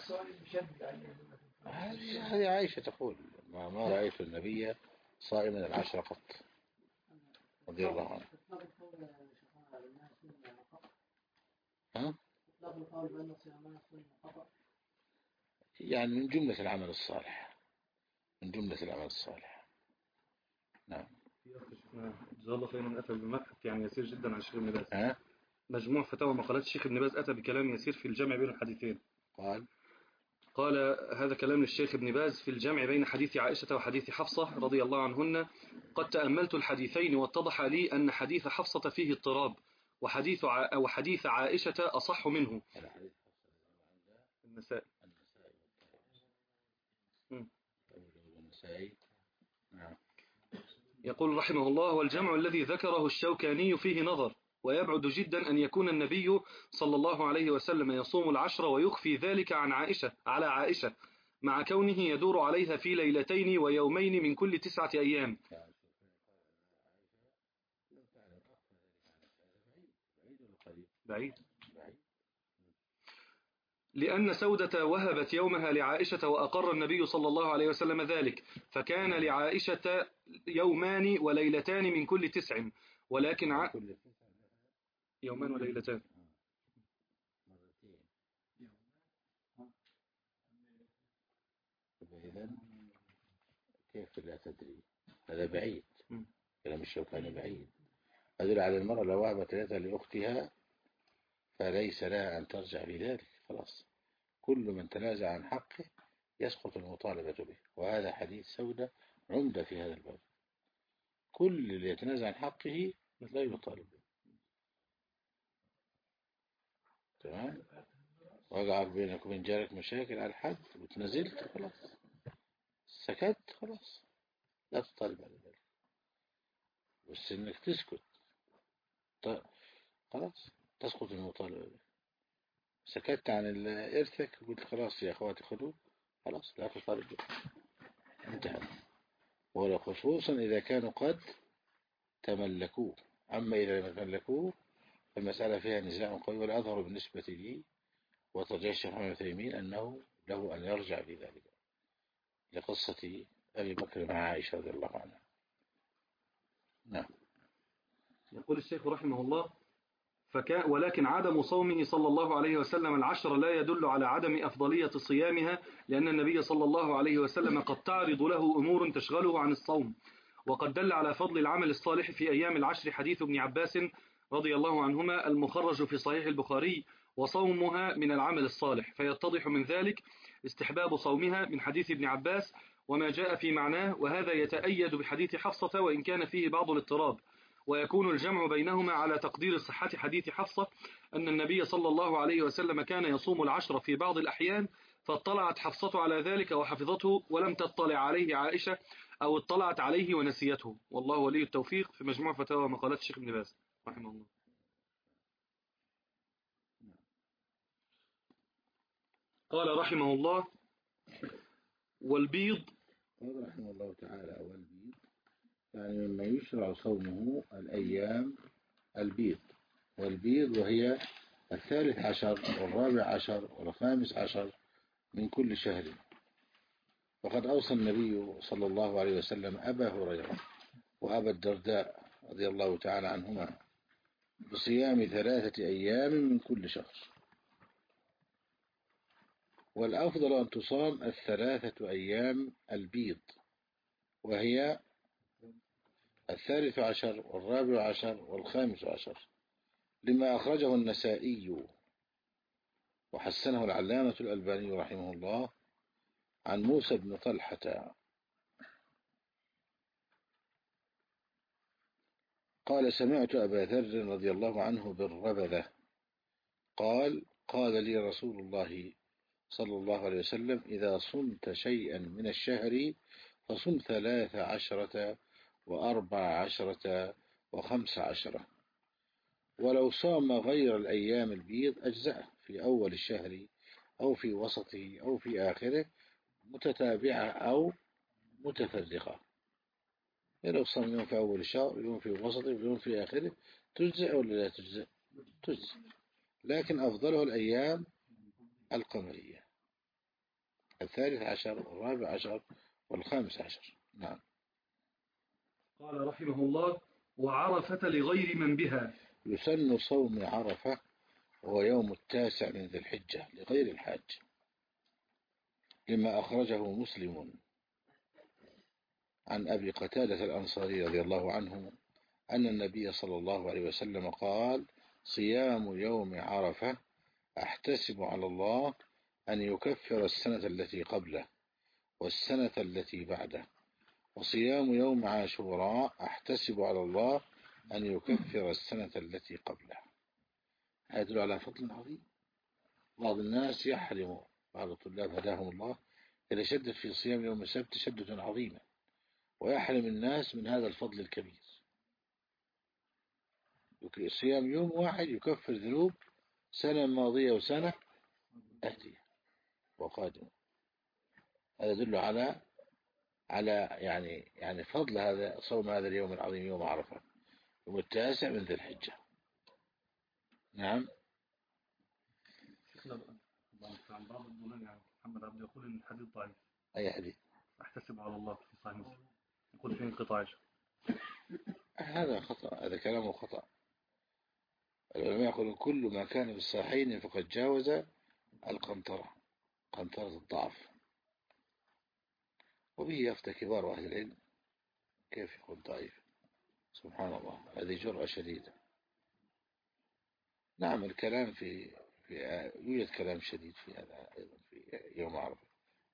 هذه عائشة تقول ما, ما رأيت النبي صائما العشر قط رضي الله عنه. ها؟ يعني من جملة العمل الصالح، من جملة العمل الصالح. نعم. في أخ جزاه الله خيرا. أتى بمبحث يعني يسير جدا عن الشيخ ابن باز. ها؟ مجموع فتاوى مقالات الشيخ ابن باز أتى بكلام يسير في الجمع بين الحديثين. قال قال هذا كلام للشيخ ابن باز في الجمع بين حديث عائشة وحديث حفصة رضي الله عنهن. قد تأملت الحديثين واتضح لي أن حديث حفصة فيه اضطراب، وحديث ع... وحديث عائشة أصح منه. النسائي. النسائي. نعم. يقول رحمه الله: والجمع الذي ذكره الشوكاني فيه نظر، ويبعد جدا أن يكون النبي صلى الله عليه وسلم يصوم العشر ويخفي ذلك عن عائشة على عائشة، مع كونه يدور عليها في ليلتين ويومين من كل تسعة أيام. بعيد. لأن سودة وهبت يومها لعائشة وأقر النبي صلى الله عليه وسلم ذلك، فكان لعائشة يومان وليلتان من كل تسع، ولكن ع... يومان وليلتان. إذن كيف لا تدري؟ هذا بعيد، كلام الشوكاني بعيد. أدل على المرأة لو وهبت ليلتها لأختها فليس لها أن ترجع بذلك، خلاص. كل من تنازع عن حقه يسقط المطالبة به، وهذا حديث سودة عمدة في هذا الباب. كل اللي يتنازع عن حقه لا يطالب به. تمام؟ وقع بينك وبين جارك مشاكل على الحد وتنزلت خلاص، سكت خلاص، لا تطالب على ذلك، بس انك تسكت خلاص تسقط المطالبة به. سكت عن إرثك وقلت خلاص يا أخواتي خذوه، خلاص لا تطالب به، انتهى. ولا خصوصا إذا كانوا قد تملكوه. أما إذا تملكوه فالمسألة فيها نزاع قوي، والأظهر بالنسبة لي وترجيح الشيخ محمد بن تيمية أنه له أن يرجع في ذلك، لقصة أبي بكر مع عائشة رضي الله عنها. نعم. يقول الشيخ رحمه الله: فكان ولكن عدم صومه صلى الله عليه وسلم العشر لا يدل على عدم أفضلية صيامها، لأن النبي صلى الله عليه وسلم قد تعرض له أمور تشغله عن الصوم. وقد دل على فضل العمل الصالح في أيام العشر حديث ابن عباس رضي الله عنهما المخرج في صحيح البخاري: وصومها من العمل الصالح. فيتضح من ذلك استحباب صومها من حديث ابن عباس وما جاء في معناه، وهذا يتأيد بحديث حفصة وإن كان فيه بعض الاضطراب. ويكون الجمع بينهما على تقدير صحة حديث حفصة أن النبي صلى الله عليه وسلم كان يصوم العشر في بعض الأحيان، فاطلعت حفصة على ذلك وحفظته، ولم تطلع عليه عائشة أو اطلعت عليه ونسيته. والله ولي التوفيق. في مجموع فتاوى مقالات الشيخ ابن باز رحمه الله. قال رحمه الله: والبيض. قال رحمه الله تعالى: والبيض يعني مما يشرع صومه الأيام البيض، والبيض وهي الثالث عشر والرابع عشر والخامس عشر من كل شهر. وقد أوصى النبي صلى الله عليه وسلم أبا هريرة وأبا الدرداء رضي الله تعالى عنهما بصيام ثلاثة أيام من كل شهر، والأفضل أن تصام الثلاثة أيام البيض، وهي الثالث عشر والرابع عشر والخامس عشر، لما أخرجه النسائي وحسنه العلامة الألباني رحمه الله عن موسى بن طلحة قال: سمعت أبا ذر رضي الله عنه بالربذة قال: قال لي رسول الله صلى الله عليه وسلم: إذا صمت شيئا من الشهر فصم ثلاث عشرة وأربع عشرة وخمس عشرة، ولو صام غير الأيام البيض أجزأه في أول الشهر أو في وسطه أو في آخره، متتابعة أو متفرقة. يعني لو صام يوم في أول الشهر، يوم في وسطه، يوم في آخره، تجزئ ولا لا تجزئ؟ تجزئ، لكن أفضله الأيام القمرية، الثالث عشر والرابع عشر والخامس عشر. نعم. قال رحمه الله: وعرفة لغير من بها. يسن صوم عرفة وهو يوم التاسع من ذي الحجة لغير الحاج، لما أخرجه مسلم عن أبي قتادة الأنصاري رضي الله عنه أن النبي صلى الله عليه وسلم قال: صيام يوم عرفة أحتسب على الله أن يكفر السنة التي قبله والسنة التي بعده، وصيام يوم عاشوراء أحتسب على الله أن يكفر السنة التي قبله. هذا يدل على فضل عظيم. بعض الناس يحرم، بعض الطلاب هداهم الله، إذا شدد في صيام يوم السبت تشددا عظيما، ويحرم الناس من هذا الفضل الكبير. صيام يوم واحد يكفر ذنوب سنة ماضية وسنة آتية وقادمة. هذا يدل على على يعني يعني فضل هذا صوم هذا اليوم العظيم، يوم عرفة، يوم التاسع من ذي الحجة. نعم. شيخنا عن بعض الظنون يعني محمد عبد يقول إن الحديث ضعيف. أي حديث؟ أحتسب على الله في صحيح مسلم يقول فيه انقطاع. هذا خطأ، هذا كلامه خطأ. العلماء يقولون كل ما كان بالصحيحين فقد جاوز القنطرة، قنطرة الضعف، وبه يفتى كبار أهل العلم. كيف يقول ضعيف؟ سبحان الله، هذه جرأة شديدة. نعم، الكلام في, في يوجد كلام شديد في هذا أيضا في يوم عرفة،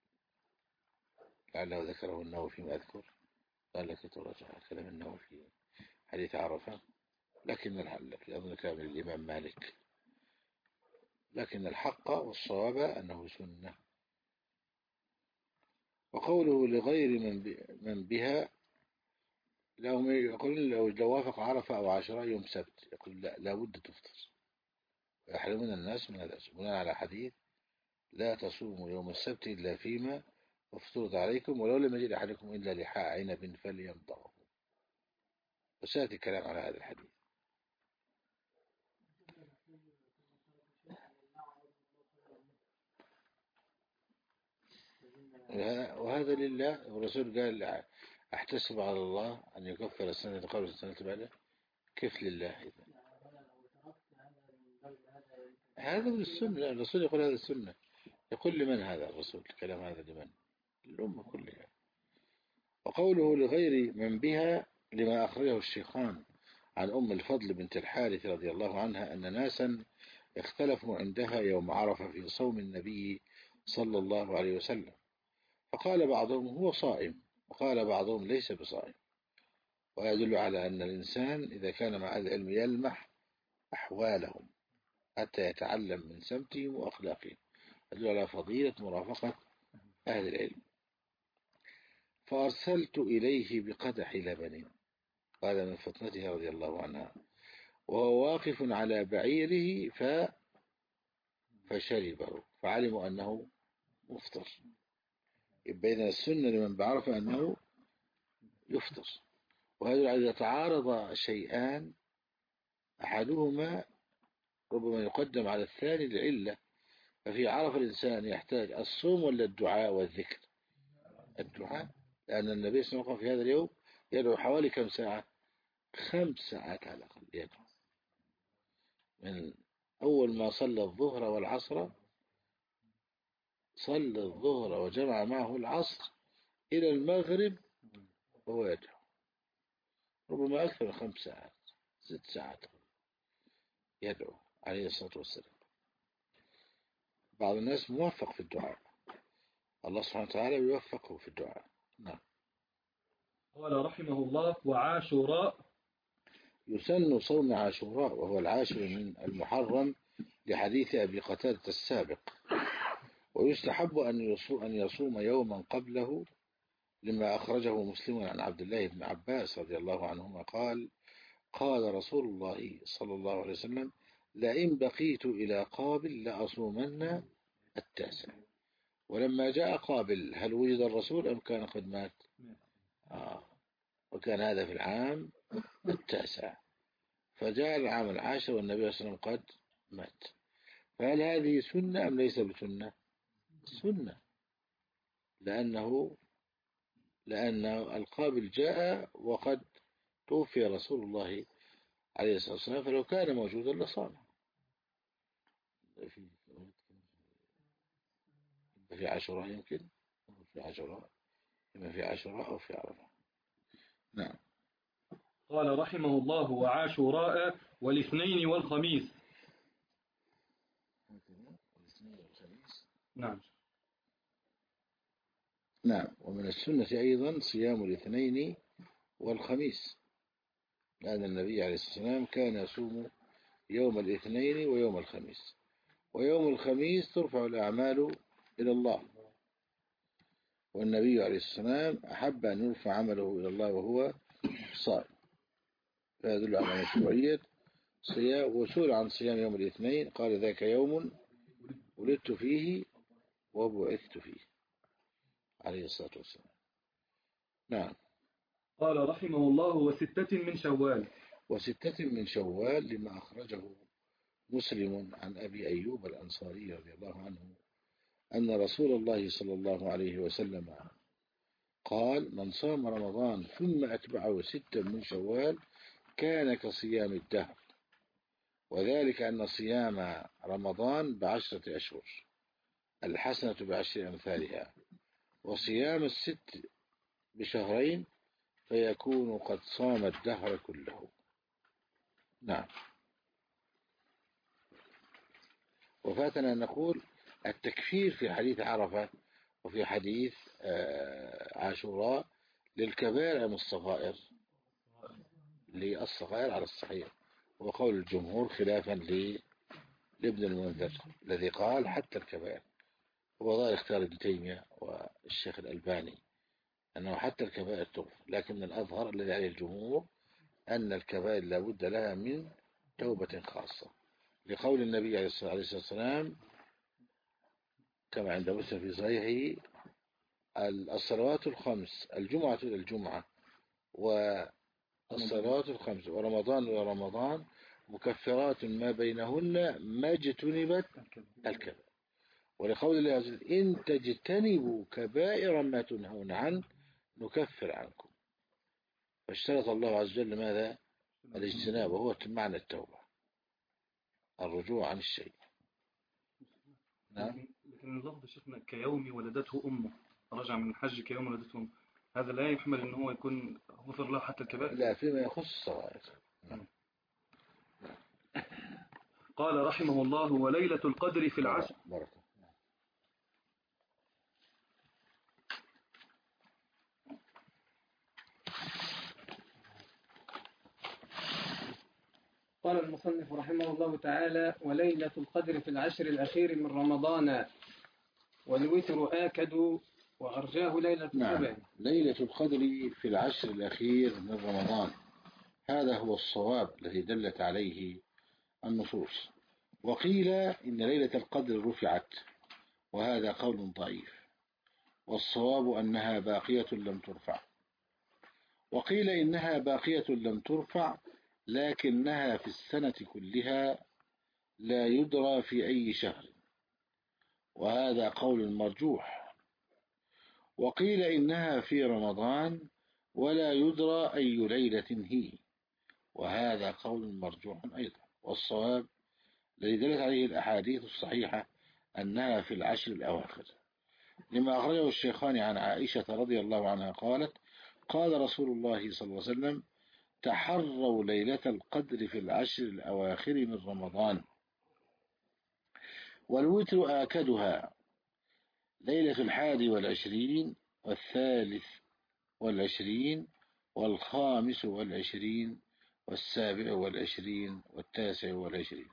لعله ذكره النووي فيما أذكر، قال لك تراجع كلام النووي في حديث عرفة، لكن الحق أظن كلام الإمام مالك، لكن الحق والصواب أنه سنة. وقوله لغير من بها، لو يقول لو وافق عرفة أو عاشوراء يوم سبت، يقول لا لابد تفطر، ويحرمون الناس من هذا بناء على حديث: لا تصوموا يوم السبت إلا فيما افترض عليكم ولو لم يجد أحدكم إلا لحاء عنب فليمضغه. وسيأتي الكلام على هذا الحديث. وهذا لله، والرسول قال: أحتسب على الله أن يكفر السنة قبل السنة بعدها. كيف لله إذا؟ هذا من السنة. الرسول يقول هذا السنة. يقول لمن هذا الرسول؟ كلام هذا لمن؟ الأمة كلها. وقوله لغير من بها لما أخرجه الشيخان عن أم الفضل بنت الحارث رضي الله عنها أن ناسا اختلفوا عندها يوم عرفة في صوم النبي صلى الله عليه وسلم، فقال بعضهم هو صائم، وقال بعضهم ليس بصائم. ويدل على أن الإنسان إذا كان مع العلم يلمح أحوالهم حتى يتعلم من سمتهم وأخلاقهم. يدل على فضيلة مرافقة أهل العلم. فأرسلت إليه بقدح لبن، قال من فطنتها رضي الله عنها، وهو واقف على بعيره ف... فشربه، فعلموا أنه مفطر. يبقى إذن السنة لمن بعرف أنه يفطر. وهذا إذا تعارض شيئان أحدهما ربما يقدم على الثاني لعلة. ففي عرف الإنسان يحتاج الصوم ولا الدعاء والذكر؟ الدعاء، لأن النبي صلى الله عليه وسلم في هذا اليوم يدعو حوالي كم ساعة؟ خمس ساعات على الأقل يدعو، من أول ما صلى الظهر والعصر، صلى الظهر وجمع معه العصر إلى المغرب وهو يدعو، ربما أكثر من خمس ساعات، ست ساعات يدعو عليه الصلاة والسلام. بعض الناس موفق في الدعاء، الله سبحانه وتعالى يوفقه في الدعاء. نعم. قال رحمه الله: وعاشوراء يسن صوم عاشوراء وهو العاشر من المحرم لحديث أبي قتادة السابق، ويستحب أن يصوم يوما قبله لما أخرجه مسلم عن عبد الله بن عباس رضي الله عنهما قال: قال رسول الله صلى الله عليه وسلم: لئن بقيت إلى قابل لأصومن التاسع. ولما جاء قابل هل وجد الرسول أم كان قد مات؟ آه. وكان هذا في العام التاسع، فجاء العام العاشر والنبي صلى الله عليه وسلم قد مات. فهل هذه سنة أم ليس بسنة؟ سنة، لأنه لأن القابل جاء وقد توفي رسول الله عليه الصلاة والسلام، فلو كان موجودا لصام. في في عاشوراء يمكن، في عاشوراء، إما في عاشوراء أو في عرفة. نعم. قال رحمه الله: وعاشوراء والاثنين والخميس. نعم نعم. ومن السنة أيضا صيام الاثنين والخميس، لأن النبي عليه الصلاة والسلام كان يصوم يوم الاثنين ويوم الخميس، ويوم الخميس ترفع الأعمال إلى الله، والنبي عليه الصلاة والسلام أحب أن يرفع عمله إلى الله وهو صائم، فيدل على مشروعية صيام. وسئل عن صيام يوم الاثنين قال: ذاك يوم ولدت فيه وبعثت فيه، عليه الصلاة والسلام. نعم. قال رحمه الله: وستة من شوال. وستة من شوال لما أخرجه مسلم عن أبي أيوب الأنصاري رضي الله عنه أن رسول الله صلى الله عليه وسلم قال: من صام رمضان ثم أتبعه ستا من شوال كان كصيام الدهر، وذلك أن صيام رمضان بعشرة أشهر، الحسنة بعشر أمثالها، وصيام الست بشهرين فيكون قد صام الدهر كله. نعم. وفاتنا أن نقول التكفير في حديث عرفة وفي حديث عاشوراء للكبائر أم الصغائر؟ للصغائر على الصحيح، وقول الجمهور خلافا لابن المنذر الذي قال حتى الكبائر، هو ظاهر اختيار ابن تيمية والشيخ الألباني أنه حتى الكبائر تغفر، لكن الأظهر الذي عليه الجمهور أن الكبائر لابد لها من توبة خاصة، لقول النبي عليه الصلاة والسلام كما عند مسلم في صحيحه: الصلوات الخمس، الجمعة إلى الجمعة والصلوات الخمس ورمضان إلى رمضان مكفرات ما بينهن ما اجتنبت الكبائر. ولقول الله عز وجل: إن تجتنبوا كبائر ما تنهون عنه نكفر عنكم. فاشترط الله عز وجل ماذا؟ الاجتناب، وهو معنى التوبة، الرجوع عن الشيء. نعم. لكن اللفظ شيخنا كيوم ولدته أمه، رجع من الحج كيوم ولدته أمه، هذا لا يحمل أنه هو يكون غفر له حتى الكبائر؟ لا، فيما يخص الصغائر. نعم. قال رحمه الله: وليلة القدر في العشر. بركة. قال المصنف رحمه الله تعالى: وليلة القدر في العشر الأخير من رمضان، والوتر آكد وأرجاه ليلة السبع. نعم. ليلة القدر في العشر الأخير من رمضان، هذا هو الصواب الذي دلت عليه النصوص. وقيل إن ليلة القدر رفعت، وهذا قول ضعيف، والصواب أنها باقية لم ترفع. وقيل إنها باقية لم ترفع لكنها في السنة كلها لا يدرى في أي شهر، وهذا قول مرجوح. وقيل إنها في رمضان ولا يدرى أي ليلة هي، وهذا قول مرجوح أيضا. والصواب الذي دلت عليه الأحاديث الصحيحة أنها في العشر الأواخر، لما أخرجه الشيخان عن عائشة رضي الله عنها قالت: قال رسول الله صلى الله عليه وسلم: تحروا ليلة القدر في العشر الأواخر من رمضان، والوتر آكدها ليلة الحادي والعشرين والثالث والعشرين والخامس والعشرين والسابع والعشرين والتاسع والعشرين،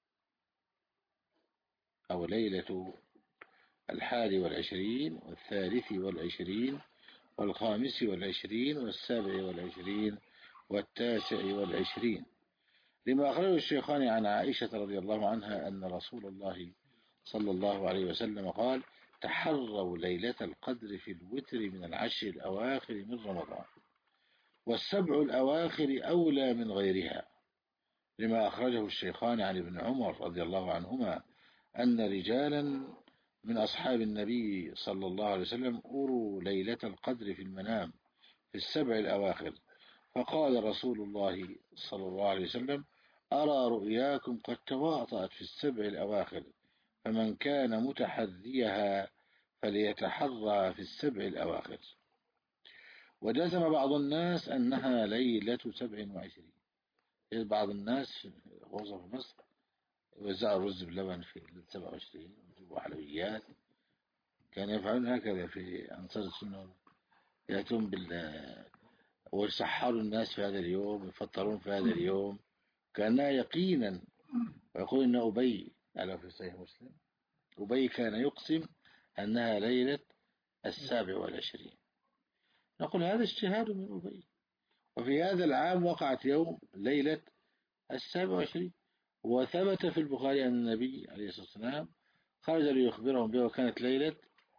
أو ليلة الحادي والعشرين والثالث والعشرين والخامس والعشرين والسابع والعشرين والتاسع والعشرين، لما أخرجه الشيخان عن عائشة رضي الله عنها أن رسول الله صلى الله عليه وسلم قال: تحروا ليلة القدر في الوتر من العشر الأواخر من رمضان، والسبع الأواخر أولى من غيرها، لما أخرجه الشيخان عن ابن عمر رضي الله عنهما أن رجالا من أصحاب النبي صلى الله عليه وسلم أروا ليلة القدر في المنام في السبع الأواخر، فقال رسول الله صلى الله عليه وسلم: أرى رؤياكم قد تواطأت في السبع الأواخر، فمن كان متحريها فليتحرى في السبع الأواخر. وجزم بعض الناس أنها ليلة سبع وعشرين. بعض الناس غوصة في مصر يوزعوا الرز بلبن في ليلة سبع وعشرين ويجيبوا حلويات، كانوا يفعلون هكذا في أنصار السنة، يأتون بال ويسحروا الناس في هذا اليوم، يفطرون في هذا اليوم كأنها يقينا. ويقول إن أبي على في صحيح مسلم، أبي كان يقسم أنها ليلة السابع والعشرين. نقول هذا اجتهاد من أبي، وفي هذا العام وقعت يوم ليلة السابع والعشرين، وثبت في البخاري أن النبي عليه الصلاة والسلام خرج ليخبرهم بها، وكانت ليلة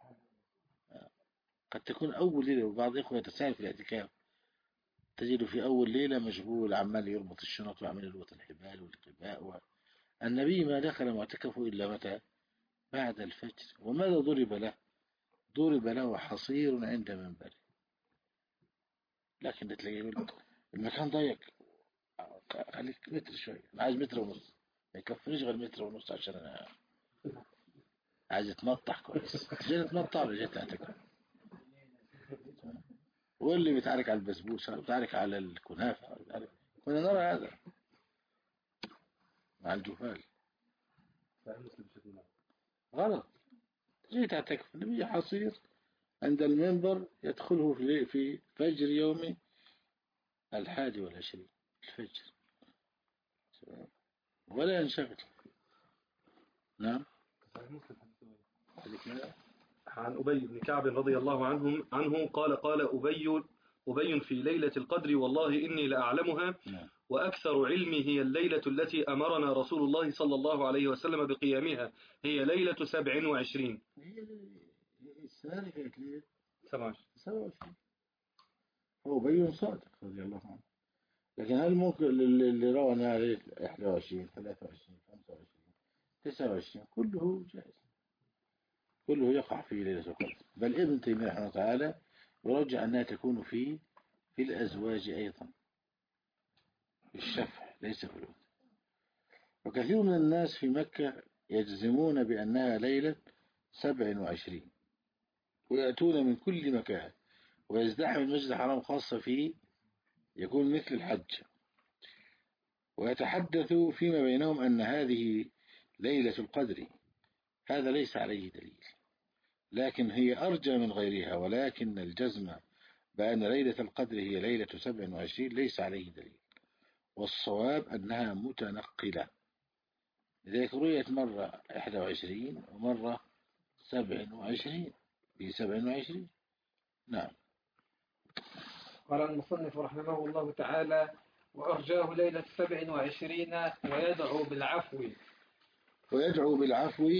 قد تكون أول ليلة. وبعض الإخوة يتساهل في الاعتكاف، تجد في أول ليلة مشغول عمال يربط الشنط وعمال يربط الحبال والقباء و... النبي ما دخل معتكفه إلا متى؟ بعد الفجر. وماذا ضرب له؟ ضرب له حصير عند منبره. لكن تلاقيه المكان ضيق، خليك متر شوي، أنا عايز متر ونص، ما يكفنيش غير متر ونص عشان أنا عايز اتنطح كويس. جيت اتنطح ولا جيت اعتكف؟ واللي بيتعارك على البسبوسة بيتعارك على الكنافة، كنا نرى هذا مع الجفال. غلط. جيت اعتكف، النبي حصير عند المنبر يدخله في في فجر يوم الحادي والعشرين الفجر ولا ينشغل. نعم. عن أبي بن كعب رضي الله عنه عنه قال قال أبي أبي في ليلة القدر والله إني لأعلمها، وأكثر علمي هي الليلة التي أمرنا رسول الله صلى الله عليه وسلم بقيامها، هي ليلة سبع وعشرين. هي السنة كانت ليلة سبع وعشرين. هو أبي صادق رضي الله عنه. لكن هل ممكن اللي روى أنها ليلة واحد وعشرين ثلاثة وعشرين خمسة وعشرين تسعة وعشرين كله جائز، كله يقع في ليلة القدر. بل ابن تيمية رحمه الله تعالى يرجع أنها تكون في في الأزواج أيضا، في الشفع ليس في الوتر. وكثير من الناس في مكة يجزمون بأنها ليلة سبع وعشرين، ويأتون من كل مكان ويزدحم المسجد الحرام، خاصة فيه يكون مثل الحج، ويتحدثوا فيما بينهم أن هذه ليلة القدر. هذا ليس عليه دليل، لكن هي أرجى من غيرها. ولكن الجزم بأن ليلة القدر هي ليلة سبع وعشرين ليس عليه دليل، والصواب أنها متنقلة. لذلك رؤيت مرة واحد وعشرين ومرة سبع وعشرين في سبع وعشرين. نعم. قال المصنف رحمه الله تعالى: وأرجاه ليلة سبع وعشرين ويدعو بالعفو. ويدعو بالعفو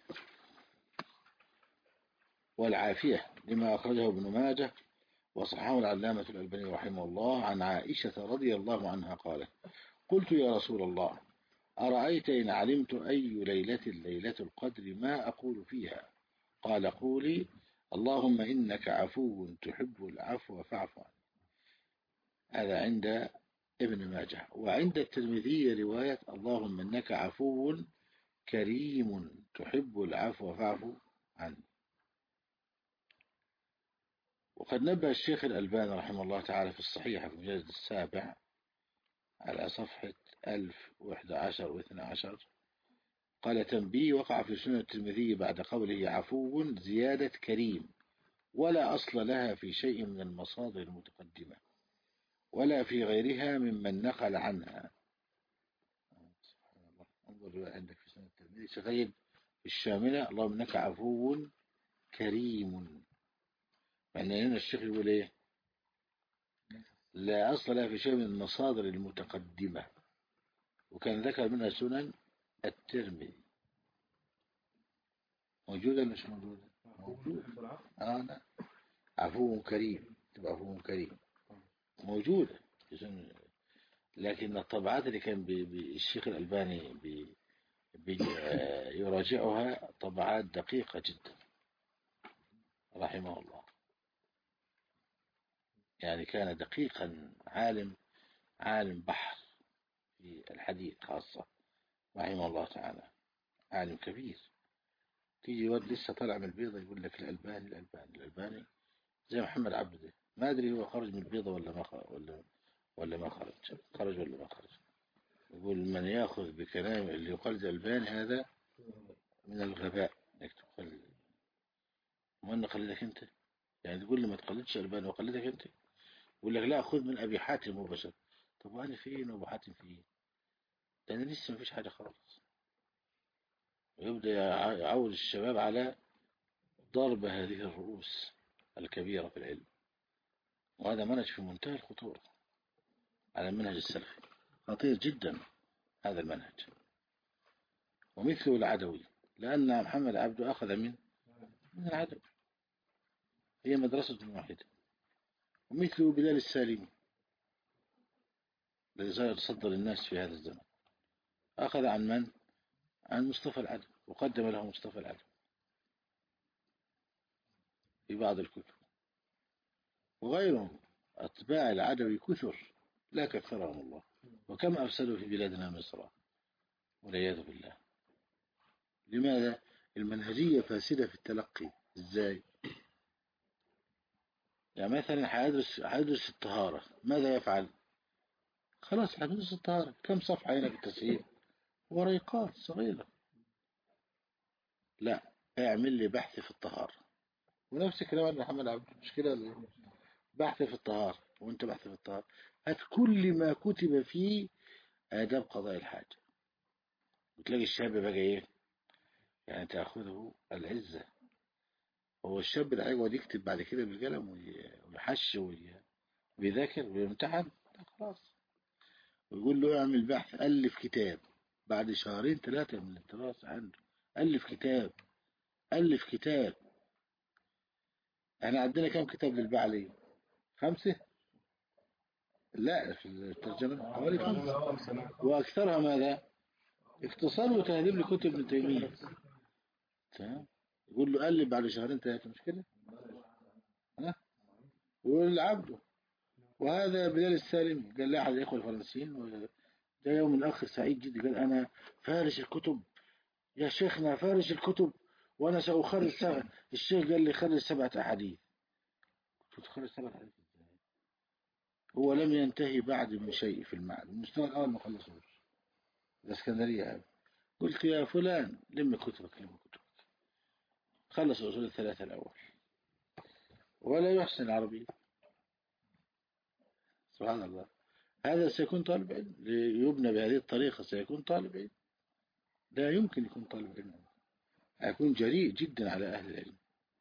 والعافية لما أخرجه ابن ماجه وصححه العلامة الألباني رحمه الله عن عائشة رضي الله عنها قالت: قلت يا رسول الله أرأيت إن علمت أي ليلة ليلة القدر ما أقول فيها؟ قال: قولي اللهم إنك عفو تحب العفو فاعف عني. هذا عند ابن ماجه. وعند الترمذي رواية اللهم إنك عفو كريم تحب العفو فاعف عني. وقد نبه الشيخ الألباني رحمه الله تعالى في الصحيح في المجلد السابع على صفحة ألف وإحدى عشر واثنى عشر قال: تنبيه وقع في سنة الترمذي بعد قوله عفو زيادة كريم، ولا أصل لها في شيء من المصادر المتقدمة ولا في غيرها ممن نقل عنها. سبحان الله. انظر عندك في سنة الترمذي تخيل في الشاملة اللهم إنك عفو كريم، معنى هنا الشيخ يقول إيه؟ لا أصل لها في شيء من المصادر المتقدمة، وكان ذكر منها سنن الترمذي. موجودة مش موجودة؟ موجودة. آه لا. عفو كريم، تبقى عفو كريم موجودة، لكن الطبعات اللي كان بي بي الشيخ الألباني بي بي يراجعها طبعات دقيقة جدا رحمه الله. يعني كان دقيقا، عالم عالم بحر في الحديث خاصة رحمه الله تعالى، عالم كبير. تيجي ود لسه طالع من البيضة يقول لك الألباني الألباني الألباني زي محمد عبده ده، ما أدري هو خرج من البيضة ولا ما خرج ولا ولا ما خرج خرج ولا ما خرج. يقول من يأخذ بكلام اللي يقلد الألباني هذا من الغباء انك تقلد. ما أنا أقلدك أنت؟ يعني تقول لي ما تقلدش الألباني وأقلدك أنت؟ يقول لك لا خذ من أبي حاتم مباشرة. طب وأنا فين وأبو حاتم فين؟ ده أنا لسه ما فيش حاجة خالص. ويبدأ يعود الشباب على ضرب هذه الرؤوس الكبيرة في العلم، وهذا منهج في منتهى الخطورة على المنهج السلفي، خطير جدا هذا المنهج. ومثله العدوي، لأن محمد عبده أخذ من من العدوي، هي مدرسة واحدة. ومثله بلال السالمي الذي صدر الناس في هذا الزمن، أخذ عن من؟ عن مصطفى العدوي، وقدم له مصطفى العدوي في بعض الكتب. وغيرهم أتباع العدوي كثر لا كثرهم الله، وكم أفسدوا في بلادنا مصر والعياذ بالله. لماذا؟ المنهجية فاسدة في التلقي. إزاي؟ يعني مثلا حيدرس حيدرس الطهارة، ماذا يفعل؟ خلاص حيدرس الطهارة، كم صفحة هنا في التسهيل؟ وريقات صغيرة. لا، اعمل لي بحث في الطهارة. ونفس الكلام محمد عبد، مش كده؟ بحث في الطهارة. وانت بحث في الطهارة، هات كل ما كتب فيه آداب قضاء الحاجة، وتلاقي الشاب بقى ايه؟ يعني تأخذه العزة. هو الشاب اللي هيقعد يكتب بعد كده بالقلم ويحش ويذاكر ويمتحن؟ خلاص. ويقول له اعمل بحث، ألف كتاب. بعد شهرين ثلاثة من الدراسة عنده ألف كتاب، ألف كتاب. احنا عندنا كم كتاب للبعلي؟ خمسة؟ لا، في الترجمة حوالي خمسة، وأكثرها ماذا؟ اختصار وتهذيب لكتب ابن تيمية. تمام. يقول له قلب بعد شهرين ثلاثة، مش كده؟ ها؟ والعبد. وهذا بلال السالمي قال لي أحد الإخوة الفرنسيين، ده يوم الأخ سعيد جدا، قال أنا فارش الكتب يا شيخنا، فارش الكتب، وأنا سأخرج سبع. الشيخ قال لي خرج سبعة أحاديث. قلت له خرج سبعة أحاديث إزاي؟ هو لم ينتهي بعد من شيء في المعنى، المستوى الأول ما خلصوش. الإسكندرية هذا. قلت يا فلان لم كتبك، لم كتبك، خلص الأصول الثلاثة الأول، ولا يحسن العربية. سبحان الله. هذا سيكون طالب علم، يبنى بهذه الطريقة سيكون طالب علم؟ لا يمكن يكون طالب علم، هيكون جريء جدا على أهل العلم،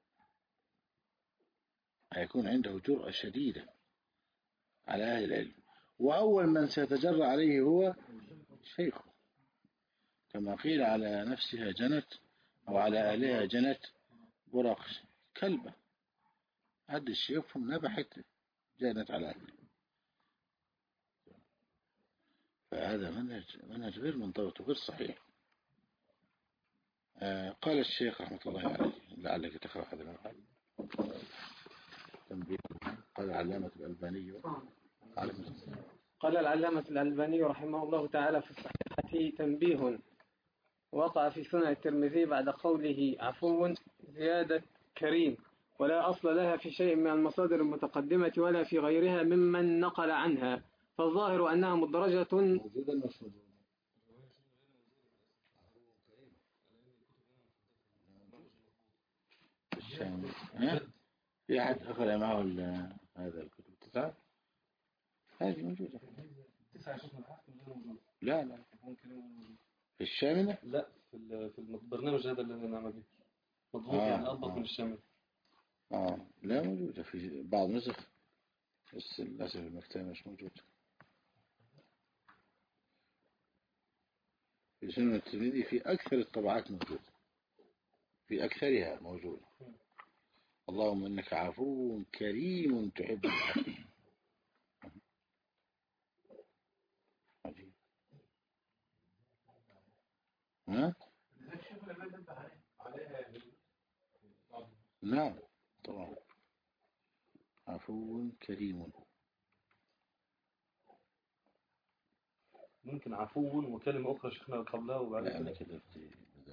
هيكون عنده جرأة شديدة على أهل العلم. وأول من سيتجرأ عليه هو شيخه، كما قيل على نفسها جنت، أو على أهلها جنت براقش كلبة. هذا الشيخهم نبحت جنت على أهله. فهذا منهج منهج غير منضبط وغير صحيح. آه قال الشيخ رحمة الله عليه، لعلك تقرأ هذا المقال تنبيه. قال العلامة الألباني قال العلامة الألباني رحمه الله تعالى في الصحيحة تنبيه: وقع في سنن الترمذي بعد قوله عفو زيادة كريم، ولا أصل لها في شيء من المصادر المتقدمة ولا في غيرها ممن نقل عنها، فالظاهر أنها مدرجة. في أحد أخذ معه هذا الكتب التسعة؟ هذه موجودة. لا لا في الشاملة؟ لا، في في البرنامج هذا اللي نعمل به مضبوط. آه يعني أضبط آه. من الشامل. آه لا موجودة في بعض نسخ، بس للأسف المكتبة مش موجودة. في سنن الترمذي في أكثر الطبعات موجودة، في أكثرها موجودة. اللهم إنك عفو كريم تحب العفو. عجيب. ها؟ نعم طبعا، عفو كريم. ممكن عفو وكلمة أخرى شيخنا قبلها وبعدين لا أنا كده.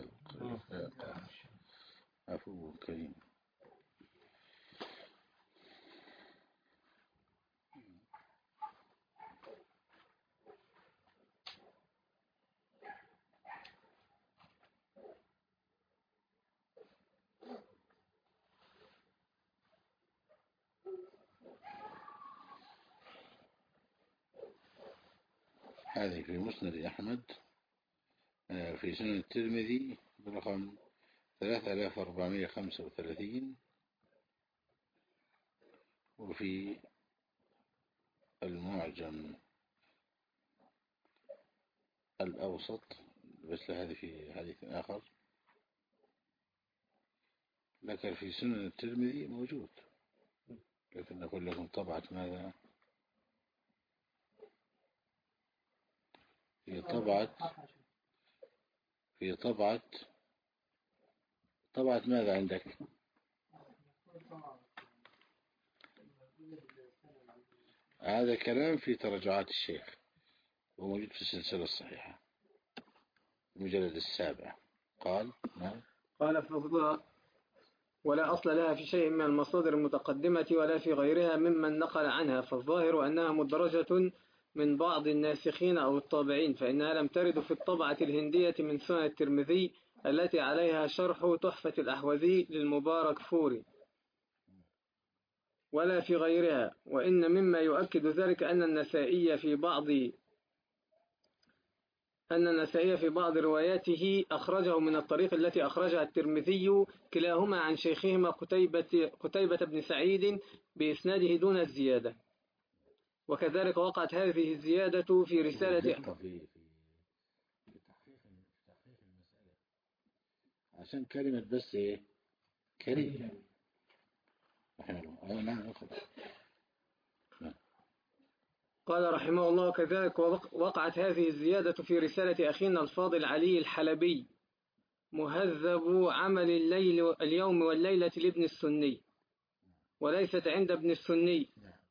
كتبت عفو كريم. هذه في مسند أحمد في سنن الترمذي برقم ثلاثة آلاف وأربعمائة وخمسة وثلاثين، وفي المعجم الأوسط مثل هذه في حديث آخر، لكن في سنن الترمذي موجود، لكن أقول لكم طبعة ماذا؟ في طبعة في طبعة طبعة ماذا عندك؟ هذا كلام في تراجعات الشيخ وموجود في السلسلة الصحيحة المجلد السابع. قال نعم. قال فضل ولا أصل لها في شيء من المصادر المتقدمة ولا في غيرها ممن نقل عنها، فالظاهر أنها مدرجة من بعض الناسخين أو الطابعين، فإنها لم ترد في الطبعة الهندية من سنن الترمذي التي عليها شرح تحفة الأحوذي للمبارك فوري، ولا في غيرها. وإن مما يؤكد ذلك أن النسائي في بعض أن النسائي في بعض رواياته أخرجه من الطريق التي أخرجها الترمذي كلاهما عن شيخهما قتيبة, قتيبة بن سعيد بإسناده دون الزيادة، وكذلك وقعت هذه الزيادة في رسالة في في تحقيق تحقيق المسألة عشان كلمة بس إيه كريم. نعم. قال رحمه الله كذلك وقعت هذه الزيادة في رسالة أخينا الفاضل علي الحلبي مهذب عمل الليل اليوم والليلة لابن السني، وليست عند ابن السني.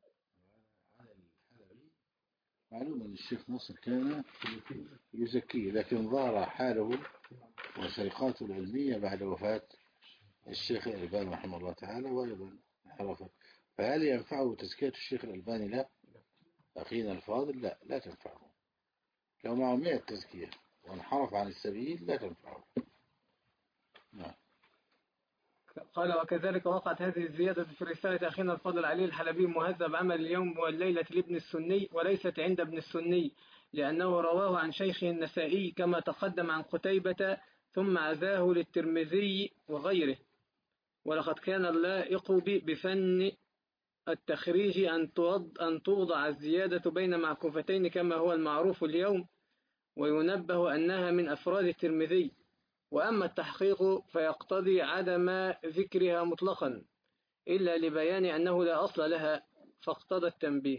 معلوم أن الشيخ نصر كان يزكيه، لكن ظهر حاله وسرقاته العلمية بعد وفاة الشيخ الألباني رحمه الله تعالى وأيضا انحرفت. فهل ينفعه تزكية الشيخ الألباني؟ لا. أخينا الفاضل لا لا تنفعه. لو معه مئة تزكية وانحرف عن السبيل لا تنفعه. نعم. قال وكذلك وقعت هذه الزيادة في رسالة أخينا الفاضل علي الحلبي مهذب عمل اليوم والليلة لابن السني، وليست عند ابن السني، لأنه رواه عن شيخه النسائي كما تقدم عن قتيبة ثم عزاه للترمذي وغيره. ولقد كان اللائق بفن التخريج أن توضع الزيادة بين معكوفتين كما هو المعروف اليوم، وينبه أنها من أفراد الترمذي، وأما التحقيق فيقتضي عدم ذكرها مطلقا إلا لبيان أنه لا أصل لها، فاقتضى التنبيه.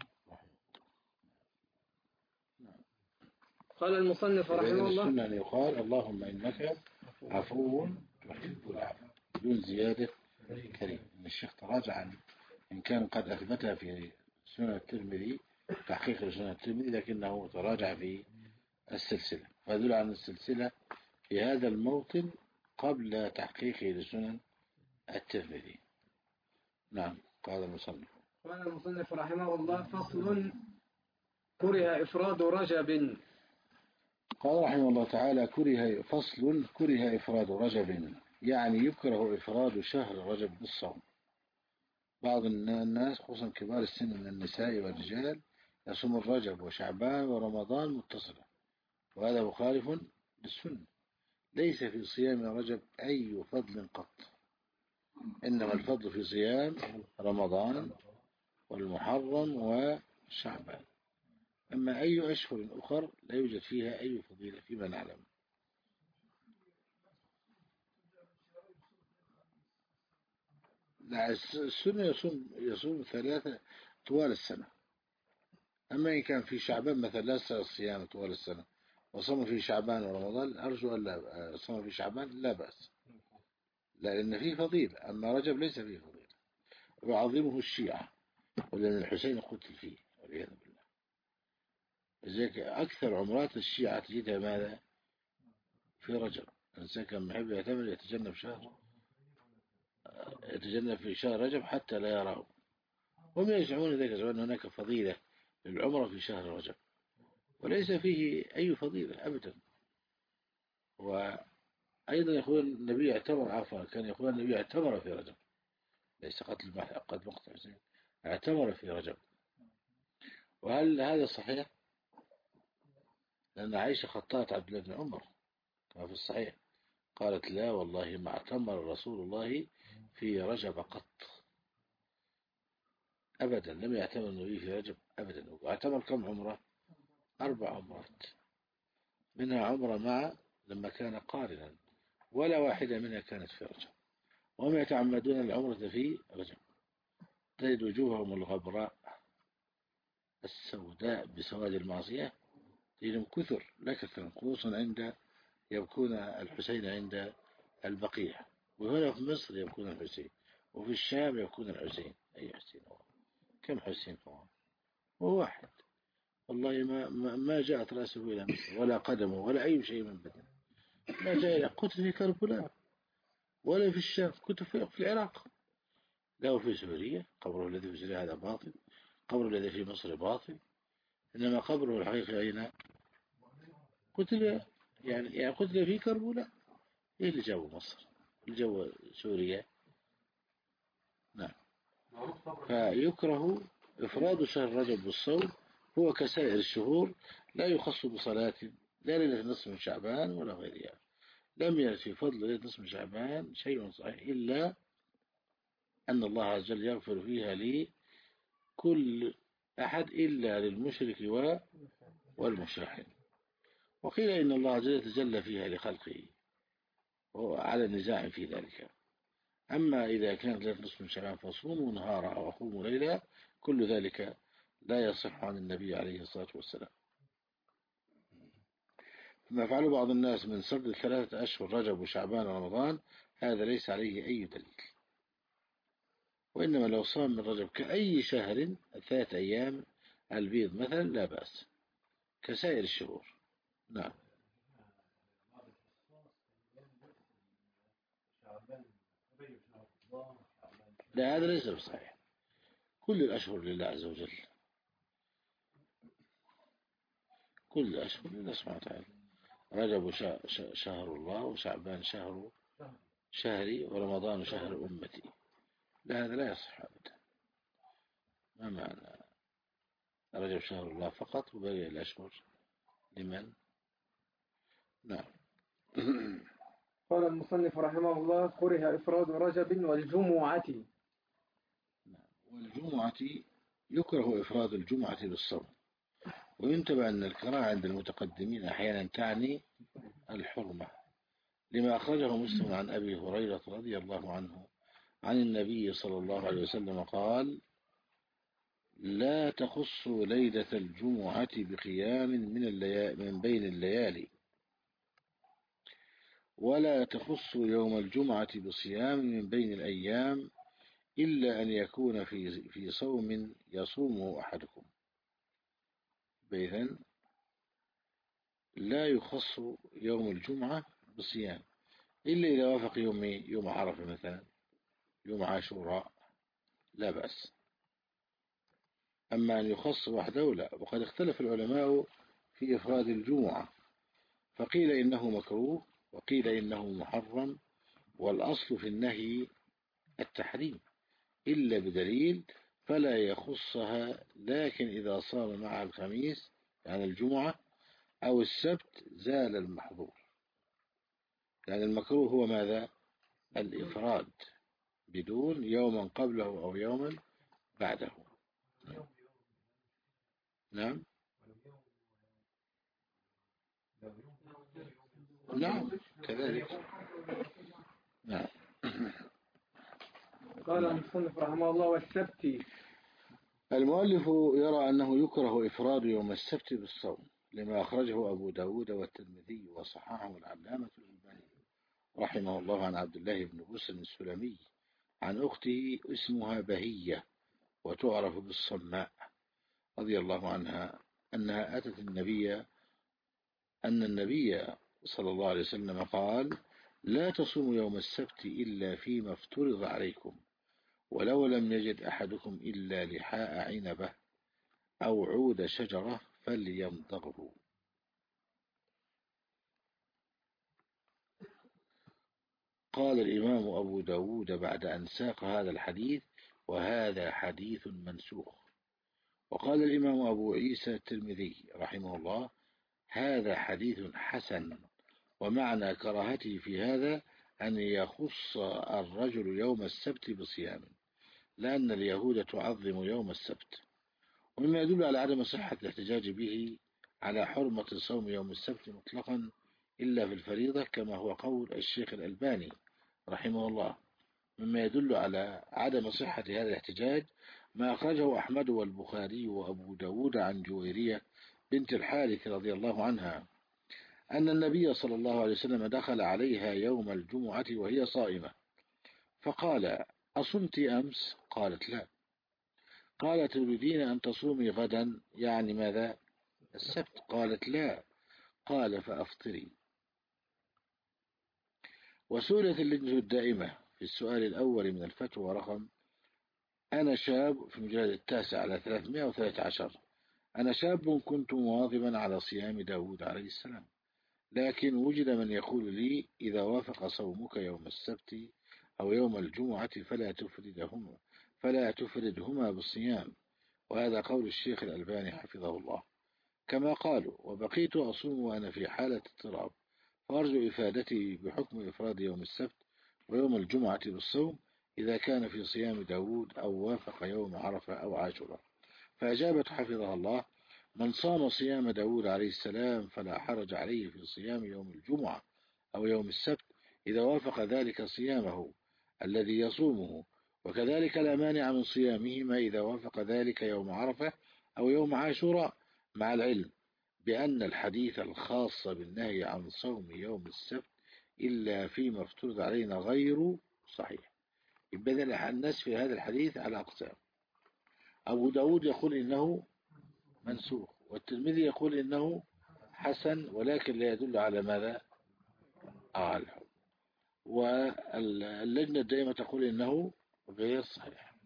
قال المصنف رحمه الله السنة أن يقال اللهم إنك عفو تحب العفو بدون زيادة كريم. الشيخ تراجع عن إن كان قد أثبتها في سنة الترمذي تحقيق سنة الترمذي، لكنه تراجع في السلسلة، فيدل عن السلسلة في هذا الموطن قبل تحقيقه لسنن الترمذي. نعم. قال المصنف قال المصنف رحمه الله فصل كره إفراد رجب. قال رحمه الله تعالى كره فصل كره إفراد رجب، يعني يكره إفراد شهر رجب بالصوم. بعض الناس خصوصا كبار السن من النساء والرجال يصوم الرجب وشعبان ورمضان متصلة، وهذا مخالف للسنة. ليس في صيام رجب أي فضل قط، إنما الفضل في صيام رمضان والمحرم وشعبان. أما أي أشهر أخر لا يوجد فيها أي فضيلة فيما نعلم. السنة يصوم يصوم ثلاثة طوال السنة. أما إن كان في شعبان مثلا لا يستطيع الصيام طوال السنة وصوم في شعبان ورمضان أرجو أن لا صوم في شعبان لا بأس، لأن فيه فضيلة. أما رجب ليس فيه فضيلة، ويعظمه الشيعة، ولأن الحسين قتل فيه والعياذ بالله. لذلك أكثر عمرات الشيعة تجدها ماذا؟ في رجب. الإنسان كان محب يعتمر يتجنب شهر يتجنب في شهر رجب حتى لا يراه. هم يزعمون ذلك أن هناك فضيلة للعمرة في شهر رجب، وليس فيه أي فضيلة أبدا. وأيضا يقول النبي اعتمر عفوا كان يقول النبي اعتمر في رجب، ليس قتل قد مقتل اعتمر في رجب. وهل هذا صحيح؟ لأن عائشة خطأت عبد الله بن عمر كما في الصحيح، قالت لا والله ما اعتمر رسول الله في رجب قط أبدا، لم يعتمر النبي في رجب أبدا. واعتمر كم عمره؟ أربع عمرات، منها عمرة مع لما كان قارنا، ولا واحدة منها كانت في رجب. وهم يتعمدون العمرة في رجب، تجد وجوههم الغبراء السوداء بسواد المعصية، تجدهم كثر لا كثر، خصوصا عند يبكون الحسين عند البقيع، وهنا في مصر يبكون الحسين، وفي الشام يبكون الحسين. أي حسين هو؟ كم حسين هو؟ هو واحد والله، ما ما, ما جاءت رأسه إلى مصر ولا قدمه ولا أي شيء من بدنه، ما جاء إلى قتل في كربلاء ولا في الشام، كتب في العراق، لا في سوريا. قبره الذي في سوريا هذا باطل، قبره الذي في مصر باطل، إنما قبره الحقيقي أين؟ قتل يعني يعني قتل في كربلاء. إيه اللي جو مصر اللي جو سوريا؟ نعم. فيكره إفراد شهر رجب بالصوم، هو كسائر الشهور لا يخص بصلاة لا ليلة نصف من شعبان ولا غيرها. لم يرد في فضل ليلة نصف من شعبان شيء صحيح، إلا أن الله عز وجل يغفر فيها لكل أحد إلا للمشرك والمشاحن. وقيل إن الله عز وجل يتجلى فيها لخلقه، وعلى النزاع في ذلك. أما إذا كانت ليلة نصف من شعبان فصوموا نهارها وقوموا ليلها، كل ذلك لا يصح عن النبي عليه الصلاة والسلام. ما فعل بعض الناس من سرد ثلاثة أشهر رجب وشعبان ورمضان هذا ليس عليه أي دليل، وإنما لو صام من رجب كأي شهر ثلاثة أيام البيض مثلا لا بأس كسائر الشهور. نعم. لا هذا ليس بصحيح، كل الأشهر لله عز وجل، كل الأشهر لله سبحانه وتعالى. رجب شهر الله، وشعبان شهر شهري، ورمضان شهر أمتي. لا هذا لا يصح أبدا. ما معنى رجب شهر الله فقط وباقي الأشهر لمن؟ نعم. قال المصنف رحمه الله: كره إفراد رجب والجمعة. والجمعة يكره إفراد الجمعة بالصوم، وينتبه أن الكراهة عند المتقدمين أحيانا تعني الحرمة، لما أخرجه مسلم عن أبي هريرة رضي الله عنه عن النبي صلى الله عليه وسلم قال: لا تخصوا ليلة الجمعة بقيام من, من بين الليالي، ولا تخصوا يوم الجمعة بصيام من بين الأيام، إلا أن يكون في في صوم يصومه أحدكم. بإذن لا يخص يوم الجمعة بصيام إلا إذا وافق يوم يوم عرفة مثلا، يوم عاشوراء، لا بأس. أما أن يخص وحده لا. وقد اختلف العلماء في إفراد الجمعة، فقيل إنه مكروه وقيل إنه محرم، والأصل في النهي التحريم إلا بدليل فلا يخصها، لكن إذا صام مع الخميس يعني الجمعة أو السبت زال المحظور. يعني المكروه هو ماذا؟ الإفراد بدون يوما قبله أو يوما بعده. نعم نعم كذلك. نعم. قال المصنف رحمه الله: والسبت. المؤلف يرى أنه يكره إفراد يوم السبت بالصوم، لما أخرجه أبو داود والترمذي وصححه العلامة الألباني رحمه الله عن عبد الله بن بسر السلمي عن أخته اسمها بهية وتعرف بالصماء رضي الله عنها أنها أتت النبي أن النبي صلى الله عليه وسلم قال: لا تصوموا يوم السبت إلا فيما افترض عليكم، ولو لم يجد أحدكم إلا لحاء عنبة أو عود شجرة فليمضغه. قال الإمام أبو داود بعد أن ساق هذا الحديث: وهذا حديث منسوخ. وقال الإمام أبو عيسى الترمذي رحمه الله: هذا حديث حسن، ومعنى كراهته في هذا أن يخص الرجل يوم السبت بصيام، لأن اليهود تعظم يوم السبت. ومما يدل على عدم صحة الاحتجاج به على حرمة صوم يوم السبت مطلقا إلا في الفريضة، كما هو قول الشيخ الألباني رحمه الله. مما يدل على عدم صحة هذا الاحتجاج ما أخرجه أحمد والبخاري وأبو داود عن جويرية بنت الحارث رضي الله عنها أن النبي صلى الله عليه وسلم دخل عليها يوم الجمعة وهي صائمة، فقال: أصمت أمس؟ قالت: لا. قال: تريدين أن تصومي غدا، يعني ماذا؟ السبت؟ قالت: لا. قال: فأفطري. وسئلت اللجنة الدائمة في السؤال الأول من الفتوى رقم أنا شاب في المجلد التاسع على ثلاثمائة وثلاثة عشر: أنا شاب كنت مواظبا على صيام داود عليه السلام، لكن وجد من يقول لي إذا وافق صومك يوم السبت أو يوم الجمعة فلا تفردهما فلا تفردهما بالصيام. وهذا قول الشيخ الألباني حفظه الله. كما قالوا: وبقيت أصوم وأنا في حالة اضطراب، فأرجو إفادتي بحكم إفراد يوم السبت ويوم الجمعة بالصوم إذا كان في صيام داود أو وافق يوم عرفة أو عاشوراء. فأجابت حفظها الله: من صام صيام داود عليه السلام فلا حرج عليه في صيام يوم الجمعة أو يوم السبت إذا وافق ذلك صيامه الذي يصومه، وكذلك لا مانع من صيامهما إذا وافق ذلك يوم عرفة أو يوم عاشوراء، مع العلم بأن الحديث الخاص بالنهي عن صوم يوم السبت إلا فيما افترض علينا غير صحيح. يبدل الناس في هذا الحديث على أقسام. أبو داود يقول إنه منسوخ، والترمذي يقول إنه حسن، ولكن لا يدل على ماذا؟ على الحكم. واللجنة الدائمة تقول إنه غير صحيح.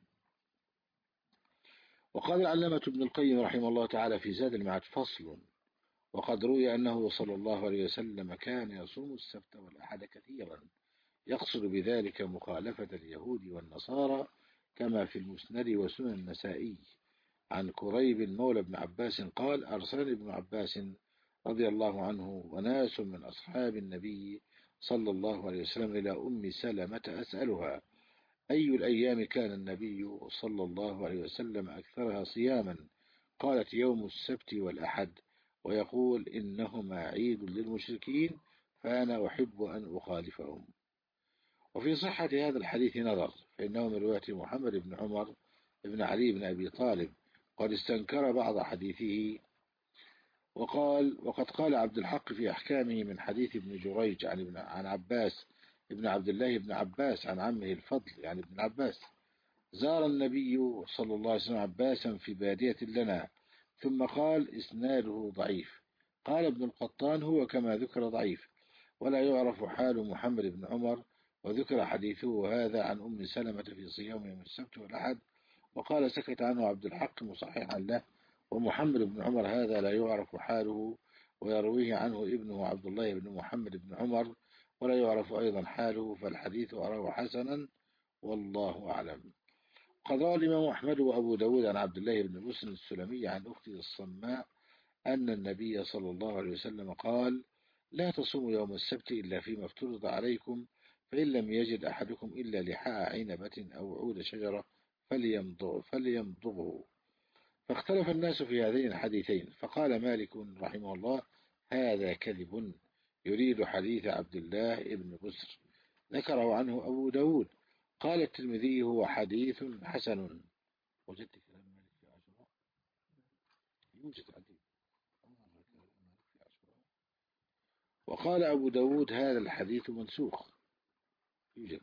وقال العلامة ابن القيم رحمه الله تعالى في زاد المعاد: فصل: وقد روي أنه صلى الله عليه وسلم كان يصوم السبت والأحد كثيرا، يقصد بذلك مخالفة اليهود والنصارى، كما في المسند وسنن النسائي عن كريب مولى ابن عباس قال: أرسلني ابن عباس رضي الله عنه وناس من أصحاب النبي صلى الله عليه وسلم إلى أم سلمة أسألها أي الأيام كان النبي صلى الله عليه وسلم أكثرها صياما؟ قالت: يوم السبت والأحد، ويقول إنهما عيد للمشركين فأنا أحب أن أخالفهم. وفي صحة هذا الحديث نظر، فإنه من رواية محمد بن عمر بن علي بن أبي طالب قد استنكر بعض حديثه، وقال: وقد قال عبد الحق في أحكامه من حديث ابن جريج عن ابن عن عباس ابن عبد الله بن عباس عن عمه الفضل يعني ابن عباس: زار النبي صلى الله عليه وسلم عباسا في بادية لنا، ثم قال: إسناده ضعيف. قال ابن القطان: هو كما ذكر ضعيف، ولا يعرف حال محمد بن عمر، وذكر حديثه هذا عن أم سلمة في صيام يوم السبت والأحد. وقال: سكت عنه عبد الحق مصححا له، ومحمد بن عمر هذا لا يعرف حاله، ويرويه عنه ابنه عبد الله بن محمد بن عمر، ولا يعرف أيضا حاله، فالحديث أراه حسنا والله أعلم. قد روى الإمام أحمد وأبو داود عن عبد الله بن بسر السلمي عن أخته الصماء أن النبي صلى الله عليه وسلم قال: لا تصوموا يوم السبت إلا فيما افترض عليكم، فإن لم يجد أحدكم إلا لحاء عنبة أو عود شجرة فليمضغ فليمضغه. فاختلف الناس في هذين الحديثين، فقال مالك رحمه الله: هذا كذب، يريد حديث عبد الله بن بسر، ذكره عنه أبو داود. قال الترمذي: هو حديث حسن. وجدت كلام مالك في عاشوراء؟ يوجد حديث. وقال أبو داود: هذا الحديث منسوخ. يوجد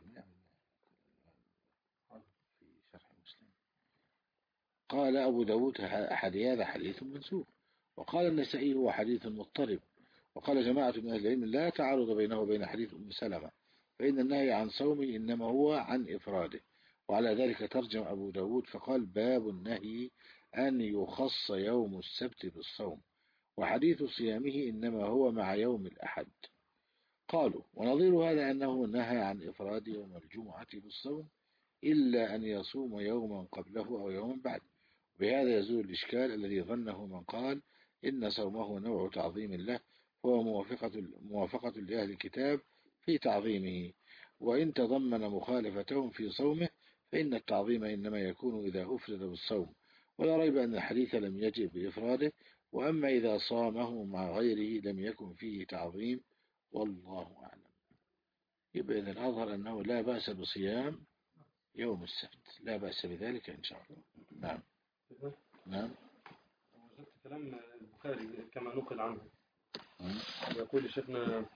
في شرح مسلم. قال أبو داود: هذا حديث منسوخ. وقال النسائي: هو حديث مضطرب. وقال جماعة من أهل العلم: لا تعارض بينه وبين حديث أم سلمة، فإن النهي عن صومه إنما هو عن إفراده. وعلى ذلك ترجم أبو داود فقال: باب النهي أن يخص يوم السبت بالصوم، وحديث صيامه إنما هو مع يوم الأحد. قالوا: ونظير هذا أنه نهى عن إفراد يوم الجمعة بالصوم إلا أن يصوم يوما قبله أو يوما بعد. بهذا يزول الإشكال الذي ظنه من قال إن صومه نوع تعظيم له، فهو موافقة موافقة لأهل الكتاب في تعظيمه، وإن تضمن مخالفتهم في صومه فإن التعظيم إنما يكون إذا أفرد بالصوم، ولا ريب أن الحديث لم يجئ بإفراده، وأما إذا صامه مع غيره لم يكن فيه تعظيم، والله أعلم. يبقى إذا الأظهر أنه لا بأس بصيام يوم السبت، لا بأس بذلك إن شاء الله. نعم نعم. وجدت كلام البخاري كما نقل عنه، يقول شيخنا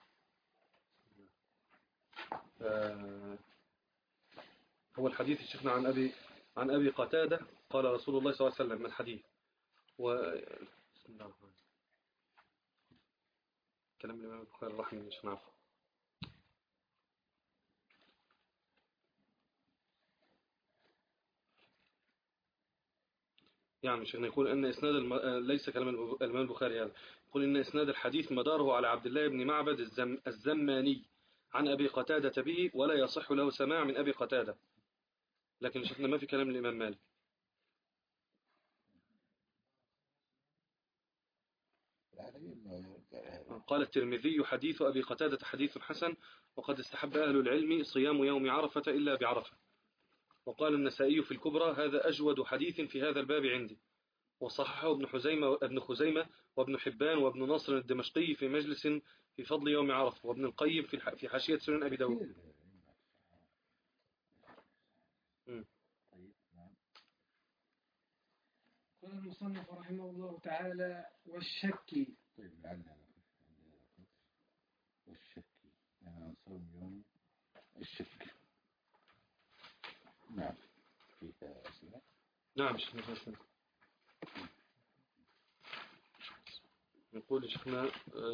هو الحديث شيخنا عن أبي عن أبي قتادة قال رسول الله صلى الله عليه وسلم من الحديث و بسم الله الرحمن الرحيم. كلام الإمام البخاري رحمه الله مش نعرفه. يعني شيخنا يقول أن إسناد الم... ليس كلام الإمام البخاري هذا، يقول أن إسناد الحديث مداره على عبد الله بن معبد الزم... الزماني عن أبي قتادة به، ولا يصح له سماع من أبي قتادة، لكن شيخنا ما في كلام الإمام مالك. قال الترمذي حديث أبي قتادة حديث حسن، وقد استحب أهل العلم صيام يوم عرفة إلا بعرفة. وقال النسائي في الكبرى هذا أجود حديث في هذا الباب عندي، وصححه ابن خزيمة ابن خزيمة وابن حبان وابن نصر الدمشقي في مجلس في فضل يوم عرفة، وابن القيم في في حاشية سنن أبي داود. قال المصنف رحمه الله تعالى والشك. طيب لعلنا والشك يعني صوم يوم الشك. نعم فيها أسئلة. نعم شيخنا. يقول شيخنا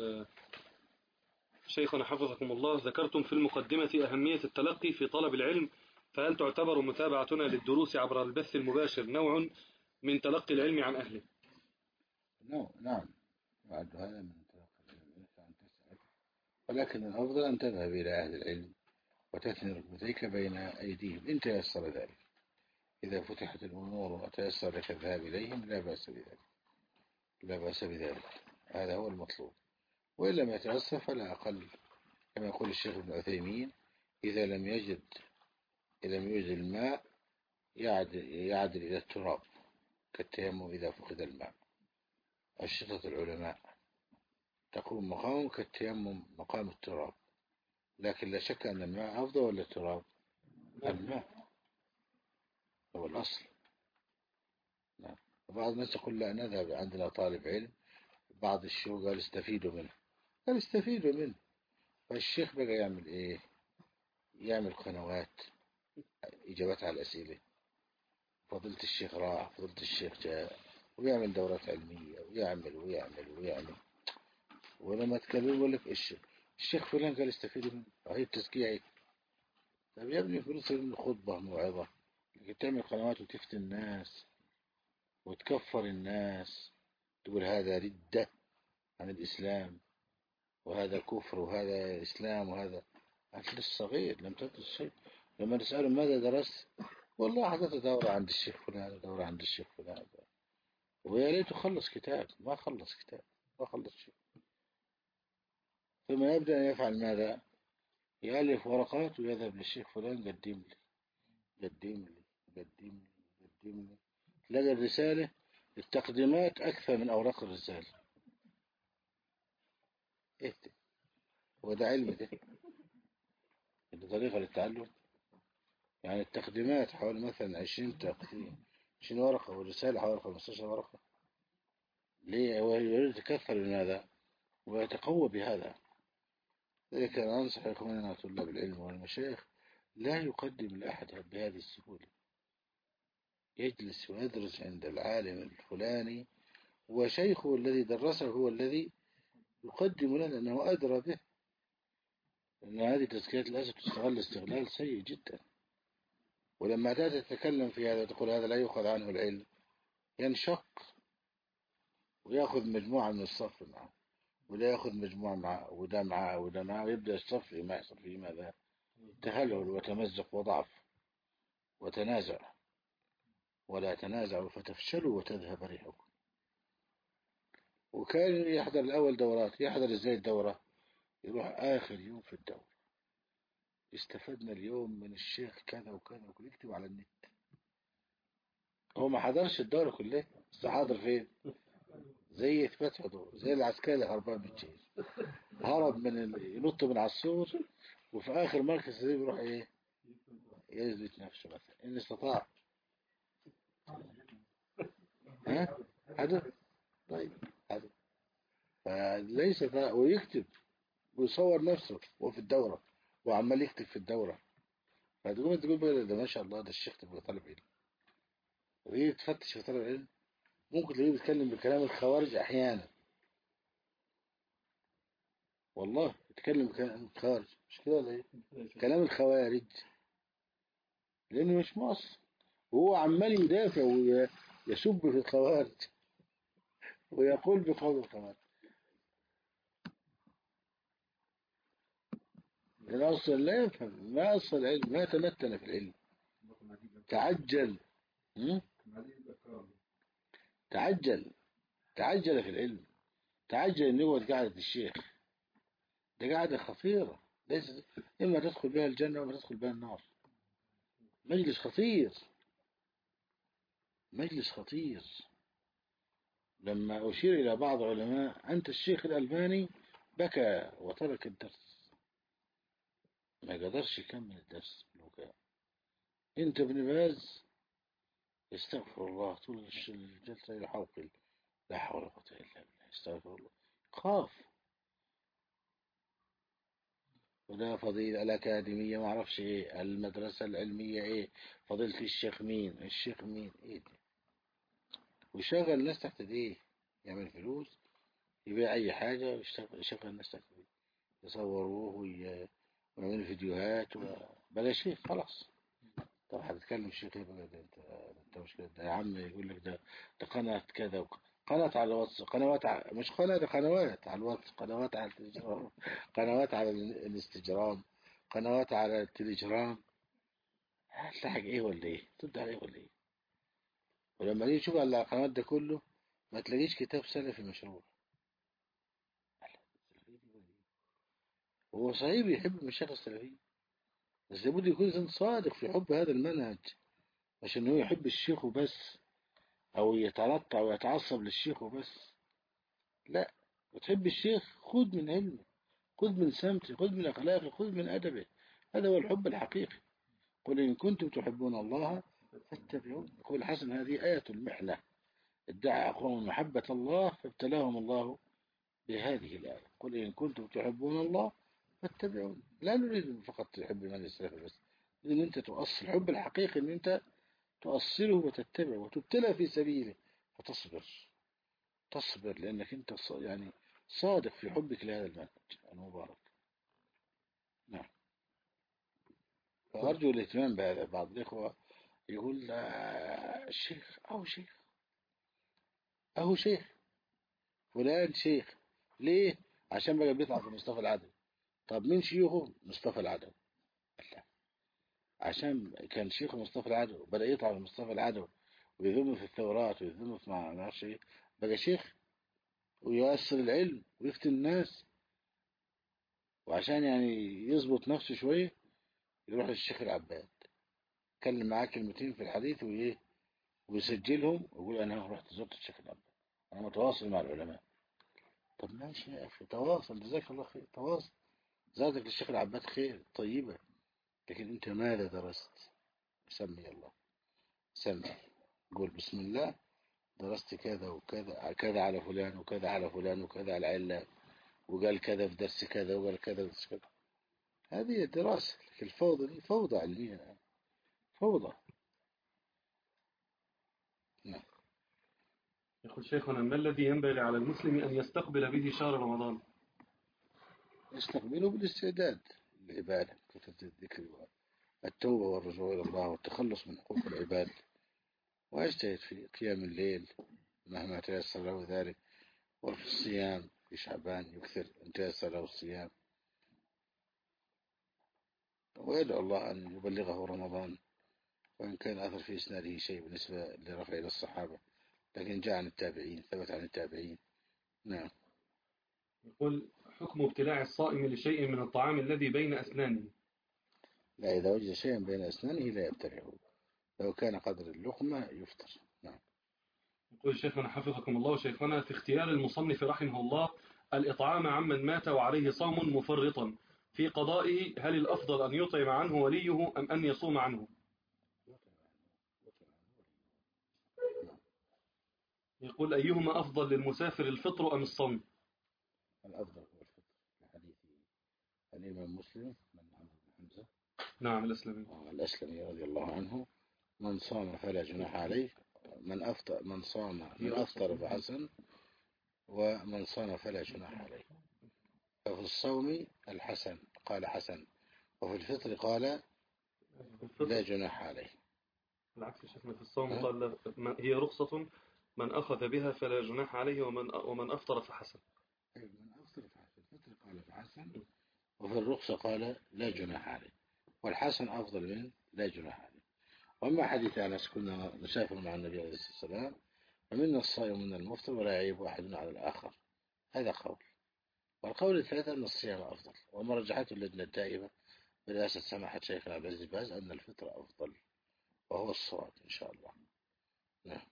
شيخنا حفظكم الله ذكرتم في المقدمة أهمية التلقي في طلب العلم، فهل تعتبر متابعتنا للدروس عبر البث المباشر نوع من تلقي العلم عن أهله؟ نعم وعد هذا من تلقي العلم أن تسأل، ولكن الأفضل أن تذهب إلى أهل العلم وتثني ركبتيك بين أيديهم إن تيسر ذلك. إذا فتحت الأمور وتيسر لك الذهاب إليهم لا بأس بذلك، لا بأس بذلك، هذا هو المطلوب. وإن لم يتيسر فلا أقل كما يقول الشيخ ابن عثيمين إذا لم يجد إذا لم يوجد الماء يعدل, يعدل إلى التراب كالتيمم إذا فقد الماء. أشرطة العلماء تقوم مقام كالتيمم مقام التراب، لكن لا شك أن الماء أفضل ولا التراب؟ الماء هو الأصل. نعم. بعض الناس يقول لا نذهب عندنا طالب علم، بعض الشيوخ قال استفيدوا منه، قال استفيدوا منه، فالشيخ بقى يعمل إيه؟ يعمل قنوات إجابات على الأسئلة، فضيلة الشيخ راح فضيلة الشيخ جاء، ويعمل دورات علمية ويعمل ويعمل ويعمل، ولما تكلم يقول لك الشيخ الشيخ فلان قال استفيدوا منه، هي التزكية. طب يا ابني فلوس الخطبة موعظة، لكن تعمل قنوات وتفتي الناس وتكفر الناس، تقول هذا ردة عن الإسلام وهذا كفر وهذا إسلام وهذا. أنت للصغير لم تدرس شيء. لما تسأله ماذا درست؟ والله حدثت دورة عند الشيخ فلان دورة عند الشيخ فلان، ويا ريت خلص كتاب، ما خلص كتاب ما خلص شيء. ثم يبدأ أن يفعل ماذا؟ يألف ورقات ويذهب للشيخ فلان قدم لي قدم لي قدم لي قدم لي، تلاقي الرسالة التقديمات أكثر من أوراق الرسالة. إيه ده؟ وده علم ده؟ ده طريقة للتعلم؟ يعني التقديمات حوالي مثلا عشرين تقديم عشرين ورقة، والرسالة حوالي خمستاشر ورقة. ليه؟ هو يريد يتكثر من هذا ويتقوى بهذا. لذلك أنا أنصح إخواننا طلاب العلم والمشايخ لا يقدم لأحد بهذه السهولة، يجلس ويدرس عند العالم الفلاني وشيخه الذي درسه هو الذي يقدم لنا أنه أدرى به، لأن هذه تزكية الأسف تستغل استغلال سيء جدا. ولما تأتي تتكلم في هذا وتقول هذا لا يؤخذ عنه العلم ينشق ويأخذ مجموعة من الصف معه، ولا يأخذ مجموعة معه، وده معه وده معه، ويبدأ الصف ما يحصل فيه ماذا؟ تهلل وتمزق وضعف وتنازع. ولا تنازعوا فتفشلوا وتذهب ريحكم. وكان يحضر الأول دورات. يحضر إزاي الدورة؟ يروح آخر يوم في الدورة، استفدنا اليوم من الشيخ كذا وكذا وكذا، يكتب على النت. هو ما حضرش الدورة كلها، بس حاضر فين؟ زي إثبات حضور، زي العسكري اللي هربان من الجيش، هرب من ال... ينط من على السور، وفي آخر مركز تدريب يروح إيه؟ يثبت نفسه مثلا إن استطاع. ها؟ هذا طيب، هذا فليس ذا. ويكتب ويصور نفسه وهو في الدورة، وعمال يكتب في الدورة. فتقوم تقول بقى ده ما شاء الله، ده الشيخ تبقى طالب علم. وهي تفتش في طالب علم، ممكن تلاقيه بيتكلم بكلام الخوارج أحيانا. والله يتكلم بكلام الخوارج، مش كده ولا إيه؟ كلام الخوارج، لأنه مش مصر، وهو عمال يدافع ويسب في الخوارج ويقول بقول الخوارج. لأن أصلا لا يفهم، ما أصل العلم، ما تمتن في العلم. تعجل م? تعجل تعجل في العلم، تعجل أن يقعد قاعدة الشيخ. ده قاعدة خطيرة، ليس إما تدخل بها الجنة وما تدخل بها النار. مجلس خطير، مجلس خطير. لما أشير إلى بعض علماء أنت الشيخ الألباني بكى وترك الدرس، ما قدرش يكمل الدرس بالبكاء. أنت ابن باز استغفر الله طول الجلسة يحوقل، لا حول ولا قوة إلا بالله، استغفر الله، خاف. وده فضيلة الأكاديمية ما أعرفش إيه، المدرسة العلمية إيه، فضيلة الشيخ مين، الشيخ مين إيه ده. ويشغل الناس تحت إيه، يعمل فلوس، يبيع أي حاجة ويشتغل، يشغل الناس تحت إيه، يصوروه وي- ويعملوا فيديوهات و... بلا شيخ خلاص. طب هتتكلم شيخ ايه بقى؟ ده انت انت مش كده، ده يا عم يقول لك ده ده قناة كذا وك... قناة على الواتس، قنوات ع... مش قناة، ده قنوات على الواتس، قنوات على التليجرام، قنوات على ال- الانستجرام، قنوات على التليجرام. هتلاحق ايه ولا ايه؟ تبدأ على ايه ولا ايه؟ ولما تيجي تشوف على القنوات ده كله ما تلاقيش كتاب سلفي مشروع. هو صحيح بيحب المشايخ السلفيين، بس لابد يكون إنسان صادق في حب هذا المنهج، مش انه يحب الشيخ وبس، او يتنطع ويتعصب للشيخ وبس. لا، وتحب الشيخ خذ من علمه، خذ من سمته، خذ من أخلاقه، خذ من أدبه. هذا هو الحب الحقيقي. قل إن كنتم تحبون الله فاتبعون. يقول الحسن هذه آية المحنة، ادعى أقوام محبة الله فابتلاهم الله بهذه الآية. قل إن كنتم تحبون الله فاتبعون. لا نريد فقط تحب من السلف بس، لأن أنت تؤصل الحب الحقيقي، أن أنت تؤصله وتتبعه وتبتلى في سبيله فتصبر، تصبر لأنك أنت ص- يعني صادق في حبك لهذا المنهج المبارك. نعم. فأرجو الاهتمام بهذا. بعض الإخوة يقول لا الشيخ أو شيخ أهو شيخ فلان شيخ، ليه؟ عشان بقى بيطلع في مصطفى العدوي. طب مين شيوخه؟ مصطفى العدوي. لا، عشان كان شيخ مصطفى العدوي بدأ يطلع في مصطفى العدوي ويذم في الثورات ويذم في ما نعرفش ايه، بقى شيخ ويؤثر العلم ويفتن الناس، وعشان يعني يظبط نفسه شوية يروح للشيخ العباد يتكلم معاه كلمتين في الحديث وإيه، ويسجلهم ويقول أنا رحت زرت الشيخ العباد، أنا متواصل مع العلماء. طب ماشي يا أخي، تواصل، جزاك الله خير، تواصل، زادك للشيخ العباد خير طيبة. لكن أنت ماذا درست؟ سمي الله، سمي، قول بسم الله، درست كذا وكذا، كذا على فلان وكذا على فلان وكذا على علان، وقال كذا في درس كذا وقال كذا في درس كذا. هذه دراسة. لكن الفوضى دي فوضى علمية، فوضى. نعم. يقول شيخنا ما الذي ينبغي على المسلم أن يستقبل به شهر رمضان؟ يستقبله بالاستعداد للعبادة، كثرة الذكر والتوبة والرجوع إلى الله والتخلص من حقوق العباد، ويجتهد في قيام الليل مهما تيسر له ذلك، وفي الصيام في شعبان يكثر إن تيسر له الصيام، ويدعو الله أن يبلغه رمضان. وإن كان أثر في إسناده شيء بالنسبة لرفع إلى الصحابة، لكن جاء عن التابعين، ثبت عن التابعين نعم. يقول حكم ابتلاع الصائم لشيء من الطعام الذي بين أسنانه. لا، إذا وجد شيء بين أسنانه لا يبتلعه، لو كان قدر اللقمة يفطر. نعم. يقول شيخنا حفظكم الله شيخنا في اختيار المصنف رحمه الله الإطعام عمن مات وعليه صوم مفرطا في قضائه، هل الأفضل أن يطعم عنه وليه أم أن يصوم عنه؟ يقول أيهما أفضل للمسافر الفطر أم الصوم؟ الأفضل هو الفطر، لحديث الإمام مسلم من عمرو بن حمزة نعم الأسلمي الأسلمي رضي الله عنه: من صام فلا جناح عليه، من أفطر من صام من أفطر فحسن، ومن صام فلا جناح عليه. ففي الصوم الحسن قال حسن، وفي الفطر قال لا جناح عليه. العكس شيخنا، في الصوم قال هي رخصة من أخذ بها فلا جناح عليه، ومن ومن أفطر فحسن. من أفطر في الفطر قال فحسن، وفي الرخصة قال لا جناح عليه، والحسن أفضل من لا جناح عليه. وأما حديث أنس كنا نسافر مع النبي عليه الصلاة والسلام فمنا الصائم ومنا المفطر ولا يعيب أحدنا على الآخر، هذا قول. والقول الثالث أن الصيام أفضل، وما رجحته اللجنة الدائمة برئاسة سماحة شيخنا عبد العزيز باز أن الفطر أفضل، وهو الصواب إن شاء الله. نعم.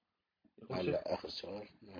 هلا آخر سؤال. نعم.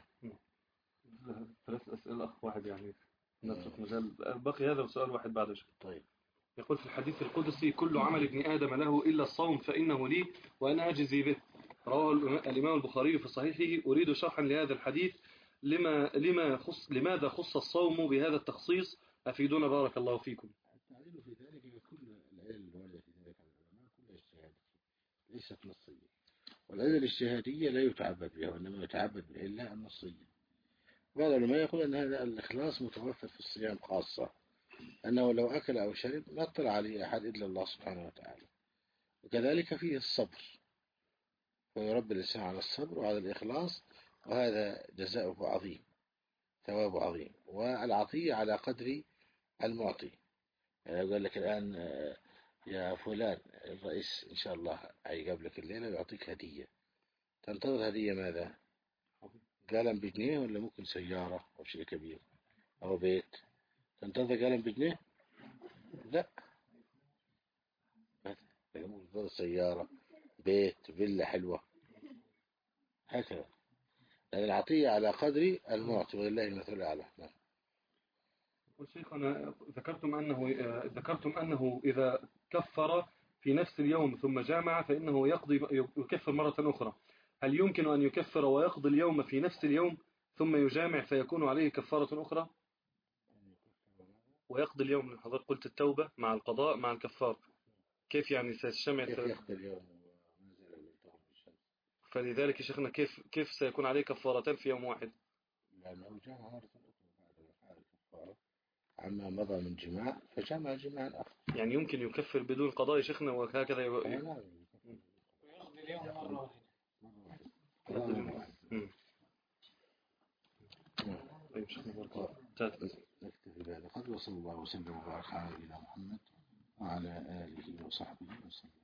ثلاث أسئلة أخ واحد يعني نترك مجال بقي هذا وسؤال واحد بعد شيء. طيب. يقول في الحديث القدسي كل عمل ابن آدم له إلا الصوم فإنه لي وأنا أجزي به. رواه الإمام البخاري في صحيحه. أريد شرحا لهذا الحديث، لما لما خص لماذا خص الصوم بهذا التخصيص؟ أفيدونا بارك الله فيكم. التعليل في ذلك كل العلل الواردة في ذلك عن العلماء كلها اجتهادية ليست نصية، والعلل الاجتهادية لا يتعبد بها، وإنما يتعبد بالعلة النصية. بعض العلماء يقول أن هذا الإخلاص متوفر في الصيام خاصة، أنه لو أكل أو شرب ما اطلع عليه أحد إلا الله سبحانه وتعالى. وكذلك فيه الصبر، فيربي الإنسان على الصبر وعلى الإخلاص، وهذا جزاؤه عظيم، ثوابه عظيم، والعطية على قدر المعطي. يعني قال لك الآن يا فلان الرئيس إن شاء الله هيقابلك الليلة ويعطيك هدية، تنتظر هدية ماذا؟ قلم بجنيه ولا ممكن سيارة أو شيء كبير أو بيت؟ تنتظر قلم بجنيه؟ لا، تنتظر سيارة، بيت، فيلا حلوة، هكذا. لأن العطية على قدر المعطي ولله المثل الأعلى. شيخنا ذكرتم أنه ذكرتم أنه إذا كفر في نفس اليوم ثم جامع فإنه يقضي يكفر مرة أخرى. هل يمكن أن يكفر ويقضي اليوم في نفس اليوم ثم يجامع فيكون عليه كفارة أخرى؟ ويقضي اليوم، حضرتك قلت التوبة مع القضاء مع الكفار، كيف يعني سيجتمع؟ كيف يقضي اليوم ونزل من الشمس؟ فلذلك شيخنا كيف كيف سيكون عليه كفارتان في يوم واحد؟ لأنه جامع مرة أخرى بعد وفاء الكفارة عما مضى من جماع، فجمع جماعا آخر. يعني يمكن يكفر بدون قضاء شيخنا وهكذا ي... ويقضي اليوم مرة واحدة. مرة واحدة. طيب شيخنا بارك الله. نكتفي بهذا القدر، وصلى الله وسلم وبارك على نبينا محمد وعلى آله وصحبه وسلم.